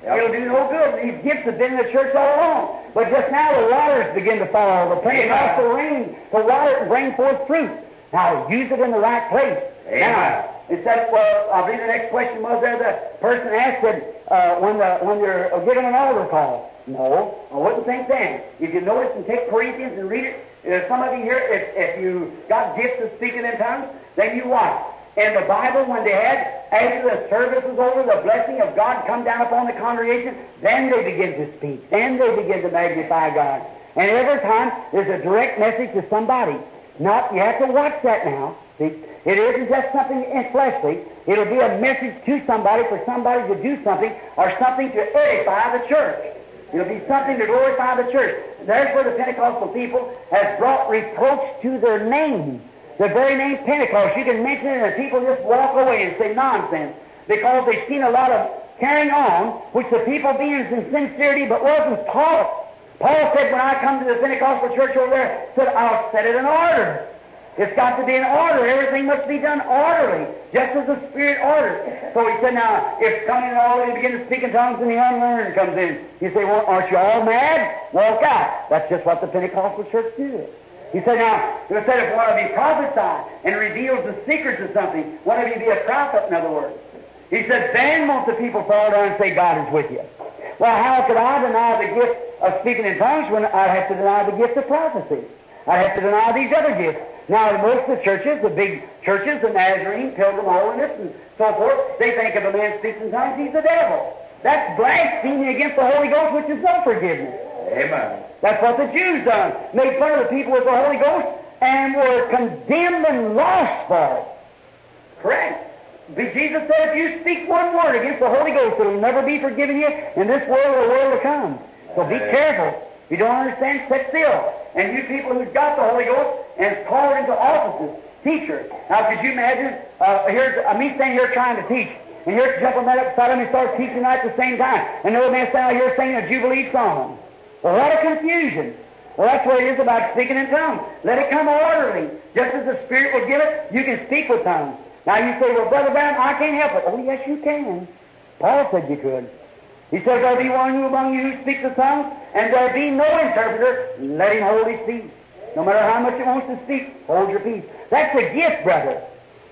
Yep. It'll do no good. These gifts have been in the church all along. But just now the waters begin to fall. The Pentecostal rain, the water and bring forth fruit. Now use it in the right place. Amen. Now, it said, well, I believe the next question was there, the person asked it, uh, when, the, when you're given an altar call. No, I wouldn't think then. If you notice and take Corinthians and read it, uh, some of you here, if, if you got gifts of speaking in tongues, then you watch. In the Bible, when they had, after the service was over, the blessing of God come down upon the congregation, then they begin to speak. Then they begin to magnify God. And every time there's a direct message to somebody. Not, you have to watch that now. See, it isn't just something fleshly. It'll be a message to somebody for somebody to do something or something to edify the church. It'll be something to glorify the church. There's where the Pentecostal people has brought reproach to their name. The very name Pentecost, you can mention it and people just walk away and say nonsense because they've seen a lot of carrying on, which the people being in sincerity but wasn't taught. Paul said, when I come to the Pentecostal church over there, said, I'll set it in order. It's got to be in order. Everything must be done orderly, just as the Spirit orders. So he said, now, if coming in order, you begin to speak in tongues and the unlearned comes in. You say, well, aren't you all mad? Walk out. That's just what the Pentecostal church did. He said, now, he said, if one of you prophesies and reveals the secrets of something, one of you be a prophet, in other words. He said, then won't the people fall down and say, God is with you. Well, how could I deny the gift of speaking in tongues when I'd have to deny the gift of prophecy? I'd have to deny these other gifts. Now, in most of the churches, the big churches, the Nazarene, Pilgrim Holiness, and so forth, they think if a man speaks in tongues, he's the devil. That's blasphemy against the Holy Ghost, which is no forgiveness. Amen. That's what the Jews done. Made fun of the people with the Holy Ghost and were condemned and lost for it. Correct. But Jesus said, if you speak one word against the Holy Ghost, it will never be forgiven you in this world or the world to come. So be careful. If you don't understand, sit still. And you people who've got the Holy Ghost and called into offices, teachers. Now, could you imagine, uh, here's uh, me standing here trying to teach, and here's a gentleman up beside of me starts teaching at the same time, and another man standing out here singing a Jubilee song. Well, what a confusion. Well, that's what it is about speaking in tongues. Let it come orderly. Just as the Spirit will give it, you can speak with tongues. Now you say, well, Brother Brown, I can't help it. Oh, yes, you can. Paul said you could. He said, there'll be one who among you who speaks the tongues, and there'll be no interpreter. Let him hold his peace. No matter how much he wants to speak, hold your peace. That's a gift, brother.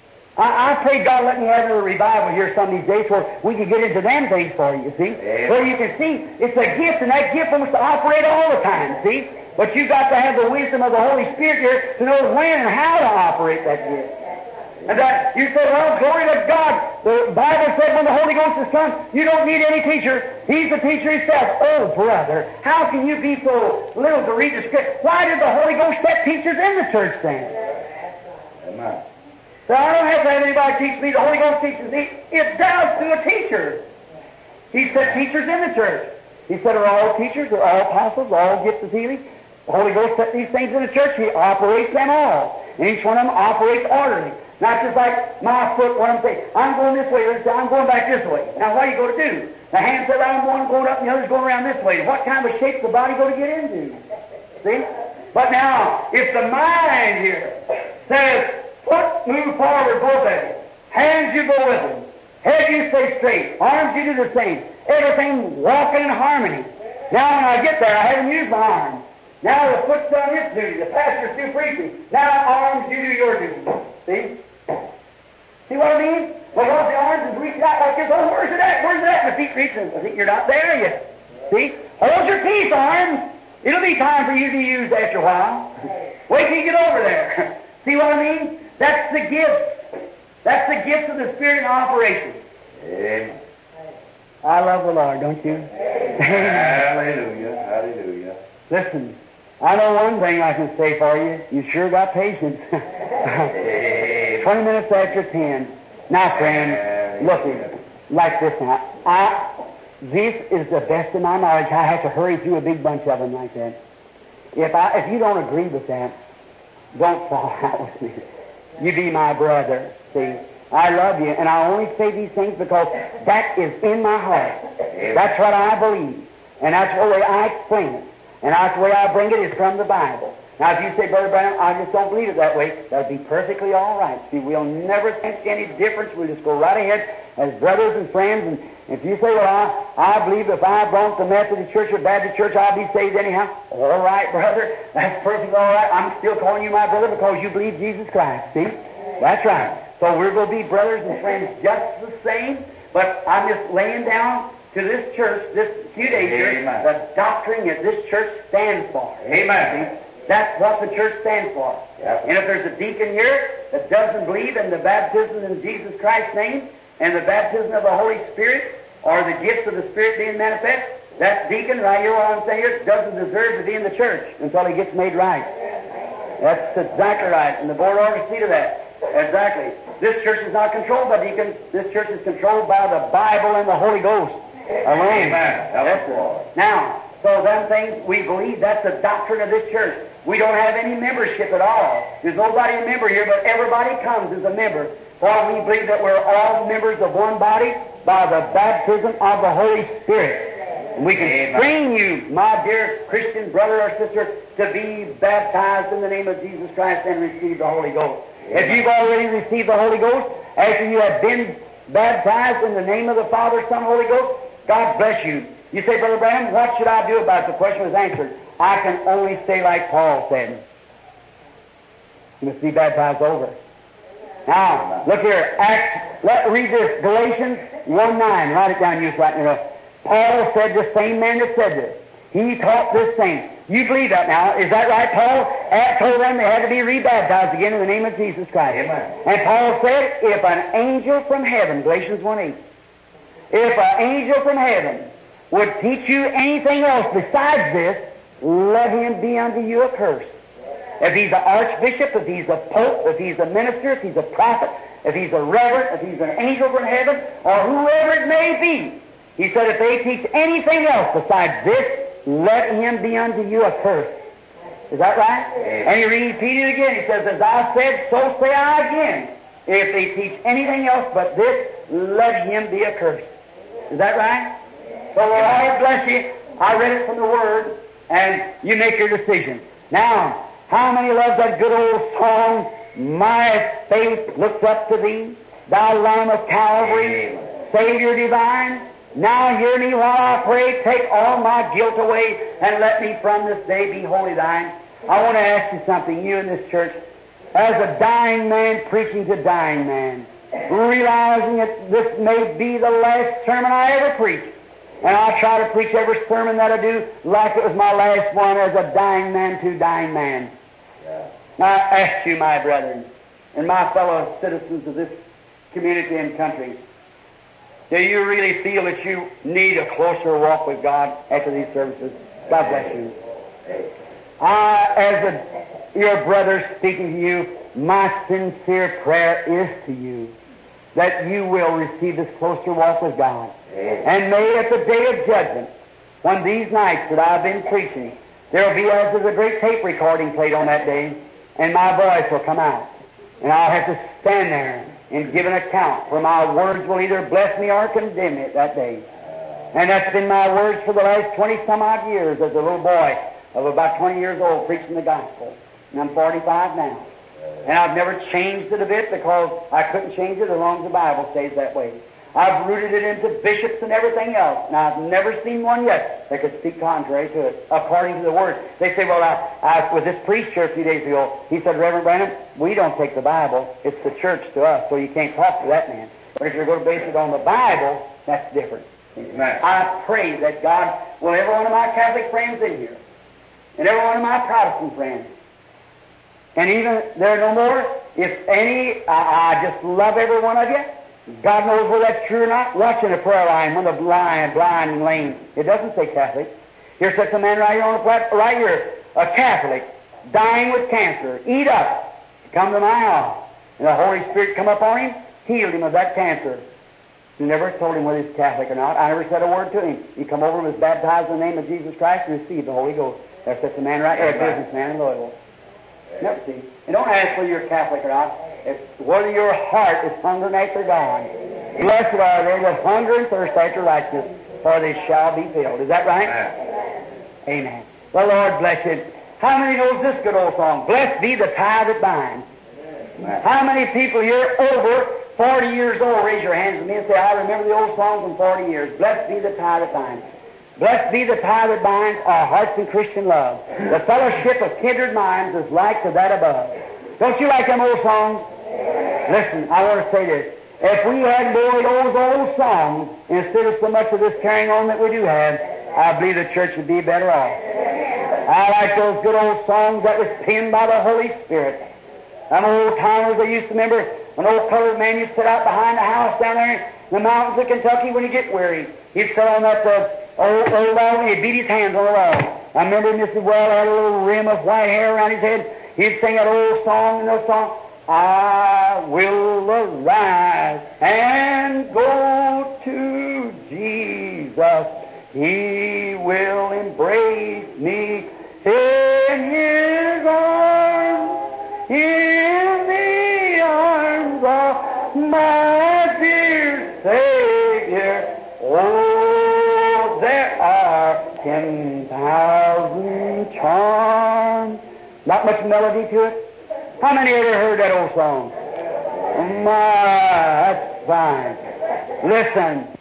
I, I pray God let me have a revival here some of these days where we can get into them things for you, you see. Yeah. Where you can see it's a gift, and that gift wants to operate all the time, see. But you've got to have the wisdom of the Holy Spirit here to know when and how to operate that gift. And that you say, well, glory to God. The Bible said when the Holy Ghost is come, you don't need any teacher. He's the teacher himself. Oh, brother, how can you be so little to read the Scripture? Why did the Holy Ghost set teachers in the church then? Amen. So I don't have to have anybody teach me. The Holy Ghost teaches me. It does through a teacher. He set teachers in the church. He said, are all teachers, are all apostles, are all gifts of healing? The Holy Ghost set these things in the church. He operates them all. And each one of them operates orderly. Not just like my foot, what I'm saying. I'm going this way, I'm going back this way. Now, what are you going to do? The hand said, I'm one going up and the other's going around this way. What kind of a shape is the body going to get into? See? But now, if the mind here says, foot move forward both of them, hands you go with them, head you stay straight, arms you do the same, everything walking in harmony. Now, when I get there, I haven't used my arms. Now the foot's done its duty, the pastor's do preaching. Now arms, you do your duty. See? See what I mean? Well, the arms is reaching out like this. Oh, where's it at? Where's it at? And the feet reaching. I think you're not there yet. See? Hold your peace, arms. It'll be time for you to be used after a while. Wait till you get over there. See what I mean? That's the gift. That's the gift of the Spirit in operation. Amen. I love the Lord, don't you? Hallelujah. Hallelujah. Listen, I know one thing I can say for you. You sure got patience. Twenty minutes after ten. Now, friend, look at like this now. I, this is the best of my knowledge. I have to hurry through a big bunch of them like that. If I, if you don't agree with that, don't fall out with me. You be my brother. See, I love you, and I only say these things because that is in my heart. That's what I believe, and that's the way I explain it. And that's the way I bring it is from the Bible. Now, if you say, Brother Branham, I just don't believe it that way, that'll be perfectly all right. See, we'll never sense any difference. We'll just go right ahead as brothers and friends. And if you say, well, I, I believe if I belong to Methodist Church or Baptist Church, I'll be saved anyhow. All right, brother. That's perfectly all right. I'm still calling you my brother because you believe Jesus Christ. See? That's right. So we're going to be brothers and friends just the same. But I'm just laying down to this church, this few days here, the doctrine that this church stands for. Amen. See? That's what the church stands for. Yep. And if there's a deacon here that doesn't believe in the baptism in Jesus Christ's name and the baptism of the Holy Spirit or the gifts of the Spirit being manifest, that deacon, right here, what I'm saying here, doesn't deserve to be in the church until he gets made right. That's exactly right. And the board ought to see to that. Exactly. This church is not controlled by deacons. This church is controlled by the Bible and the Holy Ghost alone. Amen. That's it. Now, so them things, we believe that's the doctrine of this church. We don't have any membership at all. There's nobody a member here, but everybody comes as a member. For we believe that we're all members of one body by the baptism of the Holy Spirit. And we can train you, my dear Christian brother or sister, to be baptized in the name of Jesus Christ and receive the Holy Ghost. If you've already received the Holy Ghost, after you have been baptized in the name of the Father, Son, Holy Ghost, God bless you. You say, Brother Branham, what should I do about it? The question was answered. I can only say like Paul said. You must be baptized over. Now, look here. Acts, let read this. Galatians one nine. Write it down, you right there. Paul said, the same man that said this. He taught this thing. You believe that now. Is that right? Paul told them they had to be rebaptized again in the name of Jesus Christ. Amen. And Paul said, if an angel from heaven, Galatians one eight, if an angel from heaven would teach you anything else besides this, let him be unto you a curse. If he's an archbishop, if he's a pope, if he's a minister, if he's a prophet, if he's a reverend, if he's an angel from heaven, or whoever it may be, he said if they teach anything else besides this, let him be unto you a curse. Is that right? Amen. And he repeated it again. He says, as I said, so say I again. If they teach anything else but this, let him be a curse. Is that right? So, Lord bless you. I read it from the Word, and you make your decision. Now, how many love that good old song, My faith looks up to Thee, Thou Lamb of Calvary, Savior divine? Now hear me while I pray, take all my guilt away, and let me from this day be wholly Thine. I want to ask you something, you in this church, as a dying man preaching to dying man, realizing that this may be the last sermon I ever preach. And I try to preach every sermon that I do like it was my last one as a dying man to dying man. Yeah. Now I ask you, my brethren, and my fellow citizens of this community and country, do you really feel that you need a closer walk with God after these services? God bless you. I, as a, your brother speaking to you, my sincere prayer is to you that you will receive this closer walk with God. And may at the day of judgment, when these nights that I've been preaching, there will be as there's a great tape recording played on that day, and my voice will come out. And I'll have to stand there and give an account, for my words will either bless me or condemn me that day. And that's been my words for the last twenty-some odd years as a little boy of about twenty years old preaching the gospel. And I'm forty-five now. And I've never changed it a bit because I couldn't change it as long as the Bible stays that way. I've rooted it into bishops and everything else, and I've never seen one yet that could speak contrary to it, according to the Word. They say, well, I, I with this priest here a few days ago, he said, Reverend Branham, we don't take the Bible, it's the church to us, so you can't talk to that man. But if you're going to base it on the Bible, that's different. Amen. I pray that God will, every one of my Catholic friends in here, and every one of my Protestant friends, and even there no more, if any, I, I just love every one of you. God knows whether that's true or not. Watching a prayer line when the blind, blind and lame. It doesn't say Catholic. Here sits a man right here on the platform, right here, a Catholic, dying with cancer. Eat up. Come to my house. And the Holy Spirit come up on him, healed him of that cancer. He never told him whether he's Catholic or not. I never said a word to him. He come over and was baptized in the name of Jesus Christ and received the Holy Ghost. There sits a man right there, a businessman in Louisville. Never see. And don't ask whether you're Catholic or not. It's whether your heart is hungering after God. Blessed are they that hunger and thirst after righteousness, for they shall be filled. Is that right? Amen. Amen. The Lord bless you. How many knows this good old song? Blessed be the tie that binds. How many people here over forty years old, raise your hands with me and say, I remember the old song from forty years. Blessed be the tie that binds. Blessed be the tie that binds our hearts in Christian love. The fellowship of kindred minds is like to that above. Don't you like them old songs? Listen, I want to say this. If we had more of those old songs instead of so much of this carrying on that we do have, I believe the church would be better off. I like those good old songs that was penned by the Holy Spirit. Them old timers, I used to remember an old colored man used to sit out behind the house down there in the mountains of Kentucky when he'd get weary. He'd sit on that uh, old, old wall and he'd beat his hands on the wall. I remember Missus Well had a little rim of white hair around his head. He'd sing that old song and that song, I will arise and go to Jesus. He will embrace me in His arms, in the arms of my dear Savior. Oh, there are ten thousand charms. Not much melody to it. How many ever heard that old song? My, that's fine. Listen.